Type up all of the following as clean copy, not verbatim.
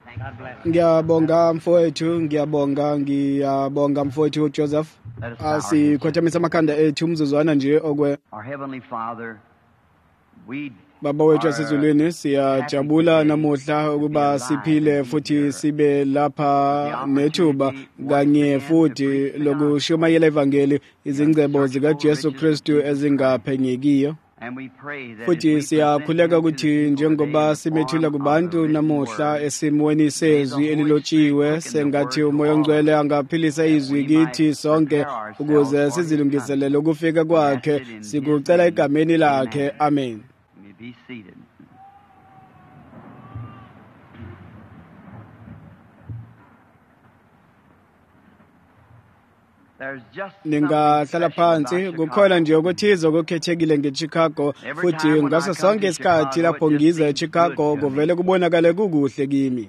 Ngiyabonga mfowethu Joseph. Asikhothamisa amakhanda ethu umzuzwana nje okwe. Baba wethu asezulwini, siyajabula namuhla ukuba siphile futhi sibe lapha nethuba kanye futhi lokushumayela ivangeli izingcebo zikaJesu Kristu ezingaphenyekiyo. Futhi siyakhuleka ukuthi njengoba simethula kubantu namuhla esimweni sezwi elilotshiwe sengathi umoya ongcwele angaphilisa izwi kithi sonke ukuze sizilungiselele ukufika kwakhe, sikucela egameni lakhe. Amen. Ningahlala phansi. Kukhona nje okuthize okukhethekile ngeChicago futhi ngaso sonke isikhathi lapho ngiza eChicago kuvele kubonakale kukuhle kimi.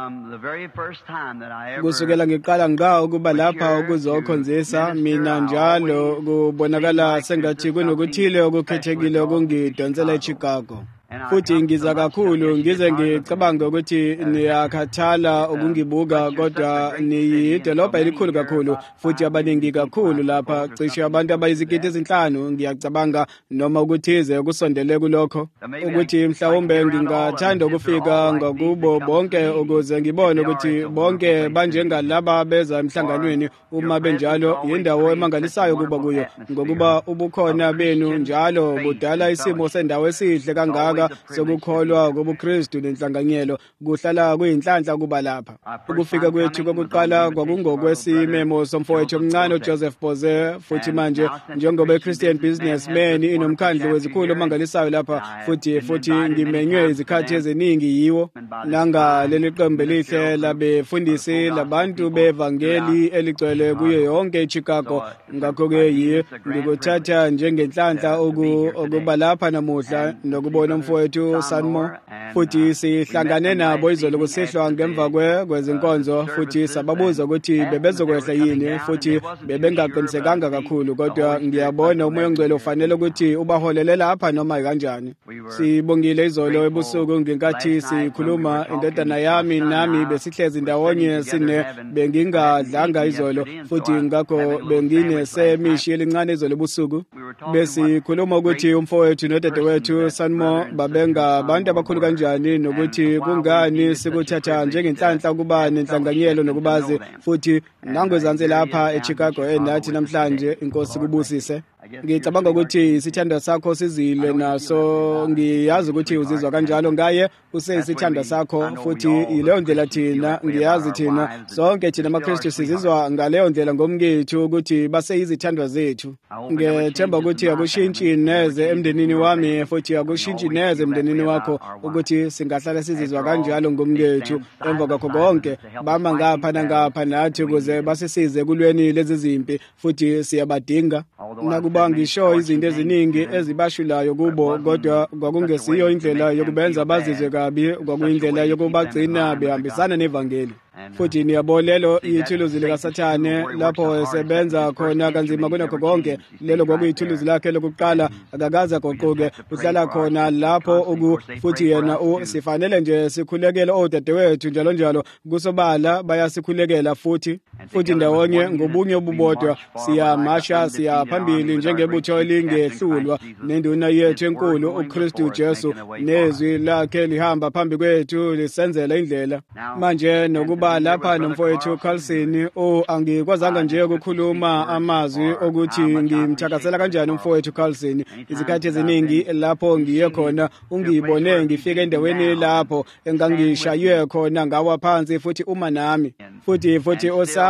Kusukela ngiqala ngqa ukuba lapha ukuzokhonzisa mina njalo kubonakala sengathi kunokuthile okukhethekile okungidonsela eChicago. Futhi ngiza kakhulu ngize ngicabanga ukuthi niyakhathala ukungibuka, kodwa niyidolobha elikhulu kakhulu futhi abaningi kakhulu lapha, cishe abantu abayizigidi ezinhlanu. Ngiyacabanga noma ukuthize ukusondele kulokho ukuthi mhlawumbe ngingathanda ukufika ngakubo bonke ukuze ngibone ukuthi bonke banjengalaba beza emhlanganweni. Uma benjalo yindawo emangalisayo kuba kuyo, ngokuba ubukhona benu njalo budala isimo sendawo esihle kangaka sokukholwa kobuKristu nenhlanganyelo. Kuhlala kuyinhlanhla kuba lapha. Ukufika kwethu kokuqala kwakungokwesimemo somfowethu omncane uJoseph Boze, futhi manje njengoba Christian businessman inomkhandlu wezikhulu omangalisayo lapha, futhi ngimenywe izikhathi eziningi yiwo nanga leli qembu elihle labefundisi labantu bevangeli eligcwele kuyo yonke eChicago. Ngakho-ke ngikuthatha njengenhlanhla ukuba lapha namuhla nokubona mfowethu Sanmo, futhi sihlangane nabo izolo kusihlwa ngemva kwezinkonzo, futhi sababuza ukuthi bebezokwehla yini, futhi bebengaqinisekanga kakhulu, kodwa ngiyabona umoya ongcwele ufanele ukuthi ubaholele lapha noma kanjani. Sibongile izolo ebusuku ngenkathi sikhuluma, indodana yami nami besihlezi ndawonye sine, bengingadlanga izolo futhi ngakho benginesemishi elincane izolo ebusuku. Besikhuluma ukuthi umfowethu nodadewethu Sanmo babengabantu abakhulu kanjani nokuthi kungani sikuthatha njengenhlanhla ukuba nenhlanganyelo nokubazi, futhi nangozansi lapha eChicago enathi namhlanje. Inkosi kubusise. Ngicabanga ukuthi isithanda sakho sizile naso, ngiyazi ukuthi uzizwa kanjalo ngaye, useyisithanda sakho, futhi yileyo ndlela thina ngiyazi thina sonke thina amaKristu sizizwa ngaleyo ndlela ngomkethu ukuthi baseyizithandwa zethu. Ngethemba ukuthi akushintshi neze emndenini wami futhi akushintshi neze emndenini wakho ukuthi singahlala sizizwa kanjalo ngomkethu. Emva kwakho konke bama ngapha nangapha nathi ukuze basisize kulweni lezi zimpi, futhi siyabadinga. Nakuba ngisho izinto eziningi ezibashulayo kubo, kodwa kwakungesiyo indlela yokubenza bazizwe kabi, kwakuyindlela yokubagcina behambisana nevangeli. Futhi niyabolelo ithuluzi likaSathane lapho esebenza khona kanzima kunakho konke. Lelo kwakuyithuluzi lakhe lokuqala, akakaze agoquke, uhlala khona lapho futhi yena sifanele nje sikhulekele odadewethu njalo njalo kusobala bayasikhulekela futhi ndawonye ngobunye obubodwa siyamasha, siyaphambili njengebutho elingehlulwa nenduna yethu enkulu uKristu Jesu, nezwi lakhe lihamba phambi kwethu lisenzela indlela. Manje nokuba lapha nomfowethu Carlson, angikwazanga nje ukukhuluma amazwi ukuthi ngimthakasela kanjani umfowethu Carlson. Izikhathi eziningi lapho ngiye khona ungibone ngifika endaweni lapho engangishaywe khona ngawa phansi, futhi uma nami futhi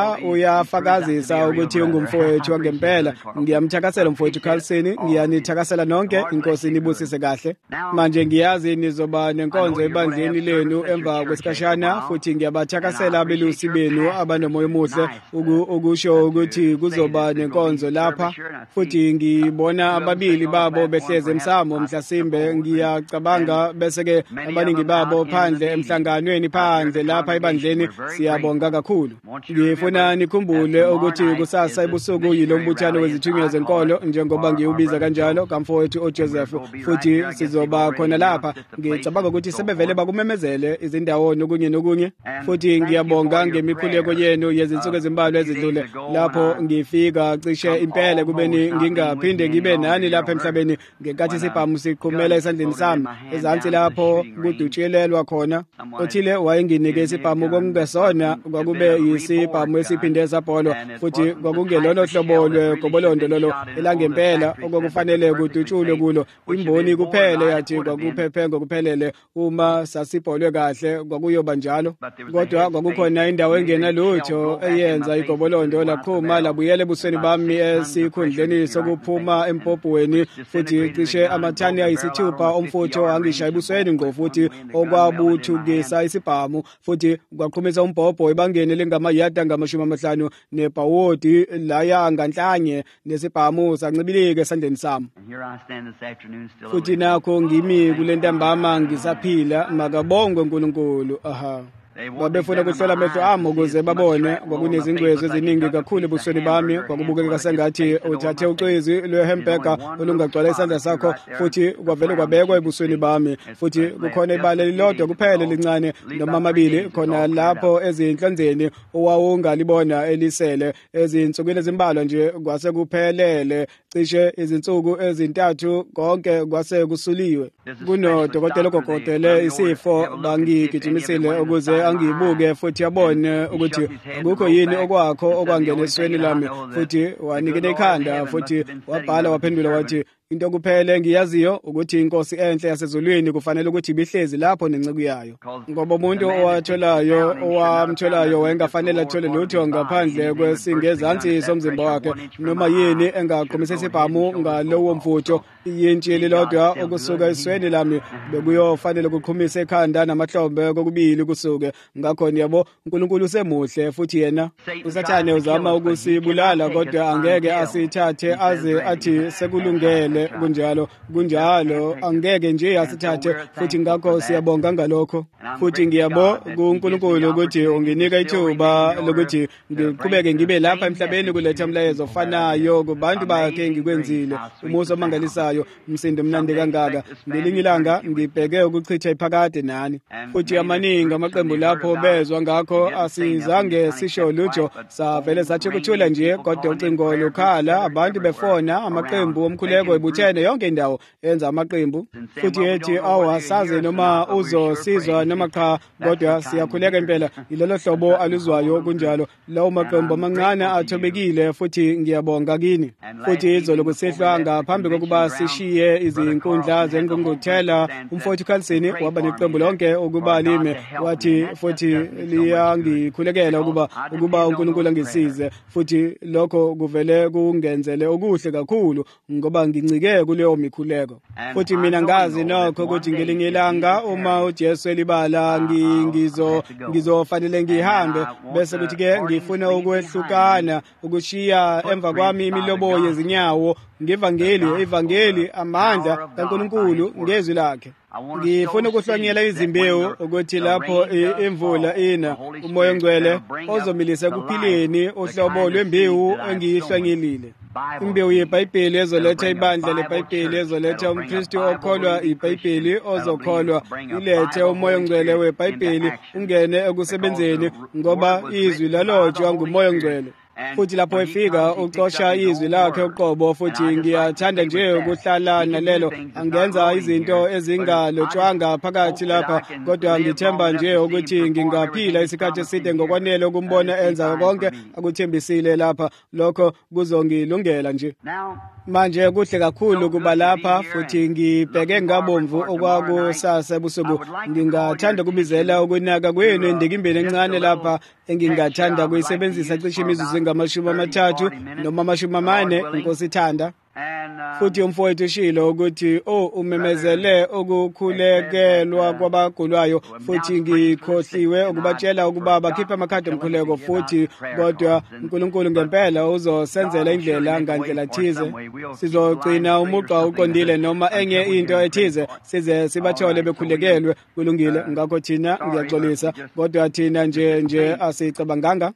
uyafakazisa ukuthi ungumfowethu wangempela. Ngiyamthakasela umfowethu Carlson, ngiyanithakasela nonke. Inkosi nibusise kahle. Manje ngiyazi nizoba nenkonzo ebandleni lenu emva kwesikhashana, futhi ngiyabathakasela ngibabongisela abelusi benu abanomoya omuhle ukusho ukuthi kuzoba nenkonzo lapha futhi ngibona ababili babo behleze emsamo mhlasimbe ngiyacabanga bese ke abaningi babo phandle emhlanganweni phandle lapha ebandleni siyabonga kakhulu ngifuna nikhumbule ukuthi kusasa ebusuku yilombuthano wezithunywa zenkolo njengoba ngiyubiza kanjalo kamfowethu uJoseph futhi sizoba khona lapha ngicabanga ukuthi sebevele bakumemezele izindawo nokunye futhi ngiyabonga ngemikhuleko yenu yezinsuku ezimbalwa ezidlule lapho ngifika cishe impela kubeni ngingaphinde ngibe nani lapha emhlabeni ngenkathi isibhamu siqhumela esandleni sami ezansi lapho kudutshilelwa khona othile wayenginike isibhamu kongesona kwakube yisibhamu esiphinde sabholwa futhi kwakungelona hlobo lwegobolondo lolo elangempela okwakufanele kudutshulwe kulo imboni kuphela yathi kwakuphephe ngokuphelele uma sasibholwe kahle kwakuyoba njalo kodwa kwakukhona indawo engena lutho eyenza igobolondo laqhuma labuyela ebusweni bami esikhundleni sokuphuma empopweni futhi cishe amathani ayisithupha omfutho angishaya ebusweni ngqo futhi okwabuthukisa isibhamu futhi kwaqhumisa umbhobho ebangeni lengamayada ngama50 nebhawodi laya nganhlanye nesibhamu sancibilike esandleni sami futhi nakho ngimi kule ntambama ngisaphila makabongwe uNkulunkulu babefuna ukuhlola amehlo ami ukuze babone kwakunezingcwezo eziningi kakhulu ebusweni bami kwakubukeka sengathi uthathe ucwezi lwehamburger olungagcwala isandla sakho futhi kwavele kwabekwa ebusweni bami futhi kukhona ibala elilodwa kuphela lincane noma amabili khona lapho ezinhlonzeni owawungalibona elisele ezinsukwini ezimbalwa nje kwase kuphelele cishe izinsuku ezintathu konke kwase kusuliwe kunodokotela ogogotele isifo bangigijimisile ukuze angibuke futhi abone ukuthi akukho yini okwakho okwangena esweni lami futhi wanikela ikhanda futhi wabhala waphendula wathi into kuphela engiyaziyo ukuthi inkosi enhle yasezulwini kufanele ukuthi bihlezi lapho nenceku yayo ngoba umuntu owamtholayo wayengafanele athole lutho ngaphandle kwesingezansi somzimba wakhe noma yini engaqhumisa isibhamu ngalowo mfutho yintshi lodwa okusuka esweni lami bekuyofanele ukuqhumisa ekhanda namahlombe kokubili kusuke ngakho yabo uNkulunkulu usemuhle futhi yena usathane uzama ukusibulala kodwa angeke asithathe aze athi sekulungele kunjalo angeke nje asithathe futhi ngakho siyabonga ngalokho futhi ngiyabo kuNkulunkulu ukuthi unginika ithuba lokuthi ngiqhubeke ngibe lapha emhlabeni kuletha umlayezo ofanayo kubantu bakhe ngikwenzile umuso omangalisayo umsindo omnandi kangaka ngelinye ilanga ngibheke ukuchitha iphakade nani futhi amaningi amaqembu lapho bezwa ngakho asizange sisho lutho savele sathi ukuthula nje kodwa ucingo lokhala abantu befona amaqembu omkhuleko ebuthene yonke indawo enza amaqembu futhi ethi awasaze noma uzosizwa noma cha kodwa siyakhuleka impela ilolo hlobo aluzwayo kunjalo lawo maqembu amancane athobekile futhi ngiyabonga kini futhi izolo kusehlwa ngaphambi kokuba sishiye izinkundla zengqungquthela umfowethu Carlson waba neqembu lonke ukuba lime wathi futhi liyangikhulekela ukuba uNkulunkulu angisize futhi lokho kuvele kungenzele okuhle kakhulu ngoba ngincike kuleyo mikhuleko futhi mina ngazi nokho ukuthi ngelinye ilanga uma uJesu elibala ngizofanele ngihambe bese kuthi ke ngifuna ukwehlukana ukushiya emva kwami imilobo yezinyawo ngevangeli amandla kaNkulunkulu ngezwi lakhe ngifuna ukuhlonyela izimbewu ukuthi lapho imvula ina umoya ongcwele ozomilisa kuphileni uhlobo lwembewu engiyihlanyelile imbewu yeBhayibheli ezoletha ibandla leBhayibheli ezoletha umKristu okholwa iBhayibheli ozokholwa ilethe umoya ongcwele weBhayibheli ungene ekusebenzeni ngoba izwi lalotshwa ngumoya ongcwele futhi lapho efika ucosha izwi lakhe uqobo futhi ngiyathanda nje ukuhlala nalelo angenza izinto ezingalotshwanga phakathi lapha kodwa ngithemba nje ukuthi ngingaphila isikhathi eside ngokwanele ukumbona enza konke akuthembisile lapha lokho kuzongilungela nje manje kuhle kakhulu kuba lapha futhi ngibheke ngabomvu okwakusasa ebusuku ngingathanda kubizela ukunaka kwenu endikimbeni encane lapha engingathanda kuyisebenzisa cishe imizuzu ngama30 noma 40 Nkosi ithanda futhi umfowethu ushilo ukuthi umemezele ukukhulekelwa kwabagulwayo futhi ngikhohliwe ukubatshela ukuba bakhiphe amakhadi omkhuleko futhi kodwa uNkulunkulu ngempela uzosenzela indlela ngandlela thize sizogcina umugqa uqondile noma enye into ethize size sibathole bekhulekelwe kulungile ngakho thina ngiyaxolisa kodwa thina nje asicabanganga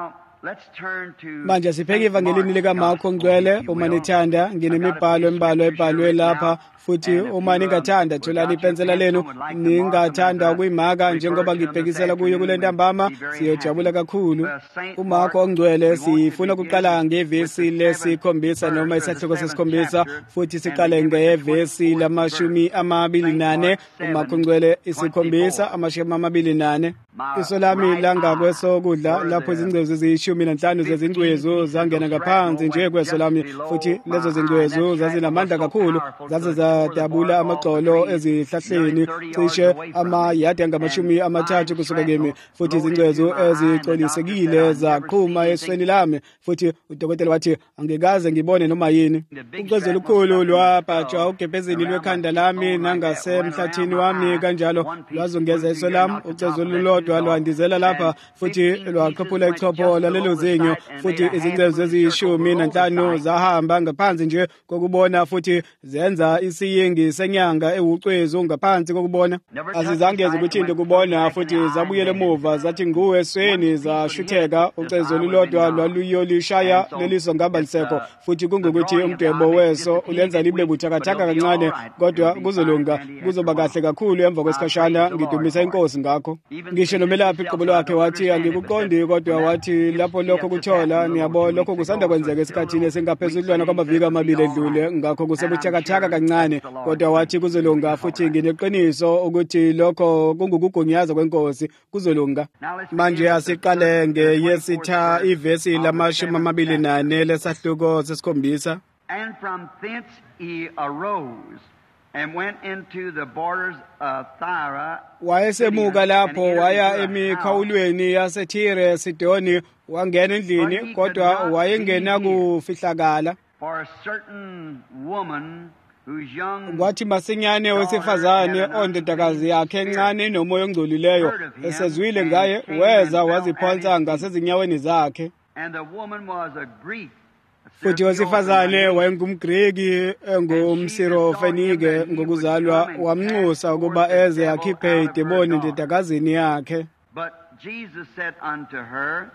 manje sipheke ivangelini likaMarko ngcwele uma nithanda nginemibhalo embalwa ebhalwe lapha futhi uma ningathanda tholani ipensela lenu ningathanda ukuyimaka njengoba ngibhekisela kuyo kule ntambama siyojabula kakhulu uMarko ongcwele sifuna ukuqala ngevesi lesikhombisa noma isahloko sesikhombisa futhi siqale ngevesi lamashumi 24 uMarko ongcwele isikhombisa amashumi 24 iso lami langakwesokudla lapho izingcezu eziyishumi 5 zezingcezu zangena ngaphansi nje kweso lami futhi lezo zingcezu zazinamandla kakhulu zadabula amagxolo ezihlahleni cishe amayadi angamashumi 3 kusuka kimi futhi izingcezu ezicolisekile zaqhuma esweni lami futhi udokotela wathi angikaze ngibone noma yini ucezu olukhulu lwabhajwa ugebhezini lwekhanda lami nangasemhlathini wami kanjalo lwazungeza iso lami ucezu olulodwa lwandizela lapha futhi lwaqhuphula ichopho lalelo zinyo futhi izingcezu eziyishumi 5 zahamba ngaphansi nje kokubona futhi zenza isiyingi senyanga ewucwezu ngaphansi kokubona azizange zikuthinde kubona futhi zabuyela emuva zathi nguwe esweni zashutheka ucezu olulodwa lwaluyolishaya leliso ngaba lisekho futhi kungukuthi umdwebo weso ulenza libe buthakathaka kancane kodwa kuzolunga kuzoba kahle kakhulu emva kwesikhashana ngidumisa inkosi ngakho ngisho nomelaphi iqobo lwakhe wathi angikuqondi kodwa wathi lapho lokho kuthola niyabo lokho kusanda kwenzeka esikhathini esingaphezudlwana kwamaviki 2 edlule ngakho kusebuthakathaka kancane kodwa wathi kuzolunga futhi ngineqiniso ukuthi lokho kungukugunyaza kwenkosi kuzolunga manje asiqale ngeyesitha ivesi lamashumi 24 lesahluko sesikhombisa and from thence he arose and went into the borders of Tyre wayesemuka lapho waya emikhawulweni yaseTire Sidoni wangena endlini kodwa wayengena kufihlakala for a certain woman whose young kwathi masinyane wesifazane ondodakazi yakhe encane nomoya ongcolileyo esezwile ngaye weza waziphonsa ngasezinyaweni zakhe and the woman was a Greek futhi wesifazane wayengumGreki engumsirofenike ngokuzalwa wamnxusa ukuba eze akhiphe idemoni ndodakazini yakhe but Jesus said unto her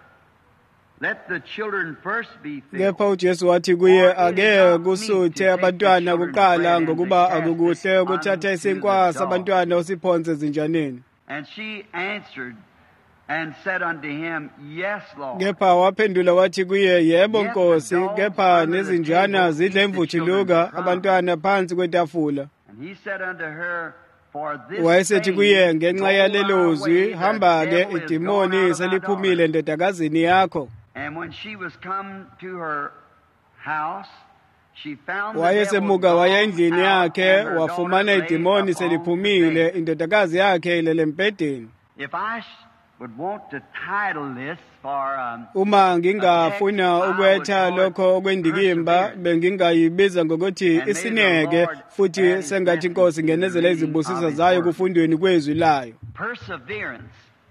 let the children first be filled kepha uJesu wathi kuye ake kusuthe abantwana kuqala ngokuba akukuhle ukuthatha isinkwa sabantwana usiphonse ezinjaneni and she answered and said unto him, Yes, Lord. Kepha waphendula wathi kuye yebo Nkosi kepha nezinjana zidla imvuthuluka abantwana phansi kwetafula And he said unto her, For this wayesethi kuye ngenxa yalelo zwi hamba ke idimoni seliphumile ndodakazini yakho And when she was come to her house, she found the wayesemuka waya endlini yakhe wafumana idimoni seliphumile indodakazi yakhe ilele embhedeni If I would want to title this for uma ngingafuna ukwetha lokho okwendikimba bengingayibiza ngokuthi isineke futhi sengathi inkosi ngenezela izibusiso zayo kufundweni kwezwi layo perseverance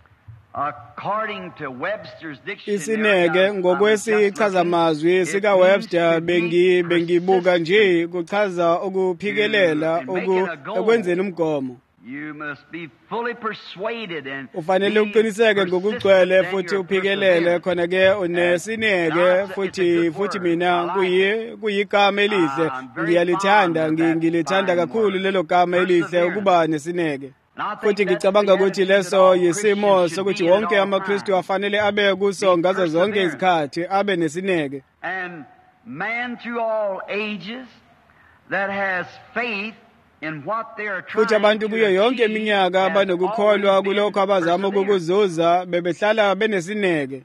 according to Webster's dictionary isineke ngokwesichazamazwi sika Webster bengibuka nje kuchaza ukuphikelela okwenzeni umgomo You must be fully persuaded and ufanele uqiniseke ngokugcwele futhi uphikelele khona ke unesineke futhi mina kuyigama elihle ngiyalithanda ngilithanda kakhulu lelo gama elihle ukuba nesineke futhi ngicabanga ukuthi leso yisimo sokuthi wonke amaKristu afanele abe kuso ngazo zonke izikhathi abe nesineke and man through all ages that has faith futhi abantu kuyo yonke iminyaka abanokukholwa kulokho abazama ukukuzuza bebehlala benesineke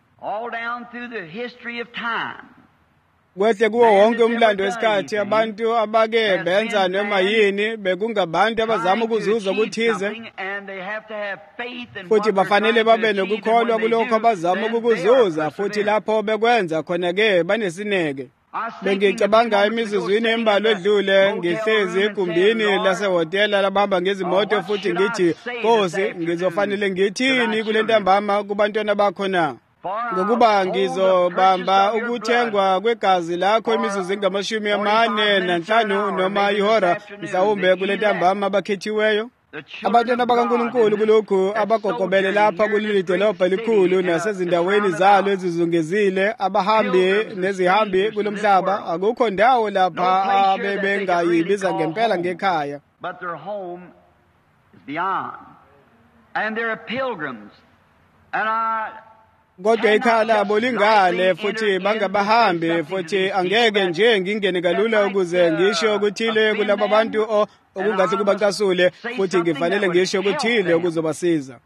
kwehle kuwo wonke umlando wesikhathi abantu abake benza noma yini bekungabantu abazama ukuzuza ukuthize futhi bafanele babe nokukholwa kulokho abazama ukukuzuza futhi lapho bekwenza khona ke banesineke Bengicabanga imizuzwini embalwa edlule ngihlezi egumbini lasehotela labahamba ngezimoto futhi ngithi Nkosi ngizofanele ngithini kule ntambama kubantwana bakho na ngokuba ngizobamba ukuthengwa kwegazi lakho imizuzu engama-45 noma ihora mhlawumbe kule ntambama abakhethiweyo. Abantwana bakaNkulunkulu kulokhu abagogobele lapha kuleli dolobha elikhulu nasezindaweni zalo ezizungezile, abahambi nezihambi kulomhlaba, akukho ndawo lapha abebengayibiza ngempela ngekhaya. But their home is beyond. And they're pilgrims. And kodwa ikhaya labo lingale futhi bangabahambi futhi angeke nje ngingene kalula ukuze ngisho ukuthile kulabo bantu okungathi kubacasule futhi ngifanele ngisho ukuthile ukuzobasiza.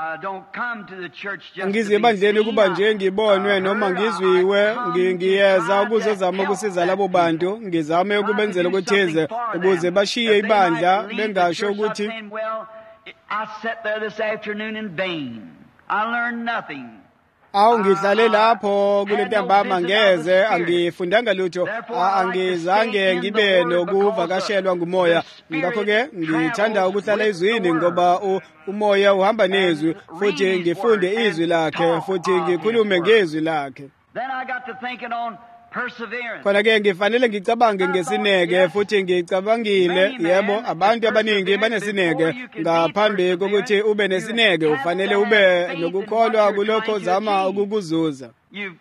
Angizi ebandleni ukuba nje ngibonwe noma ngizwiwe, ngiyeza ukuzozama ukusiza labo bantu, ngizame ukubenzela ukuthize ukuze bashiye ibandla bengasho ukuthi I sat there this afternoon in vain. I learned nothing. Awu ngihlale lapho kule ntambama ngeze angifundanga lutho, angizange ngibe nokuvakashelwa ngumoya. Ngakho-ke ngithanda ukuhlala ezwini ngoba umoya uhamba nezwi futhi ngifunde izwi lakhe futhi ngikhulume ngezwi lakhe. Then I got to thinking on perseverance. Khona-ke ngifanele ngicabange ngesineke futhi ngicabangile, yebo abantu abaningi banesineke. Ngaphambi kokuthi ube nesineke ufanele ube nokukholwa kulokho ozama ukukuzuza.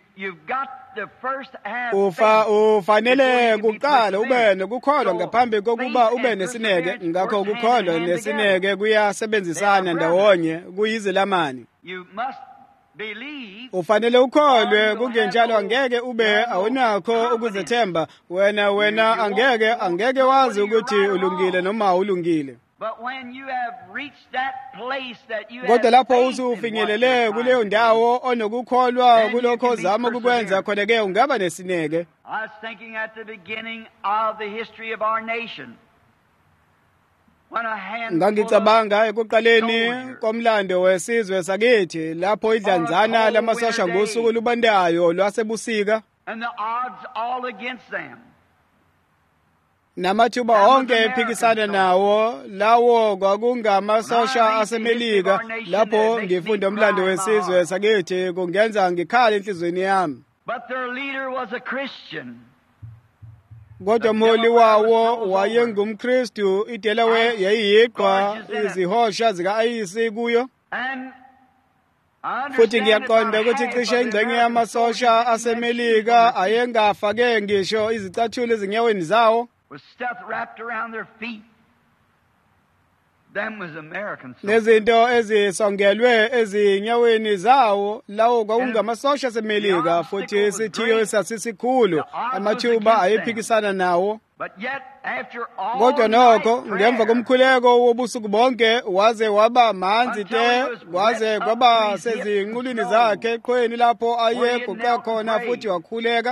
Ufanele kuqala ube nokukholwa ngaphambi kokuba ube nesineke. Ngakho ukukholwa nesineke kuyasebenzisana ndawonye, kuyizilamani. Ufanele ukholwe, kungenjalo angeke ube awunakho ukuzethemba. Wena angeke wazi ukuthi ulungile noma ulungile. Kodwa lapho usufinyelele kuleyo ndawo onokukholwa kulokho ozama ukukwenza, khona-ke ungaba nesineke. I was thinking at the beginning of the history of our nation. Ngangicabanga ekuqaleni komlando wesizwe sakithi lapho idlanzana lamasosha ngosuku lubandayo lwasebusika namathuba onke ephikisana nawo, lawo kwakungamasosha aseMelika. Lapho ngifunda umlando wesizwe sakithi kungenza ngikhala enhlizweni yami. But their leader was a Christian. Kodwa umholi wawo wayengumKristu, iDelaware yayiyiqwa izihosha zika-ayisi kuyo. Futhi ngiyaqonda ukuthi cishe ingxenye yamasosha aseMelika ayengafake ngisho izicathulo ezinyaweni zawo. Nezinto ezisongelwe ezinyaweni zawo, lawo kwakungamasosha aseMelika futhi isithiyo esasisikhulu, amathuba ayephikisana nawo. Kodwa nokho ngemva komkhuleko wobusuku bonke waze waba manzi te, waze kwaba sezinqulwini zakhe eqhweni lapho ayeguqa khona futhi wakhuleka.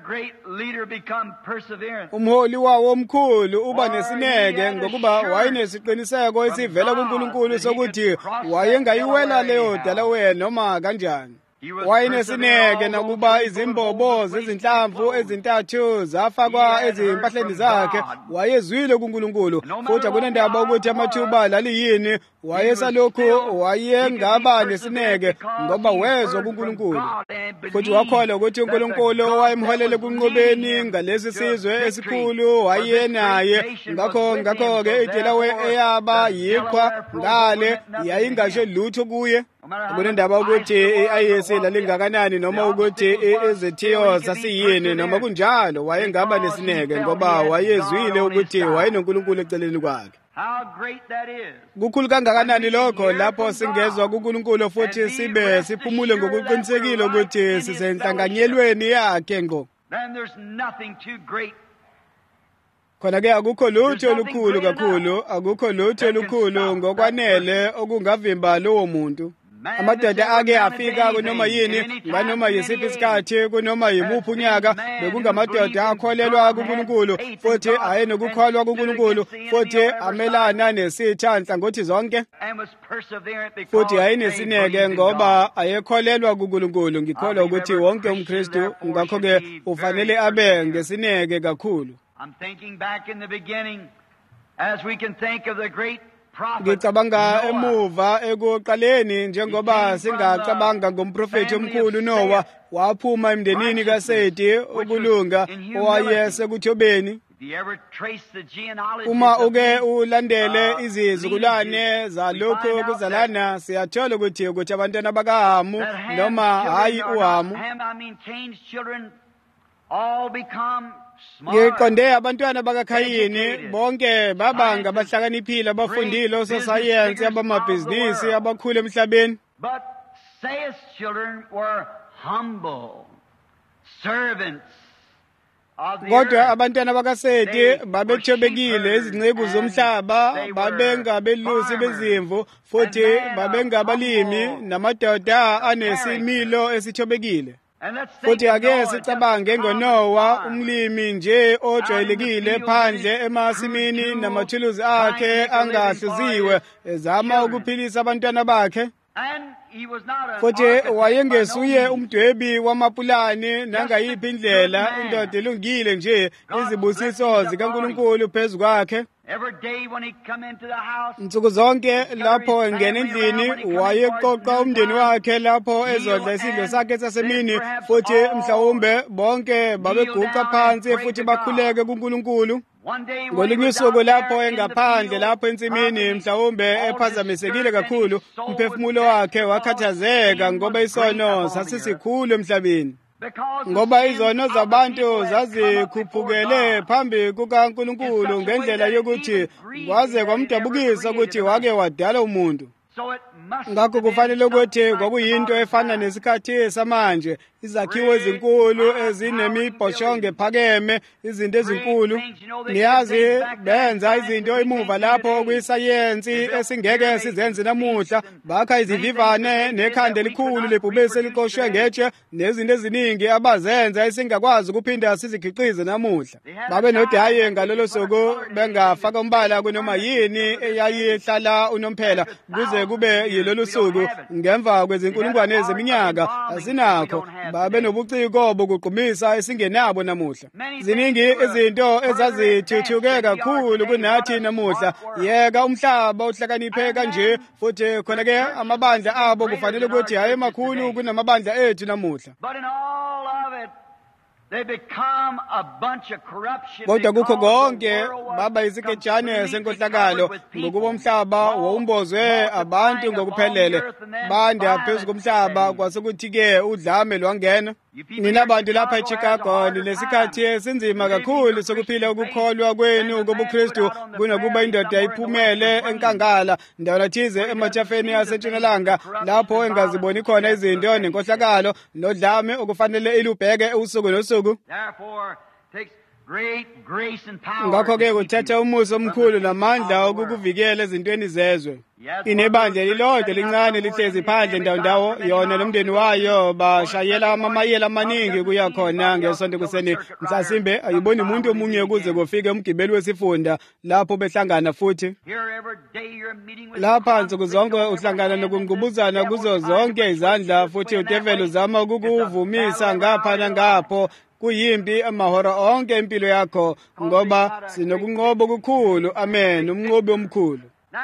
Umholi wawo omkhulu uba nesineke ngokuba wayenesiqiniseko esivela kuNkulunkulu sokuthi wayengayiwela leyo Delaware noma kanjani. Wayenesineke nakuba izimbobo zezinhlamvu ezintathu zafakwa ezimpahleni zakhe, wayezwile kuNkulunkulu futhi akunandaba ukuthi amathuba laliyini, wayesalokhu wayengaba nesineke ngoba wezwa kuNkulunkulu futhi wakholwa ukuthi uNkulunkulu wayemholele kunqobeni ngalesi sizwe esikhulu wayenaye. Ngakho-ke iDelaware eyaba yiqhwa ngale yayingasho lutho kuye. Akunandaba ukuthi i-ayisi lalingakanani noma ukuthi izithiyo zasiyini noma kunjalo, wayengaba nesineke ngoba wayezwile ukuthi wayenoNkulunkulu eceleni kwakhe. Kukhulu kangakanani lokho lapho singezwa kuNkulunkulu futhi sibe siphumule ngokuqinisekile ukuthi sisenhlanganyelweni yakhe ngo. Khona-ke akukho lutho olukhulu kakhulu, akukho lutho olukhulu ngokwanele okungavimba lowo muntu. amadoda ake afika kunoma yini nganoma yisiphi isikhathi kunoma yimuphi unyaka bekungamadoda akholelwa kuNkulunkulu futhi ayenokukholwa kuNkulunkulu futhi amelana nesitha nhlangothi zonke futhi ayenesineke ngoba ayekholelwa kuNkulunkulu. Ngikholwa ukuthi wonke umKristu ngakho-ke ufanele abe ngesineke kakhulu. Ngicabanga emuva ekuqaleni njengoba singacabanga ngomprofethi omkhulu Noah waphuma emndenini kaSeti ukulunga owayesekuthobeni. Uma uke ulandele izizukulwane zalokho kuzalana siyathola ukuthi abantwana bakaHamu noma hayi uHamu ngiqonde abantwana bakaKhayini bonke baba ngabahlakaniphile abafundile ososayensi abamabhizinisi abakhulu emhlabeni. But Seth's children were humble servants. Kodwa abantwana bakaSeti babethobekile izinceku zomhlaba, babengabelusi bezimvu futhi babengabalimi namadoda anesimilo esithobekile. Futhi ake sicabange ngoNoah umlimi nje ojwayelekile phandle emasimini namathuluzi akhe angahluziwe ezama ukuphilisa abantwana bakhe. Futhi wayengesuye umdwebi wamapulani nangayiphi indlela, indoda elungile nje izibusiso zikaNkulunkulu phezu kwakhe. Nsuku zonke lapho engena endlini wayeqoqa umndeni wakhe lapho ezodla isidlo sakhe sasemini futhi mhlawumbe bonke babeguqa phansi futhi bakhuleke kuNkulunkulu. Ngolunye usuku lapho engaphandle lapho ensimini mhlawumbe ephazamisekile kakhulu umphefumulo wakhe wakhathazeka ngoba isono sasisikhulu emhlabeni. Ngoba izono zabantu zazikhuphukele phambi kukaNkulunkulu ngendlela yokuthi kwaze kwamdabukisa ukuthi wake wadala umuntu. Ngakho kufanele ukuthi kwakuyinto efana nesikhathi samanje, izakhiwo ezinkulu ezinemibhoshongo ephakeme, izinto ezinkulu. Niyazi benza izinto emuva lapho kwisayensi esingeke sizenze namuhla, bakha izivivane nekhanda elikhulu lebhubesi eliqoshwe ngetshe nezinto eziningi abazenza esingakwazi ukuphinda sizikhiqize namuhla. Babe nodayi ngalolo suku bengafaka umbala kunoma yini eyayihlala unomphela kuze kube yilolu suku ngemva kwezinkulungwane ezeminyaka asinakho. Babe nobuciko bokuqhumisa esingenabo namuhla. Ziningi izinto ezazithuthuke kakhulu kunathi namuhla. Yeka umhlaba uhlakaniphe kanje futhi khona ke amabandla abo kufanele ukuthi hayi makhulu kunamabandla ethu namuhla. Kodwa kukho konke baba isikejane senkohlakalo ngokuba umhlaba wawumbozwe abantu ngokuphelele. Banda phezu komhlaba kwasekuthi-ke udlame lwangena. Nina bantu lapha eChicago ninesikhathi esinzima kakhulu sokuphila ukukholwa kwenu kobuKristu kunokuba indoda iphumele enkangala ndawana thize emathafeni asentshonalanga lapho engaziboni khona izinto nenkohlakalo nodlame okufanele ilubheke usuku nosuku. Ngakho-ke kuthatha umusa omkhulu namandla okukuvikela ezintweni zezwe. Inebandla lilodwa lincane lihlezi phandle ndawo yona nomndeni wayo bashayela amamayela amaningi kuya khona ngesonto kuseni. Mhlasimbe ayiboni umuntu omunye kuze kufike umgibeli wesifunda lapho behlangana futhi. Lapha nsuku zonke uhlangana nokungqubuzana kuzo zonke izandla futhi udeveli uzama ukukuvumisa ngapha nangapho. Kuyimbi amahora onke impilo yakho ngoba sinokunqoba okukhulu. Amen. Umnqobi omkhulu.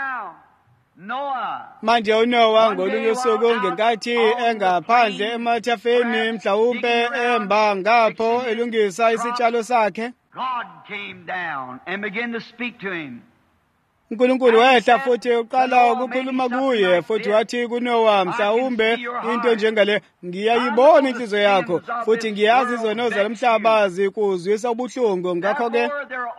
Manje uNoah ngolunye usuku ngenkathi engaphandle emathafeni mhlawumbe emba ngapho elungisa isitshalo sakhe, uNkulunkulu wehla futhi uqala ukukhuluma kuye futhi wathi kuNoah, mhlawumbe into njengale, ngiyayibona inhliziyo yakho futhi ngiyazi izono zalomhlaba zikuzwisa ubuhlungu. Ngakho-ke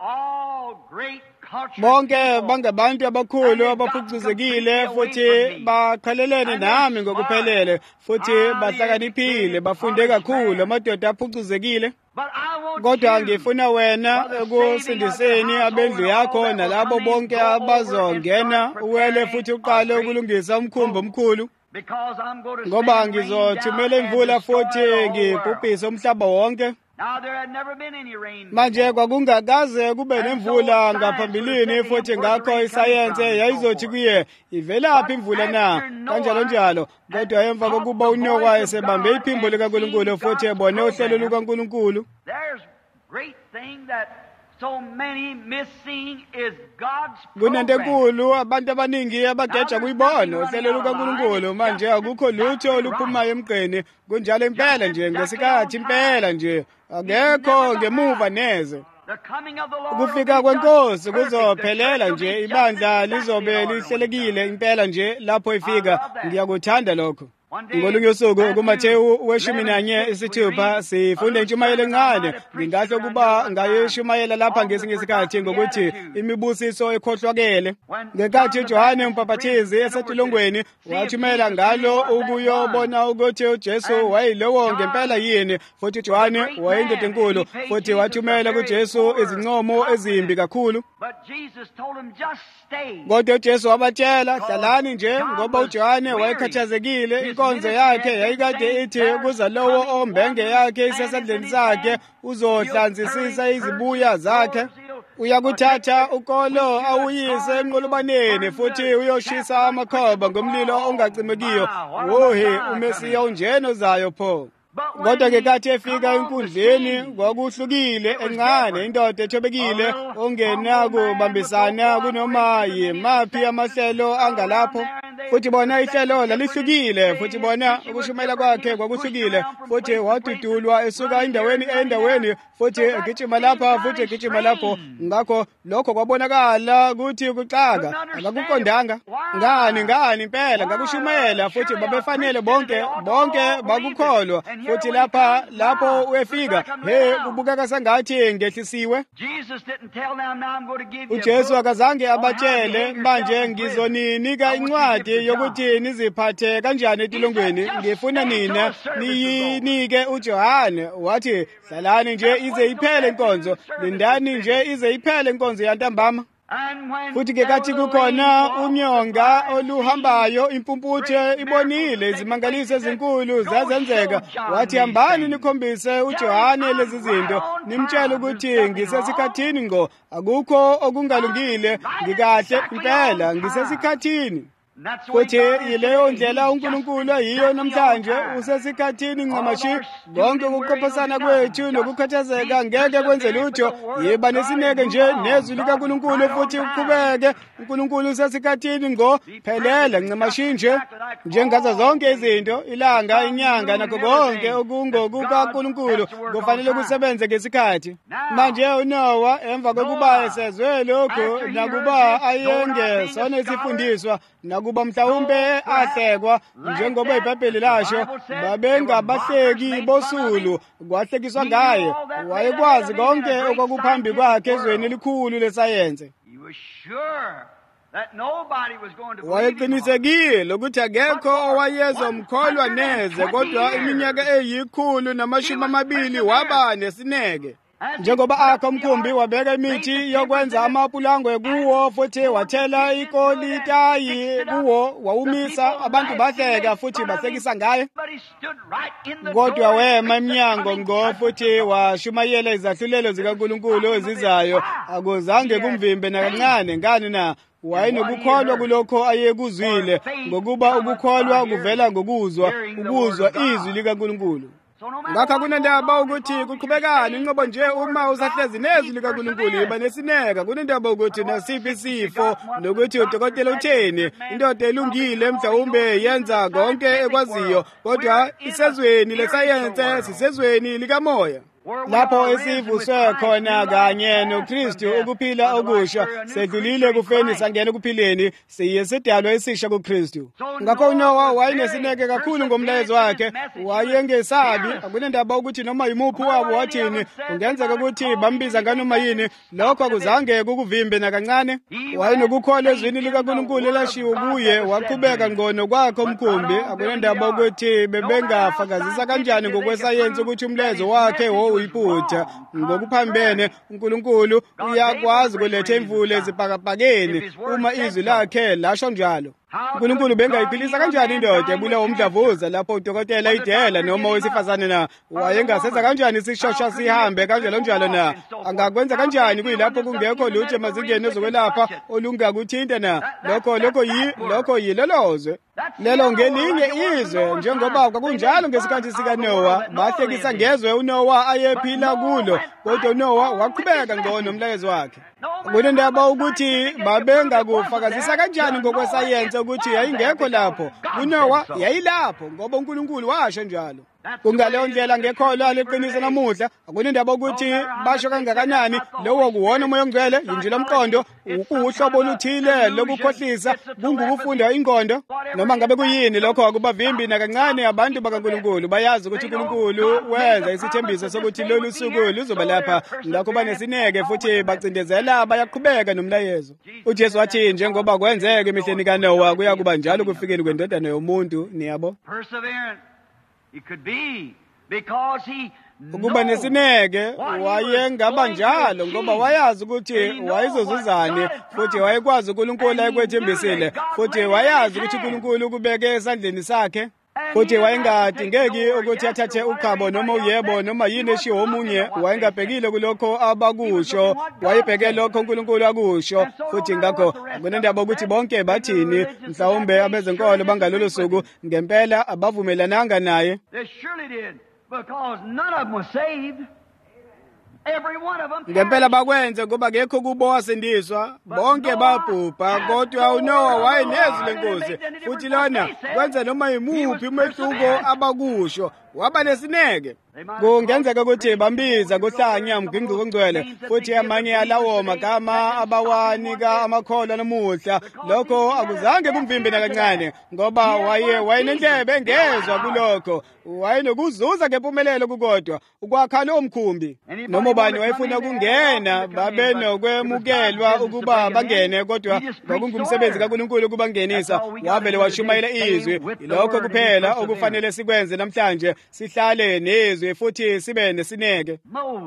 bonke bangabantu abakhulu abaphucuzekile futhi baqhelelene nami ngokuphelele futhi bahlakaniphile, bafunde kakhulu, amadoda aphucuzekile. Kodwa ngifuna wena ekusindiseni abendlu yakho nalabo bonke abazongena uwele futhi uqale ukulungisa umkhumbi omkhulu. ngoba ngizothumela imvula futhi ngibhubhise umhlaba wonke. Manje kwakungakaze kube nemvula ngaphambilini futhi ngakho isayense yayizothi kuye ivelaphi imvula na kanjalo njalo. Kodwa emva kokuba uNowa esebambe iphimbo likaNkulunkulu futhi ebone uhlelo lukaNkulunkulu, kunento enkulu abantu abaningi abageja kuyibona uhlelo lukaNkulunkulu. Manje akukho lutho oluphumayo emgqeni, kunjalo impela nje ngesikhathi impela nje akekho ngemuva neze. Ukufika kwenkosi kuzophelela nje, ibandla lizobe lihlelekile impela nje lapho ifika. Ngiyakuthanda lokho. Ngolunye usuku kuMathewu 11:6 sifunde intshumayelo encane. Ngingahle ukuba ngayishumayela lapha ngesinye isikhathi ngokuthi imibusiso ekhohlwakele. Ngenkathi uJohane uMbhaphathizi esetulongweni watshumayela ngalo ukuyobona ukuthi uJesu wayilowo ngempela yini, futhi uJohane wayindoda enkulu futhi wathumela kuJesu izincomo ezimbi kakhulu. Kodwa uJesu wabatshela, hlalani nje ngoba uJohane wayekhathazekile. Inkonzo yakhe yayikade ithi kuza lowo ombenge yakhe isesandleni sakhe uzohlanzisisa izibuya zakhe. Uyakuthatha ukolo awuyise enqolobaneni futhi uyoshisa amakhoba ngomlilo ongacimekiyo. Wohe, uMesiya unjeno zayo pho. Kodwa ngenkathi efika enkundleni kwakuhlukile encane, indoda ethobekile ongenakubambisana kunoma yimaphi amahlelo angalapho. Futhi bona ihlelo lalihlukile, futhi bona ukushumayela kwakhe kwakuhlukile, futhi wadudulwa esuka endaweni futhi egijima lapha futhi egijima lapho. Ngakho lokho kwabonakala ukuthi kuxaka akakuqondanga. Ngani impela ngakushumayela futhi babefanele bonke bakukholwa. Futhi lapho uyefika, kubukeka sengathi ngehlisiwe. uJesu akazange abatshele, manje ngizoninika incwadi yokuthi niziphathe kanjani etilongweni. Ngifuna nina niyinike uJohane. Wathi, hlalani nje ize iphele inkonzo, lindani nje ize iphele inkonzo yantambama. Futhi ngenkathi kukhona unyonga oluhambayo, impumputhe ibonile izimangaliso ezinkulu zazenzeka. Wathi, hambani nikhombise uJohane lezi zinto, nimtshele ukuthi ngisesikhathini ngo, akukho okungalungile, ngikahle impela ngisesikhathini. Futhi yileyo ndlela uNkulunkulu ayiyo namhlanje. Usesikhathini ncamashi. Konke ukuqophisana kwethu nokukhathazeka ngeke kwenze lutho. Yiba nesineke nje nezwi likaNkulunkulu futhi uqhubeke. uNkulunkulu usesikhathini ngo, phelela ncamashi nje. Njengazo zonke izinto, ilanga, inyanga nakho konke okungokukaNkulunkulu kufanele kusebenze ngesikhathi. Manje uNowa emva kokuba esezwe lokho nakuba ayengesona isifundiswa nakuba mhlawumbe ahlekwa njengoba iBhayibheli lasho, babengabahleki bosulu, kwahlekiswa ngaye. Wayekwazi konke okwakuphambi kwakhe ezweni elikhulu lesayense. Wayeqinisekile ukuthi akekho owayezomkholwa neze, kodwa iminyaka 120 waba nesineke. Njengoba akho umkhumbi wabeka imithi yokwenza amapulangwe kuwo futhi wathela ikolitayi kuwo, wawumisa, abantu bahleka futhi bahlekisa ngaye. Kodwa wema emnyango ngo futhi washumayela izahlulelo zikaNkulunkulu ezizayo. Akuzange kumvimbe nakancane. Ngani na? Wayenokukholwa kulokho ayekuzwile, ngokuba ukukholwa kuvela ngokuzwa, ukuzwa izwi likaNkulunkulu. Ngakho akunandaba ukuthi kuqhubekani inqobo nje uma usahlezi nezwi likaNkulunkulu. Yiba nesineka. Kunendaba ukuthi nasiphi isifo nokuthi udokotela utheni. Indoda elungile mhlawumbe yenza konke ekwaziyo, kodwa isezweni lesayense, sisezweni likamoya. Lapho esivuswe khona kanye noKristu ukuphila okusha, sedlulile kufeni sangena kuphileni, siyisidalwa esisha kuKristu. Ngakho uNowa wayenesineke kakhulu ngomlayezo wakhe, wayengesabi. Akunendaba ukuthi noma yimuphi wabo wathini, kungenzeka ukuthi bambiza nganoma yini, lokho akuzange kukuvimbe nakancane. Wayenokukholwa ezwini likaNkulunkulu elashiwo kuye, waqhubeka ngono kwakhe umkhumbi. Akunendaba ukuthi bebengafakazisa kanjani ngokwesayensi ukuthi umlayezo wakhe uyiphutha. Ngokuphambene, uNkulunkulu uyakwazi ukuletha imvula ezibhakabhakeni uma izwi lakhe lasho njalo. uNkulunkulu bengayiphilisa kanjani indoda ebulawa umdlavuza lapho udokotela idela noma owesifazane na wayengasenza kanjani isishosha sihambe kanjalo njalo na angakwenza kanjani kuyilapho kungekho lutho emazingeni ezokwelapha olungakuthinta na lokho yilolozwe lelo ngelinye izwe njengoba kwakunjalo ngesikhathi sikaNowa bahlekisa ngezwe uNowa ayephila kulo kodwa uNowa waqhubeka ngcono umlayezo wakhe kunendaba ukuthi babengakufakazisa kanjani ngokwesayensi ukuthi yayingekho lapho uNowa yayilapho ngoba uNkulunkulu washo njalo kungaleyo ndlela ngekholwa leqiniso namuhla akunendaba ukuthi basho kangakanani lowo kuwona umoya ongcwele injilo lomqondo ukuhlobo oluthile lokukhohlisa kungukufunda ingqondo noma ngabe kuyini lokho akubavimbi nakancane abantu bakaNkulunkulu bayazi ukuthi uNkulunkulu wenza isithembiso sokuthi lolu suku luzoba lapha ngakho banesineke futhi bacindezela bayaqhubeka nomlayezo uJesu wathi njengoba kwenzeke emihleni kaNowa kuyakuba njalo kufikeni kwendodana yomuntu niyabo It could be because he ukuba nesineke wayengaba njalo ngoba wayazi ukuthi wayizozuzane futhi wayekwazi uNkulunkulu ayekwethembisile futhi wayazi ukuthi uNkulunkulu ukubeke esandleni sakhe futhi wayengadingeki ukuthi athathe uqhabo noma uyebo noma yini eshiwo omunye wayengabhekile kulokho abakusho wayebheke lokho uNkulunkulu akusho futhi ngakho kunendaba ukuthi bonke bathini mhlawumbe abezenkolo bangalolo suku ngempela abavumelananga naye because none of them was saved. Every one of them. Ngempela bakwenze ngoba ngekho kubo wasindiswa bonke babhubha kodwa uNowa wayenezwi lenkosi futhi lona kwenza noma yimuphi umehluko abakusho waba nesineke kungenzeka ukuthi bambiza kuhlanya mginqiko ngcwele futhi amanye alawo magama abawanika amakholwa namuhla lokho akuzange kumvimbe nakancane ngoba wayenendlebe engezwa kulokho wayenokuzuza ngempumelelo kukodwa ukwakha lo mkhumbi noma bani wayefuna ukungena babe nokwemukelwa ukuba bangene kodwa kwakungumsebenzi kaNkulunkulu ukubangenisa wavele washumayela izwi lokho kuphela okufanele sikwenze namhlanje sihlale nezwi futhi sibe nesineke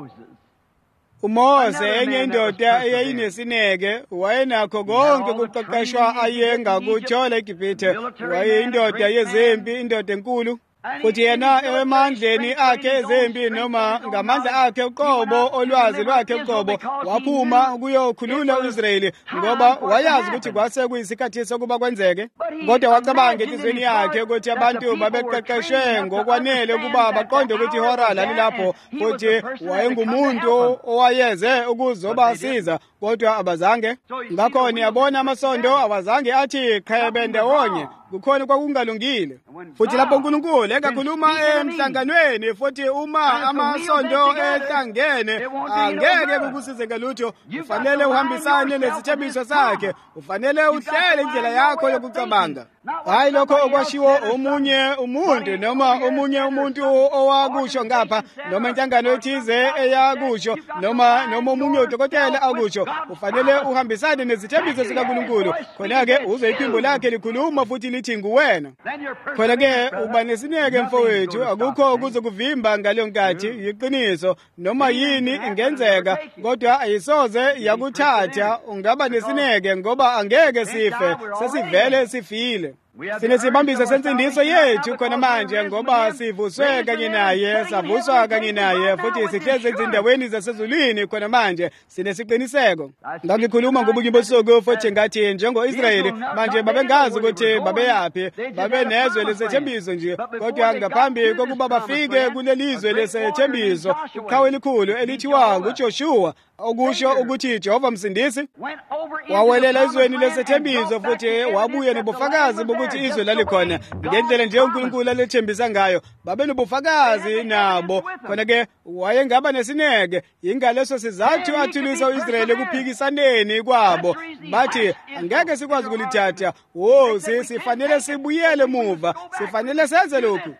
uMose enye indoda eyayinesineke wayenakho konke ukuqeqeshwa ayengakuthola eGibhithe wayeyindoda yezempi indoda enkulu futhi yena emandleni akhe ezempi noma ngamandla akhe uqobo olwazi lwakhe uqobo waphuma ukuyokhulula uIsrayeli ngoba wayazi ukuthi kwase kuyisikhathi sokuba kwenzeke kodwa wacabanga enhlizweni yakhe ukuthi abantu babeqeqeshwe ngokwanele ukuba baqonde ukuthi ihora lalilapho futhi wayengumuntu owayeze ukuzobasiza kodwa abazange ngakho niyabona amasondo awazange athi qhebe ndawonye kukhona kwakungalungile futhi lapho uNkulunkulu engakhuluma emhlanganweni futhi uma amasondo ehlangene angeke kukusize ngalutho ufanele uhambisane nesithembiso sakhe ufanele uhlele indlela yakho yokucabanga hayi lokho okwashiwo omunye umuntu noma omunye umuntu owakusho ngapha noma inhlangano ethize eyakusho noma omunye udokotela akusho ufanele uhambisane nesithembiso sikaNkulunkulu khona-ke uzwe iphimbo lakhe likhuluma futhi lithi nguwena khona-ke uba nesineke mfowethu akukho kuzokuvimba ngaleyo nkathi yiqiniso noma yini ingenzeka kodwa ayisoze yakuthatha ungaba nesineke ngoba angeke sife sesivele sifile sinesibambiso sensindiso yethu khona manje ngoba sivuswe kanye naye savuswa kanye naye futhi sihlezi ezindaweni zasezulwini khona manje sinesiqiniseko ngangikhuluma ngobuki bosuku futhi ngathi njengo-Israyeli manje babengazi ukuthi babeyaphi babenezwe lesethembiso nje kodwa ngaphambi kokuba bafike kulelizwe lesethembiso iqhawe elikhulu elithiwa nguJoshua okusho ukuthi Jehova msindisi wawelela ezweni lesethembiso futhi wabuya nobufakazi bokuthi izwe lalikhona ngendlela nje uNkulunkulu alethembisa ngayo babe nobufakazi nabo khona-ke wayengaba nesineke ingaleso sizathu athulisa uIsrayeli ekuphikisaneni kwabo bathi angeke sikwazi kulithatha sifanele sibuyele muva sifanele senze lokhu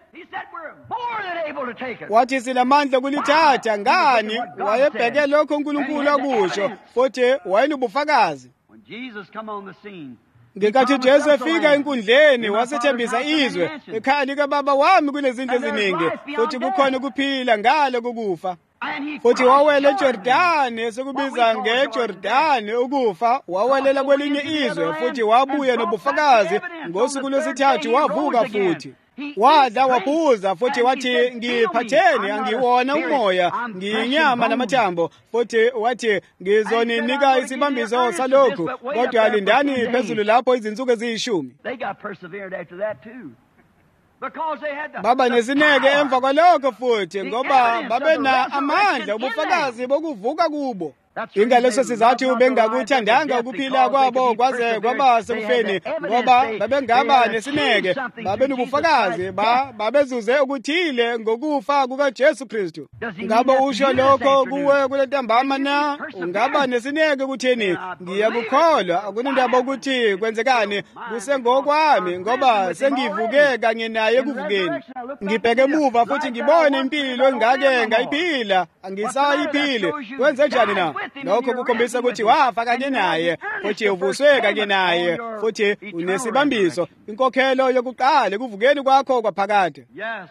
wathi sinamandla kulithatha ngani wayebheke lokho uNkulunkulu akusho futhi wayenobufakazi ngenkathi uJesu efika enkundleni wasethembisa izwe ekhaya likababa wami kunezinto eziningi futhi kukhona ukuphila ngalo kokufa futhi wawela eJordani esikubiza ngeJordani ukufa, wawelela kwelinye izwe futhi wabuya nobufakazi ngosuku lwesithathu wavuka futhi. Wadla waphuza futhi wathi ngiphatheni, angiwona umoya, ngiyinyama namathambo, futhi wathi ngizoninika isibambiso salokhu, kodwa lindani phezulu lapho izinsuku eziyishumi. Baba nesineke emva kwalokho futhi ngoba babena amandla ubufakazi bokuvuka kubo. Ingaleso sizathu bengakuthandanga ukuphila kwabo kwaze kwaba sekufeni, ngoba babengaba nesineke, babenobufakazi, babezuze ukuthile ngokufa kukaJesu Kristu. Ngabe usho lokho kuwe kule ntambama na? Ungaba nesineke ukuthini? Ngiyakukholwa, akunandaba ukuthi kwenzekani, kusengokwami ngoba sengivuke kanye naye ekuvukeni. Ngibheke emuva futhi ngibone impilo engake ngayiphila, angisayiphile. Kwenze njani na? Lokho kukhombisa ukuthi wafa kanye naye, futhi uvuswe kanye naye, futhi unesibambiso, inkokhelo yokuqala ekuvukeni kwakho kwaphakade.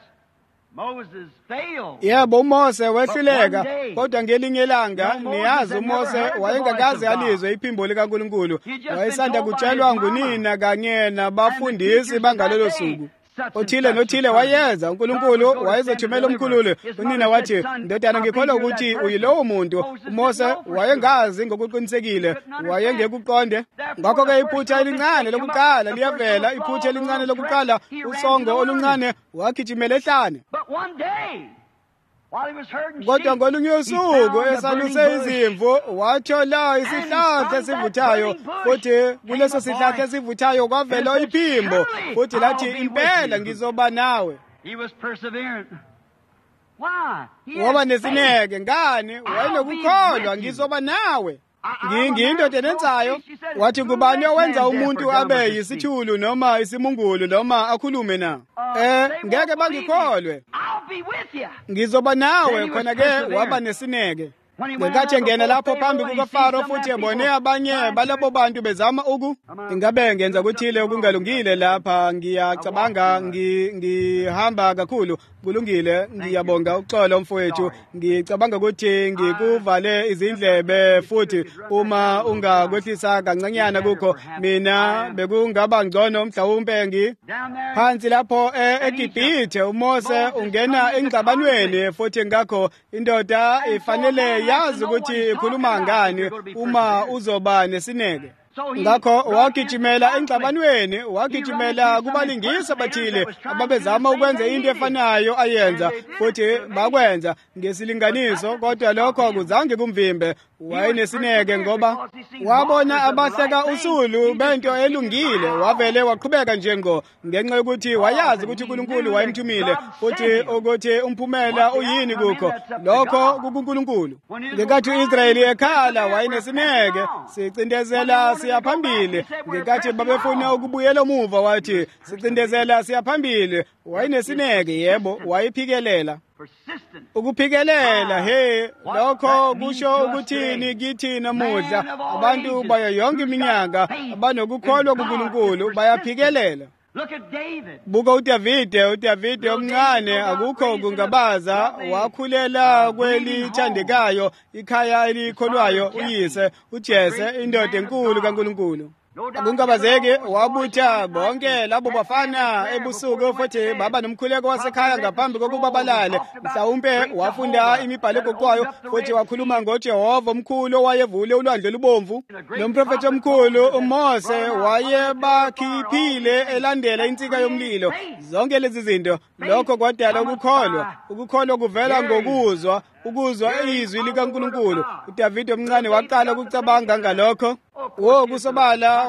Yebo, uMose wehluleka, kodwa ngelinye ilanga niyazi uMose wayengakaze alizwe iphimbo likaNkulunkulu. Wayesanda kutshelwa ngunina kanye nabafundisi bangalelo suku. Othile nothile wayeza, uNkulunkulu wayezothumela umkhululi. Unina wathi, ndodana, ngikholwa ukuthi uyilowo muntu. uMose wayengazi ngokuqinisekile, wayengekuqonde. Ngakho-ke iphutha elincane lokuqala liyavela, iphutha elincane lokuqala, usongo oluncane wagijimela ehlane. Kodwa ngolunye usuku esaluse izimvu wathola isihlahla esivuthayo, futhi kuleso sihlahla esivuthayo kwavela iphimbo, futhi lathi impela ngizoba nawe. Ngoba nesineke. Ngani? Wayenokukholwa, ngizoba nawe. Ngiyindoda enenzayo. Wathi ngubani owenza umuntu abe yisithulu noma isimungulu noma akhulume na? Ngeke bangikholwe. Ngizoba nawe. Khona-ke waba nesineke. Ngenkathi engena lapho phambi kukaFaro futhi ebone abanye balabo bantu bezama ingabe ngenza kuthile okungalungile lapha, ngiyacabanga ngihamba kakhulu. Kulungile, ngiyabonga uxolo mfowethu. Ngicabanga ukuthi ngikuvale izindlebe futhi uma ungakwehlisa kancanyana kukho, mina bekungaba ngcono mhlawumbe phansi lapho eGibhithe. uMose ungena engxabanweni futhi ngakho indoda ifanele yazi ukuthi ikhuluma ngani uma uzoba nesineke. Ngakho wagijimela engxabanweni, wagijimela kubalingisi abathile ababezama ukwenza into efanayo ayenza, futhi bakwenza ngesilinganiso, kodwa lokho akuzange kumvimbe. Wayenesineke ngoba wabona abahleka usulu bento elungile, wavele waqhubeka ngenxa yokuthi wayazi ukuthi uNkulunkulu wayemthumile, futhi ukuthi umphumela uyini kukho. Lokho kukuNkulunkulu. Ngenkathi uIsrayeli ekhala, wayenesineke. Sicindezela siya phambili. Ngenkathi babefuna ukubuyela emuva, wathi sicindezela siya phambili. Wayenesineke, yebo, wayiphikelela. Ukuphikelela, lokho kusho ukuthini kithi namuhla? Abantu bayo yonke iminyaka abanokukholwa kuNkulunkulu bayaphikelela. Buka uDavide omncane, akukho kungabaza, wakhulela kwelithandekayo, ikhaya elikholwayo, uyise uJese, indoda enkulu kaNkulunkulu. Akungabazeki, wabutha bonke labo bafana ebusuku futhi baba nomkhuleko wasekhaya ngaphambi kokuba balale. Mhlawumbe wafunda imibhalo egoqwayo futhi wakhuluma ngoJehova omkhulu owayevule ulwandle olubomvu. Nomprofeti omkhulu uMose wayebakhiphile elandela insika yomlilo. Zonke lezi zinto, lokho kwadala ukukholwa kuvela ukuzwa izwi likaNkulunkulu. uDavide omncane waqala ukucabanga ngalokho. Kusobala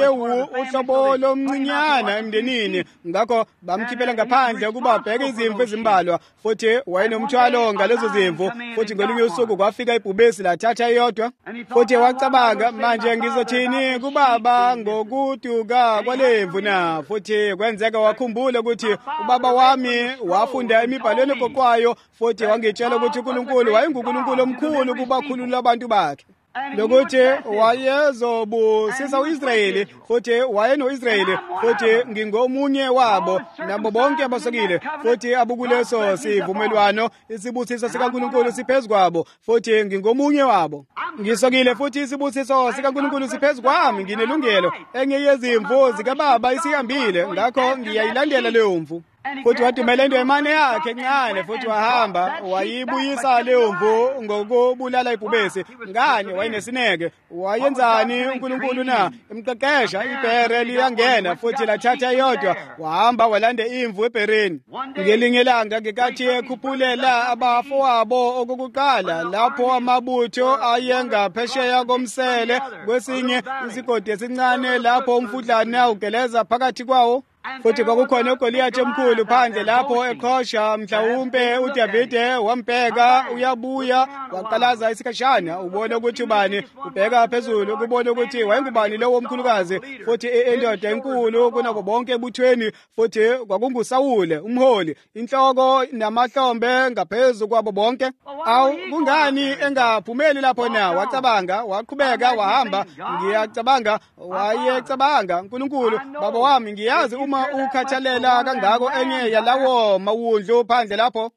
uhlobo lomncinyana emndenini, ngakho bamkhiphela ngaphandle ukuba abheke izimvu ezimbalwa, futhi wayenomthwalo ngalezo zimvu. Futhi ngolunye usuku kwafika ibhubesi lathatha iyodwa, futhi wacabanga, manje ngizothini kubaba ngokuduka kwalemvu na? Futhi kwenzeka wakhumbula ukuthi ubaba wami wafunda emibhalweni egoqwayo, futhi wangitshela ukuthi uNkulunkulu wayenguNkulunkulu omkhulu kubakhulula abantu bakhe. lokuthi wayezobusisa u-Israyeli futhi wayeno-Israyeli futhi ngingomunye wabo nabo bonke abasokile futhi abukuleso sivumelwano isibusiso sikaNkulunkulu siphezu kwabo futhi ngingomunye wabo. Ngisokile futhi isibusiso sikaNkulunkulu siphezu kwami, nginelungelo. Enye yezimvu zikaBaba isihambile, ngakho ngiyayilandela leyo mvu. Futhi wadumela indwemane yakhe encane futhi wahamba wayibuyisa leyo mvu ngokubulala ibhubesi. Ngani? Wayenesineke. Wayenzani uNkulunkulu na? Imqeqesha ibhere liyangena futhi lathatha iyodwa, wahamba walanda imvu ebhereni. Ngelinye ilanga ngekathi ekhuphulela abafowabo okokuqala lapho amabutho ayengaphesheya komsele kwesinye isigodi esincane lapho umfudlana ugeleza phakathi kwawo. Futhi kwakukhona uGoliathi omkhulu phandle lapho eqhosha. Mhlawumbe uDavide wambheka uyabuya waqalaza isikhashana, ubone ukuthi ubani ubheka phezulu, ukubona ukuthi wayengubani lowo omkhulukazi futhi indoda enkulu kunabo bonke ebuthweni, futhi kwakunguSawule umholi, inhloko namahlombe ngaphezulu kwabo bonke. Awu kungani engaphumeli lapho na? Wacabanga, waqhubeka wahamba. Ngiyacabanga wayecabanga, uNkulunkulu baba wami, ngiyazi uma ukhathalela kangako enye yalawo mawundlu phandle lapho,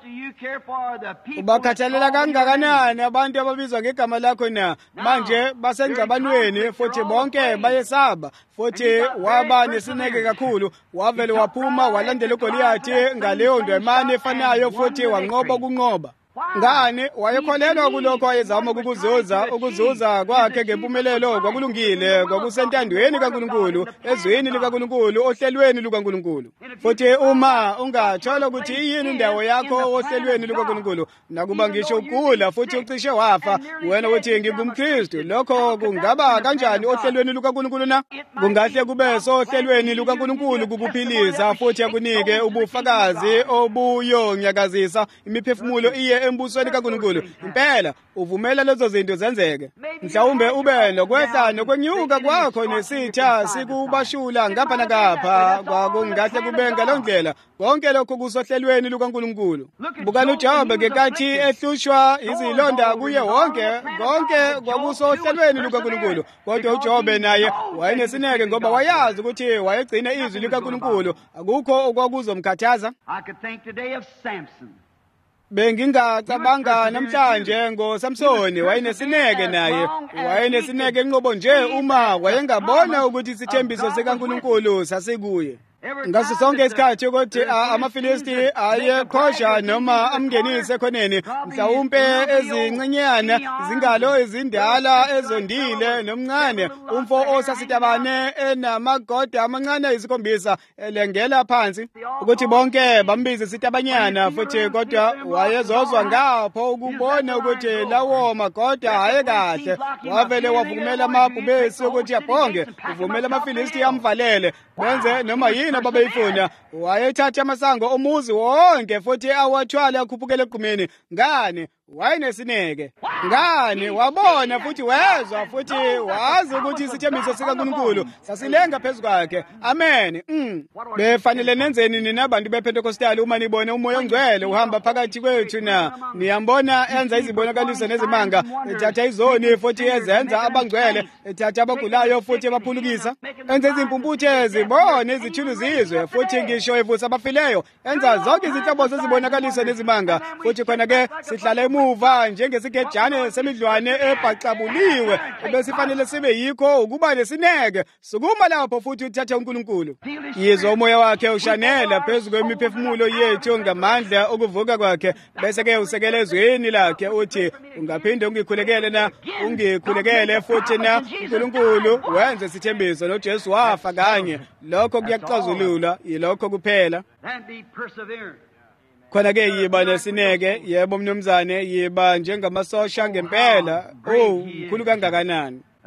ubakhathalela kangakanani abantu ababizwa ngegama lakho na? Manje basengxabanweni futhi bonke bayesaba, futhi waba nesineke kakhulu. Wavele waphuma walandela uGoliathi ngaleyo ndwemane efanayo futhi wanqoba ukunqoba. Ngani? Wayekholelwa kulokho ayezama ukuzuza kwakhe ngempumelelo. Kwakulungile, kwakusentandweni kaNkulunkulu, ezweni likaNkulunkulu, ohlelweni lukaNkulunkulu. Futhi uma ungathola ukuthi yini indawo yakho ohlelweni lukaNkulunkulu, nakuba ngisho ugula futhi ucishe wafa, wena uthi ngingumKristu, lokho kungaba kanjani ohlelweni lukaNkulunkulu na? Kungahle kube sohlelweni lukaNkulunkulu kukuphilisa futhi akunike ubufakazi obuyonyakazisa imiphefumulo iye embusweni kaNkulunkulu. Impela uvumela lezo zinto zenzeke. Mhlawumbe ube nokwehla nokwenyuka kwakho nesitha sikubashula ngapha nakapha, kwakungahle kube ngaleyo ndlela. Konke lokho kusohlelweni lukaNkulunkulu. Bukani uJobe ngekathi ehlushwa izilonda kuye wonke, konke kwakusohlelweni lukaNkulunkulu. Kodwa uJobe naye wayenesineke ngoba wayazi ukuthi wayegcina izwi likaNkulunkulu, akukho okwakuzomkhathaza. Bengingacabanga namhlanje ngoSamsoni, wayenesineke naye, wayenesineke enqobo nje uma wayengabona ukuthi isithembiso sikaNkulunkulu sasikuye. Ngaso sonke isikhathi ukuthi amaFilisti ayeqhosha noma amngenise khoneni, mhlawumbe ezincinyana zingalo ezindala ezondile nomncane, umfo osasitabane enamagoda amancane isikhombisa elengela phansi, ukuthi bonke bambize isitabanyana futhi kodwa wayezozwa ngapho ukubona ukuthi lawo magoda ayekahle. Wavele wavumela amabhubesi ukuthi abhonge, uvumela amaFilisti amvalele benze noma yini ababeyifuna. Wayethatha amasango omuzi wonke futhi awathwala akhuphukele eqhumeni. Ngani? Wayenesineke. Ngani? Wabona futhi wezwa futhi wazi ukuthi isithembiso sikaNkulunkulu sasilenga phezu kwakhe. Amen. Befanele nenzeni nina abantu bePentecostal uma nibone umoya ongcwele uhamba phakathi kwethu na? Niyambona enza izibonakaliso nezimanga, ethatha izoni futhi ezenza abangcwele, ethatha abagulayo futhi abaphulukisa, enza izimpumputhe zibone izithulu zizwe futhi ngisho evusa abafileyo, enza zonke izinhlobo zezibonakaliso nezimanga. Futhi khona ke sihlala emuva njengesigejane semidlwane ebhaxabuliwe, besifanele sibe yikho ukuba lesineke. Sukuma lapho futhi uthathe uNkulunkulu. Yizwa umoya wakhe ushanela phezu kwemiphefumulo yethu ngamandla okuvuka kwakhe, bese ke usekele ezweni lakhe uthi ungaphinde ungikhulekele na? Ungikhulekele futhi na? uNkulunkulu wenze isithembiso noJesu wafa kanye. Lokho kuyaxazulula, yilokho kuphela. Khona-ke yiba nesineke, yebo mnumzane, yiba njengamasosha ngempela. Mkhulu kangakanani.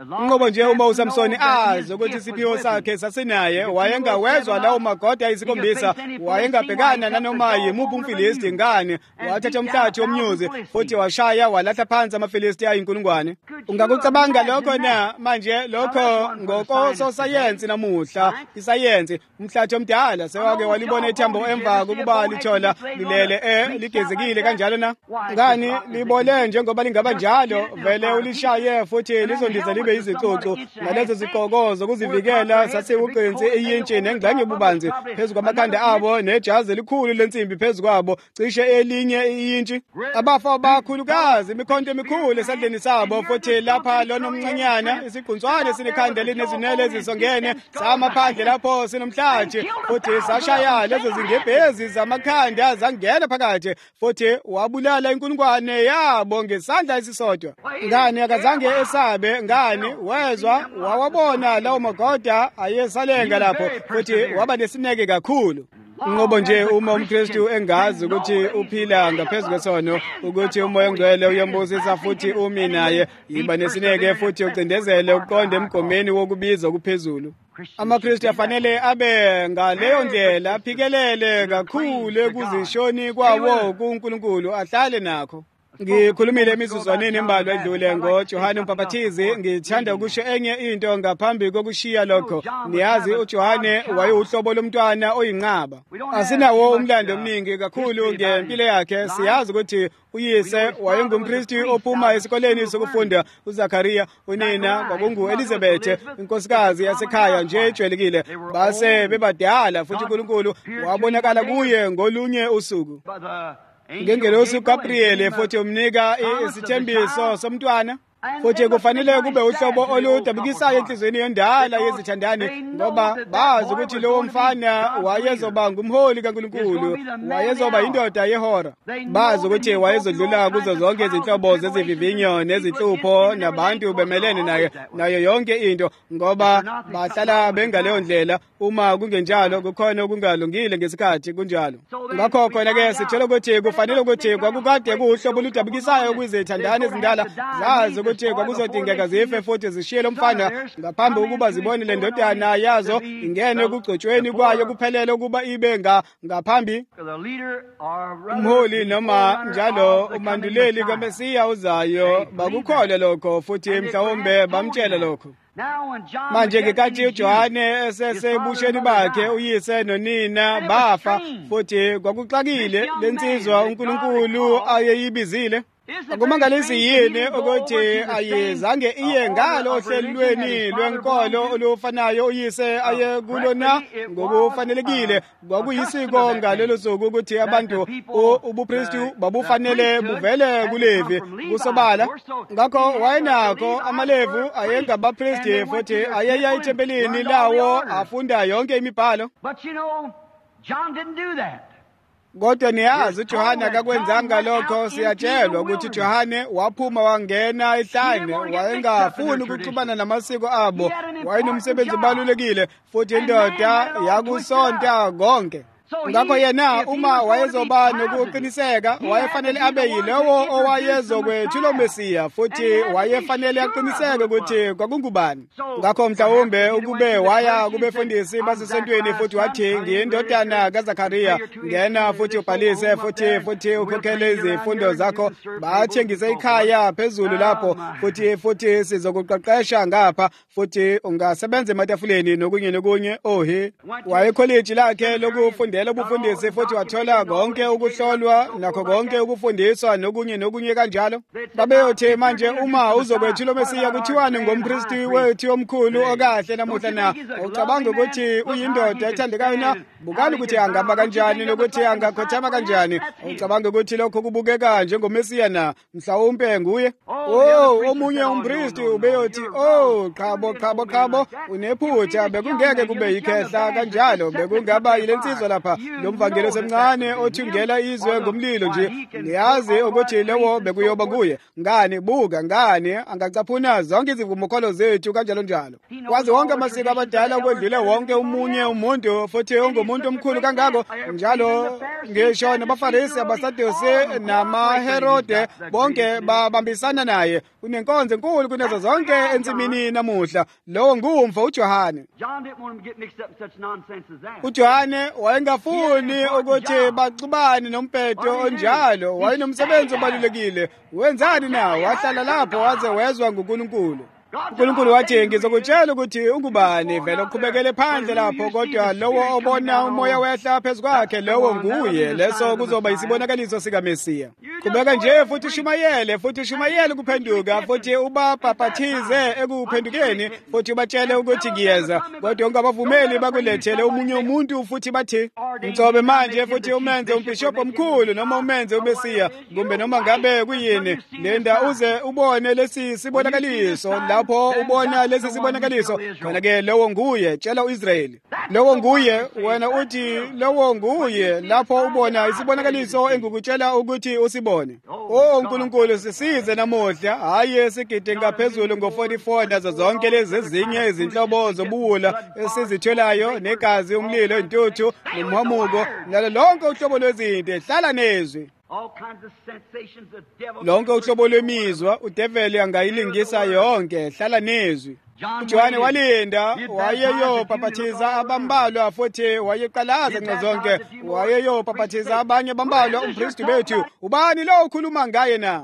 Ngoba nje uma uSamsoni azi ukuthi isiphiwo sakhe sasinaye, wayengawezwa lawo magoda ayisikhombisa, wayengabhekana nanoma yimuphi umFilisti ngani, wathatha umhlathi omnyuzi futhi washaya walahla phansi amaFilisti ayinkulungwane. Ungakucabanga lokho na manje? Lokho ngokososayensi namuhla, isayensi, umhlathi omdala sewake walibona ithambo emva kokuba lithola lilele ligezekile kanjalo na? Ngani libole njengoba lingaba njalo, vele ulishaye futhi lizondiza libe izicucu ngalezo ziqokozo kuzivikela sasewuqinsi iyintshi nengxenye bubanzi phezu kwamakhanda abo nejazi elikhulu lensimbi phezu kwabo cishe elinye iyintshi. Abafa bakhulukazi imikhonto emikhulu esandleni sabo futhi lapha lona omncanyana isiquntswane sinekhanda linezinwele ezisongene samaphandle lapho sinomhlathi futhi sashaya lezo zingebhezi zamakhanda zangena phakathi futhi wabulala inkulungwane yabo ngesandla esisodwa. Ngani akazange esabe? Ngani wezwa wawabona lawo magoda ayesalenga lapho futhi waba nesineke kakhulu. Ngoba nje uma umKristu engazi ukuthi uphila ngaphezu kwesono, ukuthi uMoya oNgcwele uyambusisa futhi umi naye, yiba nesineke futhi ucindezele uqonde emgomeni wokubiza okuphezulu. AmaKristu afanele abe ngaleyo ndlela aphikelele kakhulu ekuzishoni kwawo kuNkulunkulu, ahlale nakho. Ngikhulumile emizuzwaneni embalwa edlule ngoJohane uMbhaphathizi. Ngithanda ukusho enye into ngaphambi kokushiya lokho. Niyazi uJohane wayeuhlobo lomntwana oyinqaba. Asinawo umlando omningi kakhulu ngempilo yakhe. Siyazi ukuthi uyise wayengumpristi ophuma esikoleni sokufunda, uZakhariya. Unina kwakungu-Elizabeth, inkosikazi yasekhaya nje ejwayelekile. Base bebadala futhi uNkulunkulu wabonakala kuye ngolunye usuku. Ngengelosi uGabriel futhi umnika isithembiso somntwana. Futhi kufanele kube uhlobo oludabukisayo enhlizweni yendala yezithandani, ngoba bazi ukuthi lowo mfana wayezoba ngumholi kaNkulunkulu, wayezoba indoda yehora. Bazi ukuthi wayezodlula kuzo zonke izinhlobo zezivivinyo nezinhlupho nabantu bemelene nayo yonke into, ngoba bahlala bengaleyo ndlela. Uma kungenjalo kukhona okungalungile ngesikhathi kunjalo. Ngakho khona-ke sithola ukuthi kufanele ukuthi kwakukade kuwuhlobo oludabukisayo kwizithandani ezindala, zazi ukuthi kwakuzodingeka zife futhi zishiye lo mfana ngaphambi kokuba zibone le ndodana yazo ingene ekugcotshweni kwayo kuphelele ukuba ibe ngaphambi umholi noma njalo umanduleli kaMesiya uzayo. Bakukholwa lokho futhi mhlawumbe bamtshela lokho. Manje ngekathi uJohane esesebusheni bakhe, uyise nonina bafa futhi kwakuxakile lensizwa uNkulunkulu ayeyibizile. Akumangalisi yini ukuthi ayizange iye ngalo ohlelweni lwenkolo olufanayo uyise aye kulona ngokufanelekile? Kwakuyisiko ngalelo suku ukuthi abantu ubupristu babufanele buvele kuLevi kusobala. Ngakho wayenakho amaLevi ayengabapristi futhi ayeya ethempelini lawo afunda yonke imibhalo. John didn't do that. Kodwa niyazi uJohane akakwenzanga lokho. Siyatshelwa ukuthi uJohane waphuma wangena ehlane, wayengafuni ukuxubana namasiko abo. Wayenomsebenzi obalulekile futhi indoda yakusonta konke. Ngakho yena uma wayezoba nokuqiniseka, wayefanele abe yilowo owayezokwethula uMesiya futhi wayefanele aqiniseke ukuthi kwakungubani. Ngakho mhlawumbe ukube waya kubefundisi basesontweni futhi wathi ngiyindodana kaZakhariya, ngena futhi ubhalise futhi ukhokhele izifundo zakho, bathengise ikhaya phezulu lapho futhi sizokuqeqesha ngapha futhi ungasebenza ematafuleni nokunye wayekholeji lakhe lokufundela ubufundisi futhi wathola konke ukuhlolwa nakho konke ukufundiswa nokunye kanjalo. Babeyothi manje uma uzokwethula uMesiya kuthiwani ngompristi wethu omkhulu okahle namuhla na? Ucabanga ukuthi uyindoda ethandekayo na? Bukani ukuthi angaba kanjani nokuthi angakhothama kanjani? Ucabanga ukuthi lokho kubukeka njengoMesiya na? Mhlawumbe nguye. Omunye umpristi ubeyothi qhabo unephutha, bekungeke kube yikhehla kanjalo, bekungaba yilensizwa lapha. lapha lo mvangeli osemncane othungela izwe ngomlilo nje. Ngiyazi ukuthi lewo bekuyoba kuye. Ngani buka ngani angacaphuna zonke izivumokholo zethu kanjalo njalo. Kwazi wonke amasiko abadala ukwedlule wonke umunye umuntu futhi ungumuntu omkhulu kangako njalo ngisho nabaFarisi abaSadusi namaHerode bonke babambisana naye. Unenkonzo enkulu kunezo zonke ensimini namuhla. Lowo ngumfa uJohane. uJohane wayengafuni ukuthi baxubane nompetho onjalo. Wayenomsebenzi obalulekile. Wenzani nawo? Wahlala lapho waze wezwa nguNkulunkulu. uNkulunkulu wathi ngizokutshela ukuthi ungubani vele uqhubekele phandle lapho kodwa lowo obona umoya wehla phezu kwakhe lowo nguye. Leso kuzoba isibonakaliso sikaMesiya. Qhubeka nje futhi shumayele kuphenduka futhi ubabhaphathize ekuphendukeni futhi ubatshele ukuthi ngiyeza kodwa ungabavumeli bakulethele omunye umuntu futhi bathi ngithobe manje futhi umenze umbhishophu omkhulu noma umenze uMesiya kumbe noma ngabe kuyini. Linda uze ubone lesi sibonakaliso. Lapho ubona lesi sibonakaliso khona-ke lowo nguye. Tshela u-Israyeli lowo nguye. Wena uthi lowo nguye lapho ubona isibonakaliso engikutshela ukuthi usibone. uNkulunkulu sisize namuhla hayi esigide ngaphezulu ngo-44 nazo zonke lezi ezinye izinhlobo zobuwula esizitholayo negazi umlilo intuthu nomhamuko nalo lonke uhlobo lwezinto. Hlala nezwi lonke uhlobo lwemizwa udeveli angayilingisa yonke. Hlala nezwi. uJohane walinda wayeyobhaphathiza abambalwa futhi wayeqalaza ngazonke wayeyobhaphathiza abanye bambalwa. Umpristi bethu ubani lo ukhuluma ngaye na?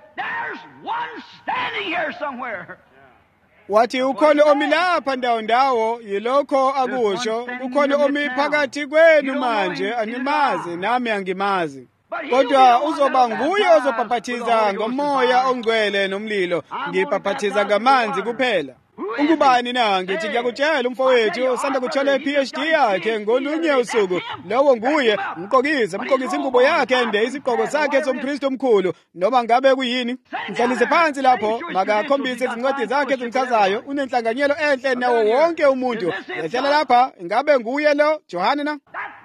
Wathi ukhona omi lapha ndawo yilokho akusho. Ukhona omi phakathi kwenu manje animazi nami angimazi. Kodwa uzoba nguye ozobhaphathiza ngomoya ongcwele nomlilo. Ngibhaphathiza ngamanzi kuphela. Ungubani na? Ngithi ngiyakutshela umfowethu usanda kuthola iPhD yakhe ngolunye usuku. Lowo nguye. Mqokise ingubo yakhe ende isigqoko sakhe sompristi omkhulu noma ngabe kuyini. Mhlalise phansi lapho makakhombise izincwadi zakhe ezimchazayo. Unenhlanganyelo enhle nawo wonke umuntu. Ehlala lapha ngabe nguye lo Johane na?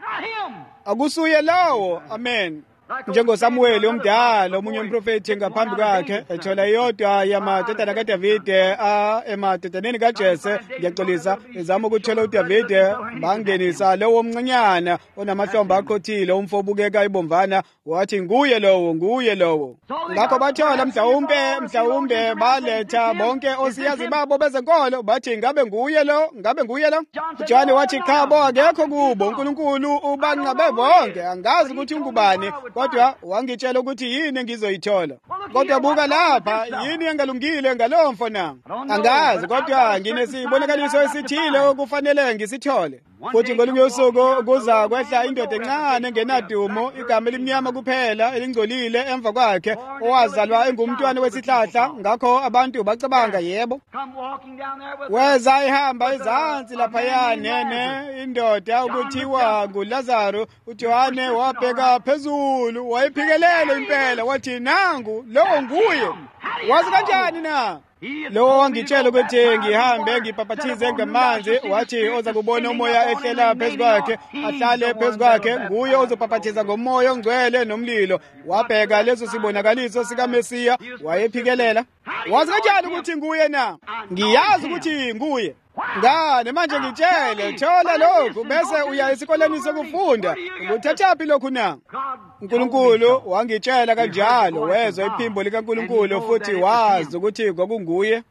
Akusuye lawo. Amen. NjengoSamuel omdala omunye umprofeti ngaphambi kwakhe ethola iyodwa yamadodana kaDavide emadodaneni kaJese. Ngiyaxolisa izama ukuthola uDavide bangenisa lowo mncinyana onamahlombe aqothile umfobukeka ibomvana. Wathi nguye lowo. Ngakho bathola mhlawumbe baletha bonke osiyazi babo bezenkolo bathi ngabe nguye lo. uJohane wathi khabo akekho kubo. uNkulunkulu ubanqabe bonke. Angazi ukuthi ungubani kodwa wangitshela ukuthi yini engizoyithola. Kodwa buka lapha yini engalungile ngalowo mfo na? Angazi kodwa nginesibonakaliso esithile okufanele ngisithole. Futhi ngolunye usuku kuza kwehla indoda encane engenadumo igama elimnyama kuphela elingcolile emva kwakhe owazalwa engumntwana wesihlahla. Ngakho abantu bacabanga yebo weza ihamba izansi laphaya nene indoda ukuthiwa nguLazaro. uJohane wabheka phezulu wayiphikelele impela wathi nangu lowo nguye. Wazi kanjani na? Lowo wangitshela ukuthi ngihambe ngibhaphathize ngamanzi. Wathi oza kubona umoya ehlela phezu kwakhe ahlale phezu kwakhe. Nguye ozobhaphathiza ngomoya ongcwele nomlilo. Wabheka leso sibonakaliso sikaMesiya wayephikelela. Wazi kanjani ukuthi nguye na? Ngiyazi ukuthi nguye. Ngane manje ngitshele thola lokhu bese uya esikoleni sokufunda. Ukuthathaphi lokhu na? uNkulunkulu wangitshela kanjalo. Wezwa iphimbo likaNkulunkulu futhi wazi ukuthi kwakunguye.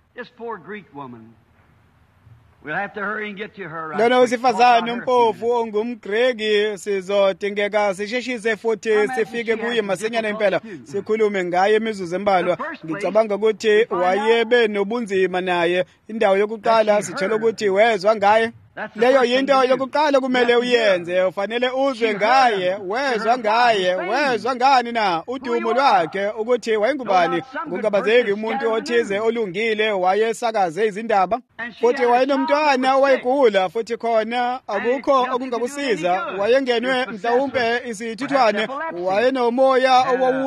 Lona wesifazane umpofu ongumGreki sizodingeka sisheshise futhi sifike kuye masinyane impela sikhulume ngaye imizuzu embalwa. Ngicabanga ukuthi wayebe nobunzima naye. Indawo yokuqala sitshela ukuthi wezwa ngaye. Leyo yinto yokuqala kumele uyenze. Ufanele uzwe ngaye. Wezwa ngani na? Udumo lwakhe ukuthi wayengubani. Kungabazeki umuntu othize olungile wayesakaze izindaba futhi wayenomntwana owayegula futhi khona akukho okungakusiza. Wayengenwe mhlawumbe isithuthwane. Wayenomoya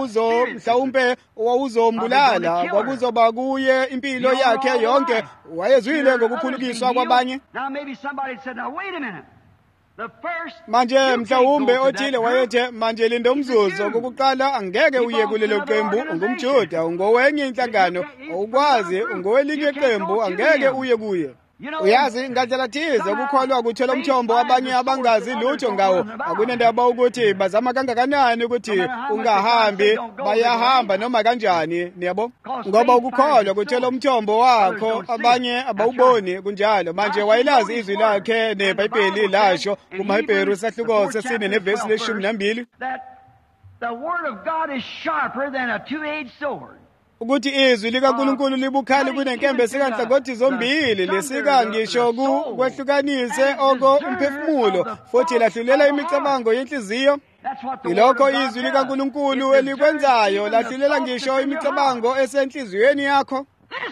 owawuzombulala. Kwakuzoba kuye impilo yakhe yonke. Wayezwile ngokukhulukiswa kwabanye. manje mhlawumbe othile wayethe manje linda umzuzu okokuqala angeke uye kulelo qembu ungumjuda ungowenye inhlangano awukwazi ungowelinye iqembu angeke uye kuye uyazi ngandlela thize ukukholwa ukuthola umthombo abanye abangazi lutho ngawo akunendaba ukuthi bazama kangakanani ukuthi ungahambi bayahamba noma kanjani niyabo ngoba ukukholwa ukuthola umthombo wakho abanye abawuboni kunjalo manje wayilazi izwi lakhe neBhayibheli lasho kumaHebheru sahluko sesine nevesi le-12 the word of God is sharper than a two-edged sword. ukuthi izwi likaNkulunkulu libukhali kunenkembe sikanhlangothi zombili lisika ngisho kwehlukanise oko umphefumulo futhi lahlulela imicabango yenhliziyo ilokho izwi likaNkulunkulu elikwenzayo lahlulela ngisho imicabango esenhliziyweni yakho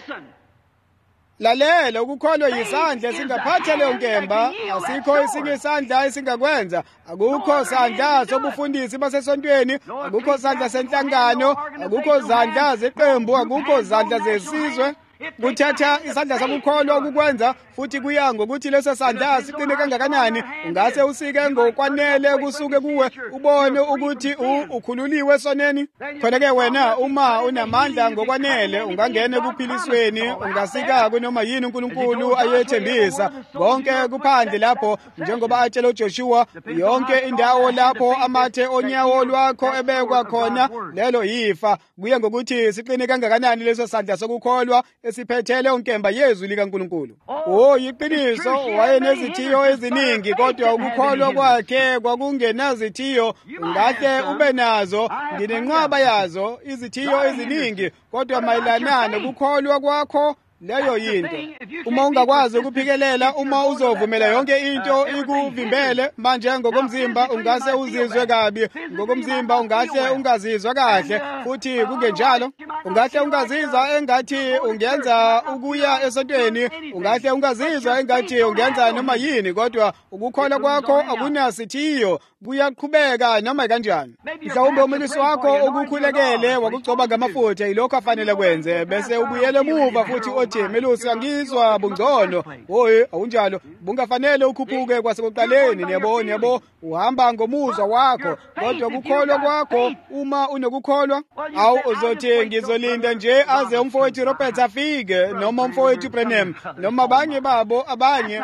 lalela ukukholwa yisandla singaphatha leyo nkemba asikho esinye isandla esingakwenza akukho sandla sobufundisi basesontweni akukho sandla senhlangano akukho sandla zeqembu akukho sandla zesizwe kuthatha isandla sakukholwa ukukwenza futhi kuya ngokuthi leso sandla siqine kangakanani ungase usike ngokwanele kusuke kuwe ubone ukuthi ukhululiwe soneni khona-ke wena uma unamandla ngokwanele ungangena kuphilisweni ungasika kunoma yini uNkulunkulu ayethembisa konke kuphandle lapho njengoba atshela uJoshua yonke indawo lapho amathe onyawo lwakho ebekwa khona lelo yifa kuye ngokuthi siqine kangakanani leso sandla sokukholwa esiphethele onkemba yezwi likaNkulunkulu yiqiniso wayenezithiyo eziningi kodwa ukukholwa kwakhe kwakungenazithiyo ungahle ube nazo nginenqwaba yazo izithiyo eziningi kodwa mayelana nokukholwa kwakho leyo yinto uma ungakwazi ukuphikelela uma uzovumela yonke into ikuvimbele manje ngokomzimba ungase uzizwe kabi ngokomzimba ungahle ungazizwa kahle futhi kungenjalo ungahle ungazizwa engathi ungenza ukuya esontweni ungahle ungazizwa engathi ungenza noma yini kodwa ukukholwa kwakho akunasithiyo kuyaqhubeka noma kanjani mhlawumbe umlisi wakho okukhulekele wakugcoba ngamafutha yilokho afanele kwenze bese ubuyele emuva futhi melusi angizwa bungcono awunjalo bungafanele ukhuphuke kwasekuqaleni niyabo uhamba ngomuzwa wakho kodwa ukukholwa kwakho uma unokukholwa awu uzothi ngizolinda nje aze umfowethu Robert afike noma umfowethu Branham noma abanye babo abanye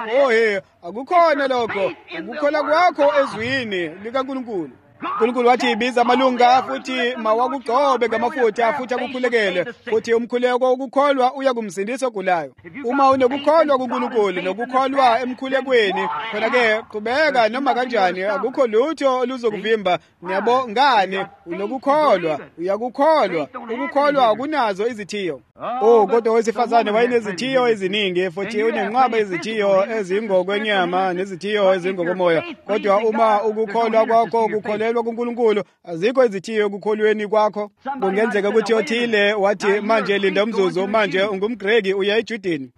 akukhona lokho ukukholwa kwakho ezwini likaNkulunkulu uNkulunkulu wathi ibiza amalunga futhi mawakugcobe ngamafutha futhi akukhulekele futhi umkhuleko ukukholwa uya kumsindisa ogulayo uma unokukholwa kuNkulunkulu nokukholwa emkhulekweni khona-ke qhubeka noma kanjani akukho lutho oluzokuvimba niyabo ngane unokukholwa uyakukholwa ukukholwa akunazo izithiyo kodwa owesifazane wayenezithiyo eziningi futhi unenqwaba izithiyo ezingokwenyama nezithiyo ezingokomoya kodwa uma ukukholwa kwakho kukholelwa kuNkulunkulu azikho izithiyo ekukholweni kwakho kungenzeka ukuthi othile wathi manje linda umzuzu manje ungumGreki uya eJudeni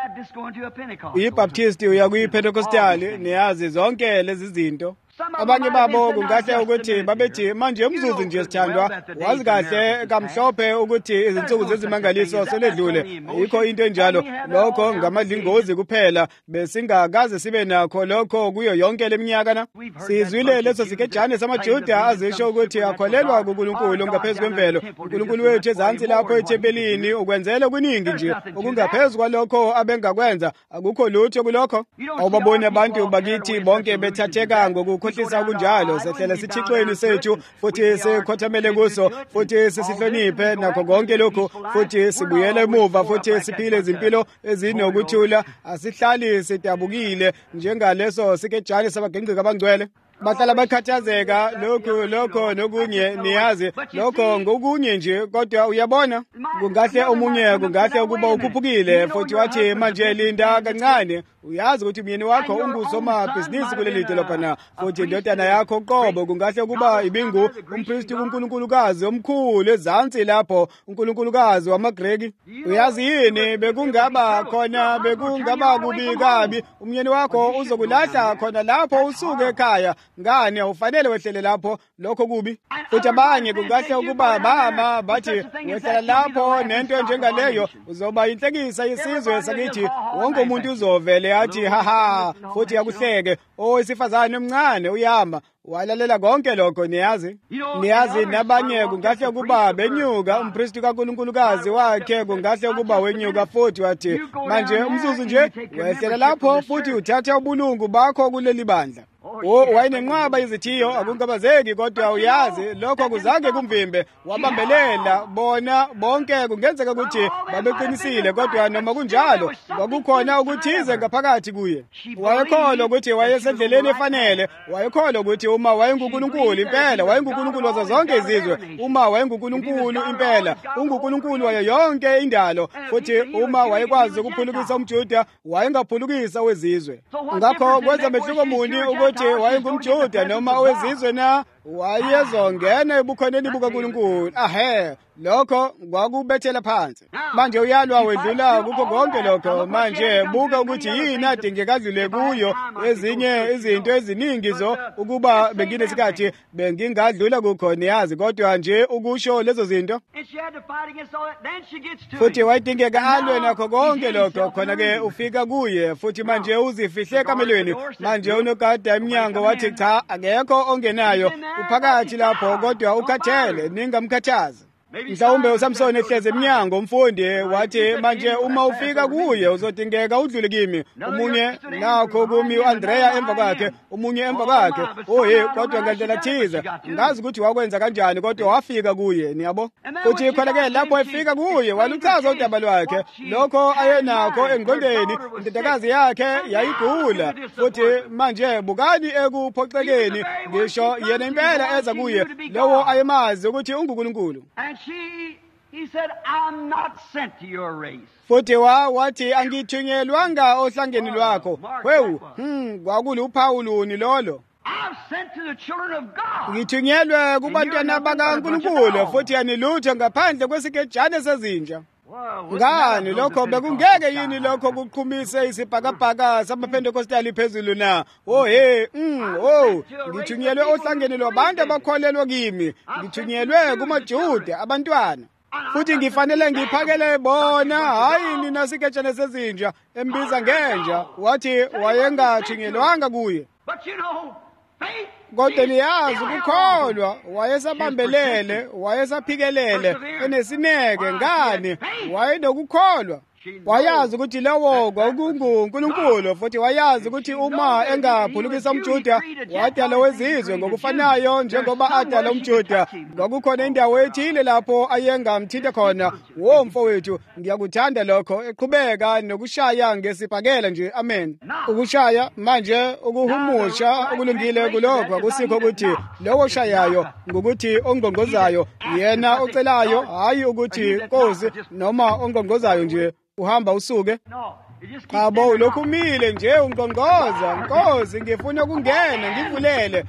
uyiBaptist uya kuyiPentecostal niyazi zonke lezi zinto abanye babo kungahle ukuthi babethi manje umzuzu nje sithandwa wazi kahle kamhlophe ukuthi izinsuku zezimangaliso seledlule ayikho into enjalo lokho ngamadlingozi kuphela besingakaze sibe nakho lokho kuyo yonke leminyaka na sizwile leso sikejane samaJuda azisho ukuthi akholelwa kuNkulunkulu ngaphezu kwemvelo uNkulunkulu wethu ezansi lapho ethempelini ukwenzela kuningi nje okungaphezu kwalokho abengakwenza akukho lutho kulokho awubaboni abantu bakithi bonke bethatheka ngokukhohlisa kunjalo sehlela sithixweni sethu futhi sikhothamele kuso futhi sisihloniphe nakho konke lokho futhi sibuyele emuva futhi siphile izimpilo ezinokuthula asihlali sidabukile njengaleso sikejane sabagengqiki abangcwele bahlala bakhathazeka lokho nokunye niyazi lokho ngokunye nje kodwa uyabona kungahle omunye kungahle ukuba ukhuphukile futhi wathi manje linda kancane uyazi ukuthi umyeni wakho ungusomabhizinisi kuleli dolobha na futhi indodana yakho uqobo kungahle kuba ibingu umpristi kuNkulunkulukazi omkhulu ezansi lapho uNkulunkulukazi wamaGreki uyazi yini bekungaba kubi kabi umyeni wakho uzokulahla khona lapho usuke ekhaya ngani awufanele wehlele lapho lokho kubi. Futhi abanye kungahle ukuba bama bathi wehlela lapho nento njengaleyo uzoba inhlekisa isizwe sakithi, wonke umuntu uzovele athi haha futhi akuhleke, owesifazane omncane uyama walalela konke lokho. Niyazi nabanye kungahle ukuba benyuka, umpristi kaNkulunkulukazi wakhe kungahle ukuba wenyuka futhi wathi manje umzuzu nje wehlela lapho futhi uthathe ubulungu bakho kuleli bandla. Wayenenqaba izithiyo, akungabazeki, kodwa uyazi lokho kuzange kumvimbe, wabambelela. Bona bonke kungenzeka ukuthi babeqinisile, kodwa noma kunjalo kwakukhona ukuthize ngaphakathi kuye. Wayekholwa ukuthi wayesendleleni efanele, wayekholwa ukuthi uma wayenguNkulunkulu impela, wayenguNkulunkulu wazo zonke izizwe. Uma wayenguNkulunkulu impela, unguNkulunkulu wayo yonke indalo, futhi uma wayekwazi ukuphulukisa umJuda, wayengaphulukisa wezizwe. Ngakho kwenza mehluko muni ukuthi wayengumJuda noma owezizwe na? Wayezongena ebukhoneni bukaNkulunkulu. Lokho kwakubethela phansi. Manje uyalwa wedlula kukho konke lokho. Manje buka ukuthi yini adingeka adlule kuyo. Ezinye izinto eziningi ukuba benginesikhathi bengingadlula kukho, niyazi, kodwa nje ukusho lezo zinto. Futhi wayedingeka alwe nakho konke lokho, khona-ke ufika kuye. Futhi manje uzifihle ekamelweni. Manje unogada emnyango wathi cha, akekho ongenayo. Uphakathi lapho kodwa ukhathele, ningamkhathazi. Mhlawumbe uSamsoni ehleze emnyango, umfundi wathi manje uma ufika kuye uzodingeka udlule kimi. Omunye nakho kumi uAndrea emva kwakhe, omunye emva kwakhe. Kodwa ngendlela thize ngazi ukuthi wakwenza kanjani, kodwa wafika kuye, niyabo. Futhi khona-ke lapho efika kuye waluchaza udaba lwakhe, lokho ayenakho engqondweni. Indodakazi yakhe yayigula, futhi manje bukani ekuphoxekeni, ngisho yena impela eza kuye lowo ayemazi ukuthi unguNkulunkulu. He said, I'm not sent to your race. Futhi wathi angithunyelwanga ohlangeni lwakho. Kwakule uPawuluni lolo. I'm sent to the children of God. Ngithunyelwe kubantwana bakaNkulunkulu, futhi anilutho ngaphandle kwesikejane sezinja. Ngani lokho bekungeke yini lokho kuqhumise isibhakabhaka samaPentekostali phezulu na? Ngithunyelwe ohlangeni lwabantu abakholelwa kimi, ngithunyelwe kumaJuda abantwana. Futhi ngifanele ngiphakele bona, hayi nina sikejane sezinja embiza ngenja. Wathi wayengathunyelwanga kuye. Kodwa niyazi ukukholwa wayesabambelele, wayesaphikelele, enesineke. Ngani? Wayenokukholwa. Wayazi ukuthi lowo kwakunguNkulunkulu, futhi wayazi ukuthi uma engaphulukisa umJuda wadala wezizwe ngokufanayo njengoba adala umJuda. Kwakukhona indawo ethile lapho ayengamthinta khona. Mfowethu, ngiyakuthanda lokho. Eqhubeka nokushaya ngesibhakela nje. Amen. Ukushaya manje, ukuhumusha okulungile kulokho akusikho ukuthi lowo shayayo ngokuthi ongqongozayo yena ocelayo, hayi ukuthi Nkosi noma ongqongozayo nje uhamba usuke. Qabo lokumile nje ungqongoza, Nkosi ngifuna ukungena ngivulele.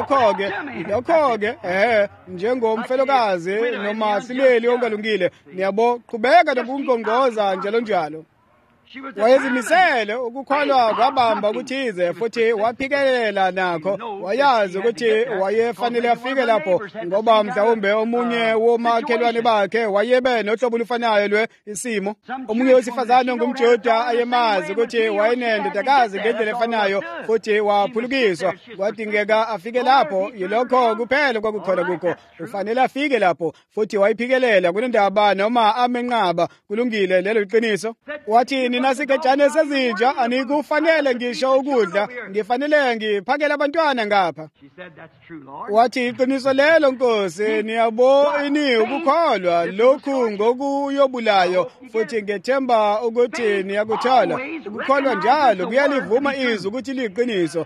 Lokho-ke njengomfelokazi noma sileli ongalungile, niyabo, qhubeka nokungqongoza njalo. Wayezimisele, ukukholwa kwabamba ukuthize, futhi waphikelela nakho. Wayazi ukuthi wayefanele afike lapho ngoba mhlawumbe omunye womakhelwane bakhe wayebe nohlobo olufanayo isimo. Omunye wesifazane ongumJuda ayemazi ukuthi wayenendodakazi ngendlela efanayo, futhi waphulukiswa. Kwadingeka afike lapho. Yilokho kuphela kwakukhona kukho. Ufanele afike lapho, futhi wayiphikelela kunendaba noma amenqaba. Kulungile lelo iqiniso. Wathi nasikejane sezinja anikufanele ngisho ukudla, ngifanele ngiphakele abantwana ngapha. Wathi iqiniso lelo Nkosi, niyabo ini ukukholwa lokhu ngokuyobulayo, futhi ngethemba ukuthi niyakuthola. Ukukholwa njalo kuyalivuma izwi ukuthi liqiniso.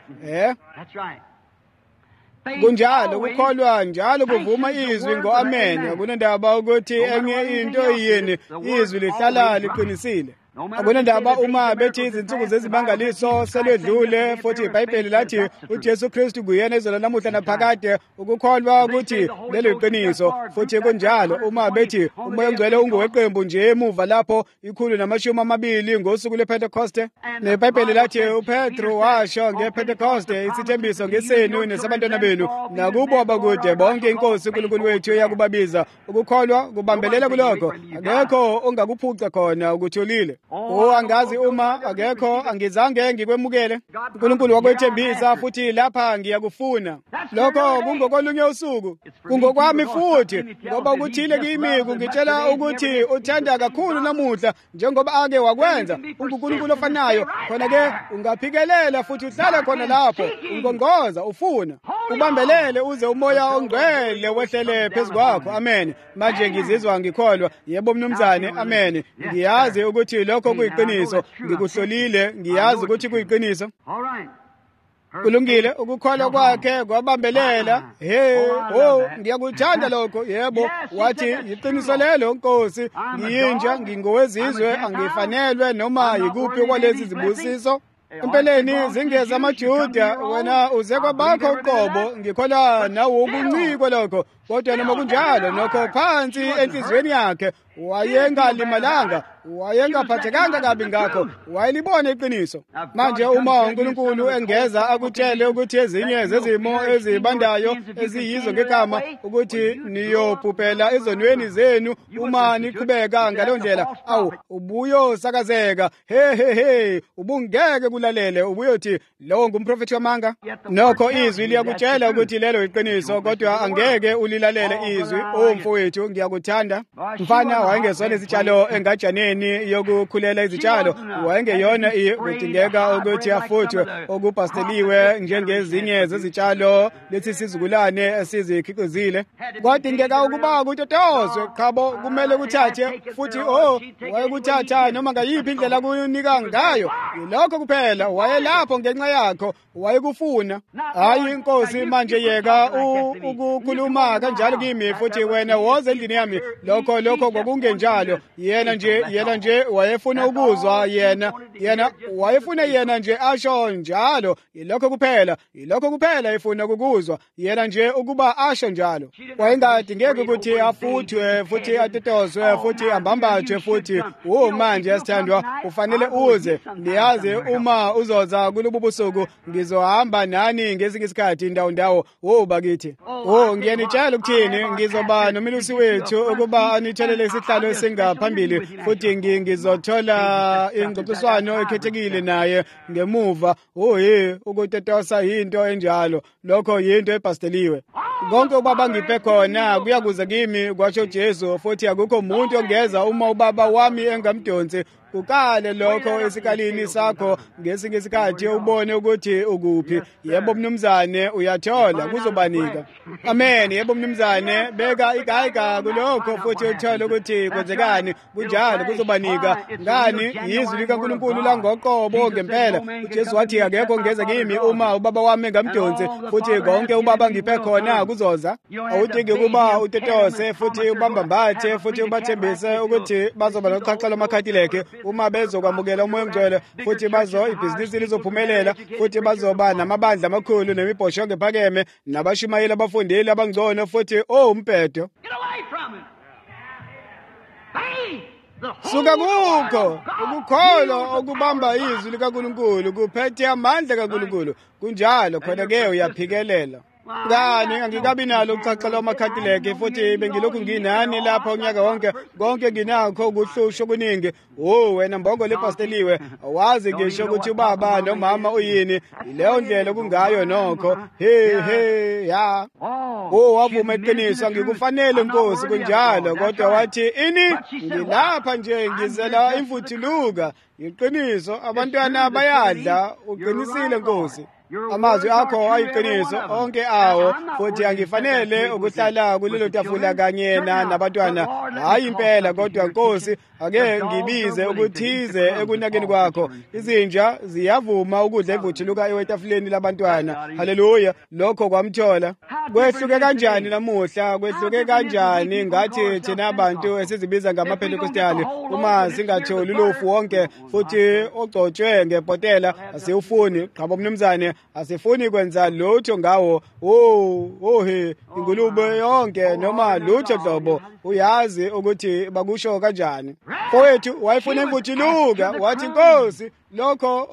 Kunjalo ukukholwa njalo kuvuma izwi ngo-amen. Kunendaba ukuthi enye into yini izwi lihlala liqinisile. akunandaba uma bethi izinsuku zezimangaliso selwedlule futhi iBhayibheli lathi uJesu Kristu kuyena izolo lamuhla naphakade ukukholwa ukuthi lelo iqiniso futhi kunjalo uma bethi umoya ongcwele ungoweqembu nje emuva lapho 120 ngosuku lePentecoste neBhayibheli lathi uPetro washo ngePentecoste isithembiso ngesenu nesabantwana benu nakubo abakude bonke inkosi uNkulunkulu wethu yakubabiza ukukholwa kubambelela kuloko akekho ongakuphuca khona ukutholile angazi uma akekho angizange ngikwemukele uNkulunkulu wakwethembisa futhi lapha ngiyakufuna lokho kungokolunye usuku kungokwami futhi ngoba ukuthile kimi kungitshela ukuthi uthanda kakhulu namuhla njengoba ake wakwenza uNkulunkulu ofanayo khona ke ungaphikelela futhi uhlala khona lapho ungongoza ufuna ubambelele uze umoya ongcwele wehlele phezukwakho amen manje ngizizwa ngikholwa yebo mnumzane amen ngiyazi ukuthi lokho kuyiqiniso ngikuhlolile ngiyazi ukuthi kuyiqiniso kulungile ukukholwa kwakhe kwabambelela ngiyakuthanda lokho yebo wathi iqiniso lelo Nkosi ngiyinja ngingowezizwe angifanelwe noma yikuphi kwalezi zibusiso empeleni zingeza amaJuda wena uze kwabakho uqobo ngikholwa nawo ukunciko lokho kodwa noma kunjalo nokho phansi enhlizweni yakhe wayengalimalanga wayengaphathekanga kabi ngakho wayelibona iqiniso manje uma uNkulunkulu engeza akutshele ukuthi ezinye zezimo ezibandayo eziyizo ngegama ukuthi niyophuphela ezonweni zenu uma niqhubeka ngalondlela ubuyo sakazeka ubungeke kulalele ubuyothi lo ngumprofeti wamanga nokho izwi liyakutshela ukuthi lelo iqiniso kodwa angeke ulilalele izwi mfowethu ngiyakuthanda mfana wayengesona izitshalo engajaneni yokukhulela izitshalo wayengeyona kudingeka ukuthi afuthwe okupasteliwe njengezinye zezitshalo lethi sizukulwane esizikhiqizile kwadingeka ukuba kutotozwe khabo kumele kuthathe futhi wayekuthatha noma ngayiphi indlela kunika ngayo lokho kuphela wayelapho ngenxa yakho wayekufuna hayi inkosi manje yeka ukukhuluma kanjalo kimi futhi wena woza endlini yami lokho kwakungenjalo yena nje wayefuna ukuzwa yena wayefuna nje asho njalo ilokho kuphela efuna ukuzwa yena nje ukuba asho njalo wayengadingeki ukuthi afuthwe futhi atotozwe futhi ambambathwe futhi manje yasithandwa ufanele uze ndiyazi uma uzoza kulobu busuku ngizohamba nani ngesinye isikhathi ndawo bakithi ngiyanitshela ukuthini ngizoba nomelusi wethu ukuba anithelele isihlalo esingaphambili futhi ngizothola ingxoxiswano ekhethekile naye ngemuva ukutetosa into enjalo lokho into epasteliwe konke ubaba ngiphe khona kuyakuza kimi kwatsho uJesu futhi akukho umuntu ongeza uma ubaba wami engamdonsi ukale lokho esikalini sakho ngesinye isikhathi ubone ukuthi ukuphi yebo mnumzane uyathola kuzobanika amen yebo mnumzane beka igayika kulokho futhi uthola ukuthi kwenzekani kunjalo kuzobanika ngani izwi likaNkulunkulu langoqobo ngempela uJesu wathi akekho ongeza kimi uma ubaba wami engamdonsi futhi konke ubaba ngiphe khona kuzoza awudingi ukuba utetose futhi ubambambathe futhi ubathembise ukuthi bazoba noqhaqhelo amakhathileke uma bezokwamukela umoya ongcwele futhi ibhizinisi lizophumelela futhi bazoba namabandla amakhulu nemibhosho ngephakeme nabashumayeli abafundile abangcono futhi umpetho suka kukho ukukholwa okubamba izwi likaNkulunkulu kuphethe amandla kaNkulunkulu kunjalo khona ke uyaphikelela ngani angikabi nalo ukuxaxela amakhathileke futhi bengilokhu nginani lapha unyaka wonke konke nginakho ukuhlusha okuningi wena mbongo lepasteliwe awazi ngisho ukuthi ubaba nomama uyini ileyo ndlela kungayo nokho wavuma iqiniso ngikufanele Nkosi kunjalo kodwa wathi ngilapha nje ngizela imvuthuluka iqiniso abantwana bayadla uqinisile Nkosi amazwi akho ayiqiniso onke awo futhi angifanele ukuhlala kulelo tafula kanye nabantwana hayi impela kodwa Nkosi ake ngibize ukuthize ekunakeni kwakho izinja ziyavuma ukudla ivuthuluka ewetafuleni labantwana haleluya lokho kwamthola kwehluke kanjani namuhla kwehluke kanjani ngathi thina abantu esizibiza ngamaPentecostali uma singatholi ulofu wonke futhi ogcotshwe ngepotela asiwufuni qhabo mnumzane asifuni kwenza lutho ngawo he ingulube yonke noma lutho hlobo uyazi ukuthi bakusho kanjani mfowethu wayefuna imvuthuluka wathi Nkosi lokho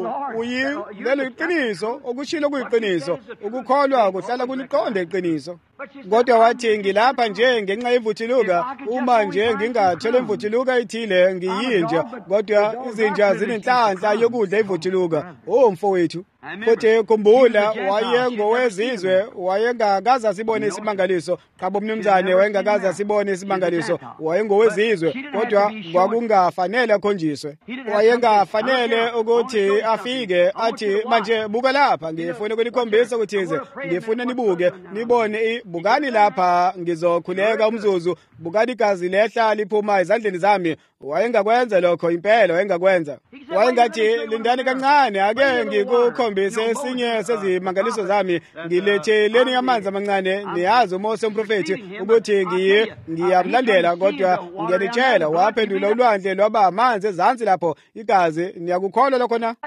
lelo iqiniso okushilo kuyiqiniso ukukholwa kuhlala kuliqonde iqiniso kodwa wathi ngilapha nje ngenxa yevuthuluka uma nje ngingathole imvuthuluka ithile ngiyinja kodwa izinja zinenhlanhla yokudla ivuthuluka mfowethu futhi khumbula wayengowezizwe wayengakaza sibone isimangaliso qhabo mnumzane wayengakaza sibone isimangaliso wayengowezizwe kodwa kwakungafanele akhonjiswe wayengafanele ukuthi afike athi manje buka lapha ngifuna ukunikhombisa ukuthize ngifuna nibuke nibone bukani lapha ngizokhuleka umzuzu bukani igazi lehla liphuma ezandleni zami wayengakwenza lokho impela wayengakwenza wayengathi lindani kancane ake ngikukhombise esinye sezimangaliso zami ngiletheleni amanzi amancane niyazi uMose umprofeti ukuthi ngiyamlandela kodwa ngiyanitshela waphendula ulwandle lwaba amanzi ezansi lapho igazi niyakukholwa lokho na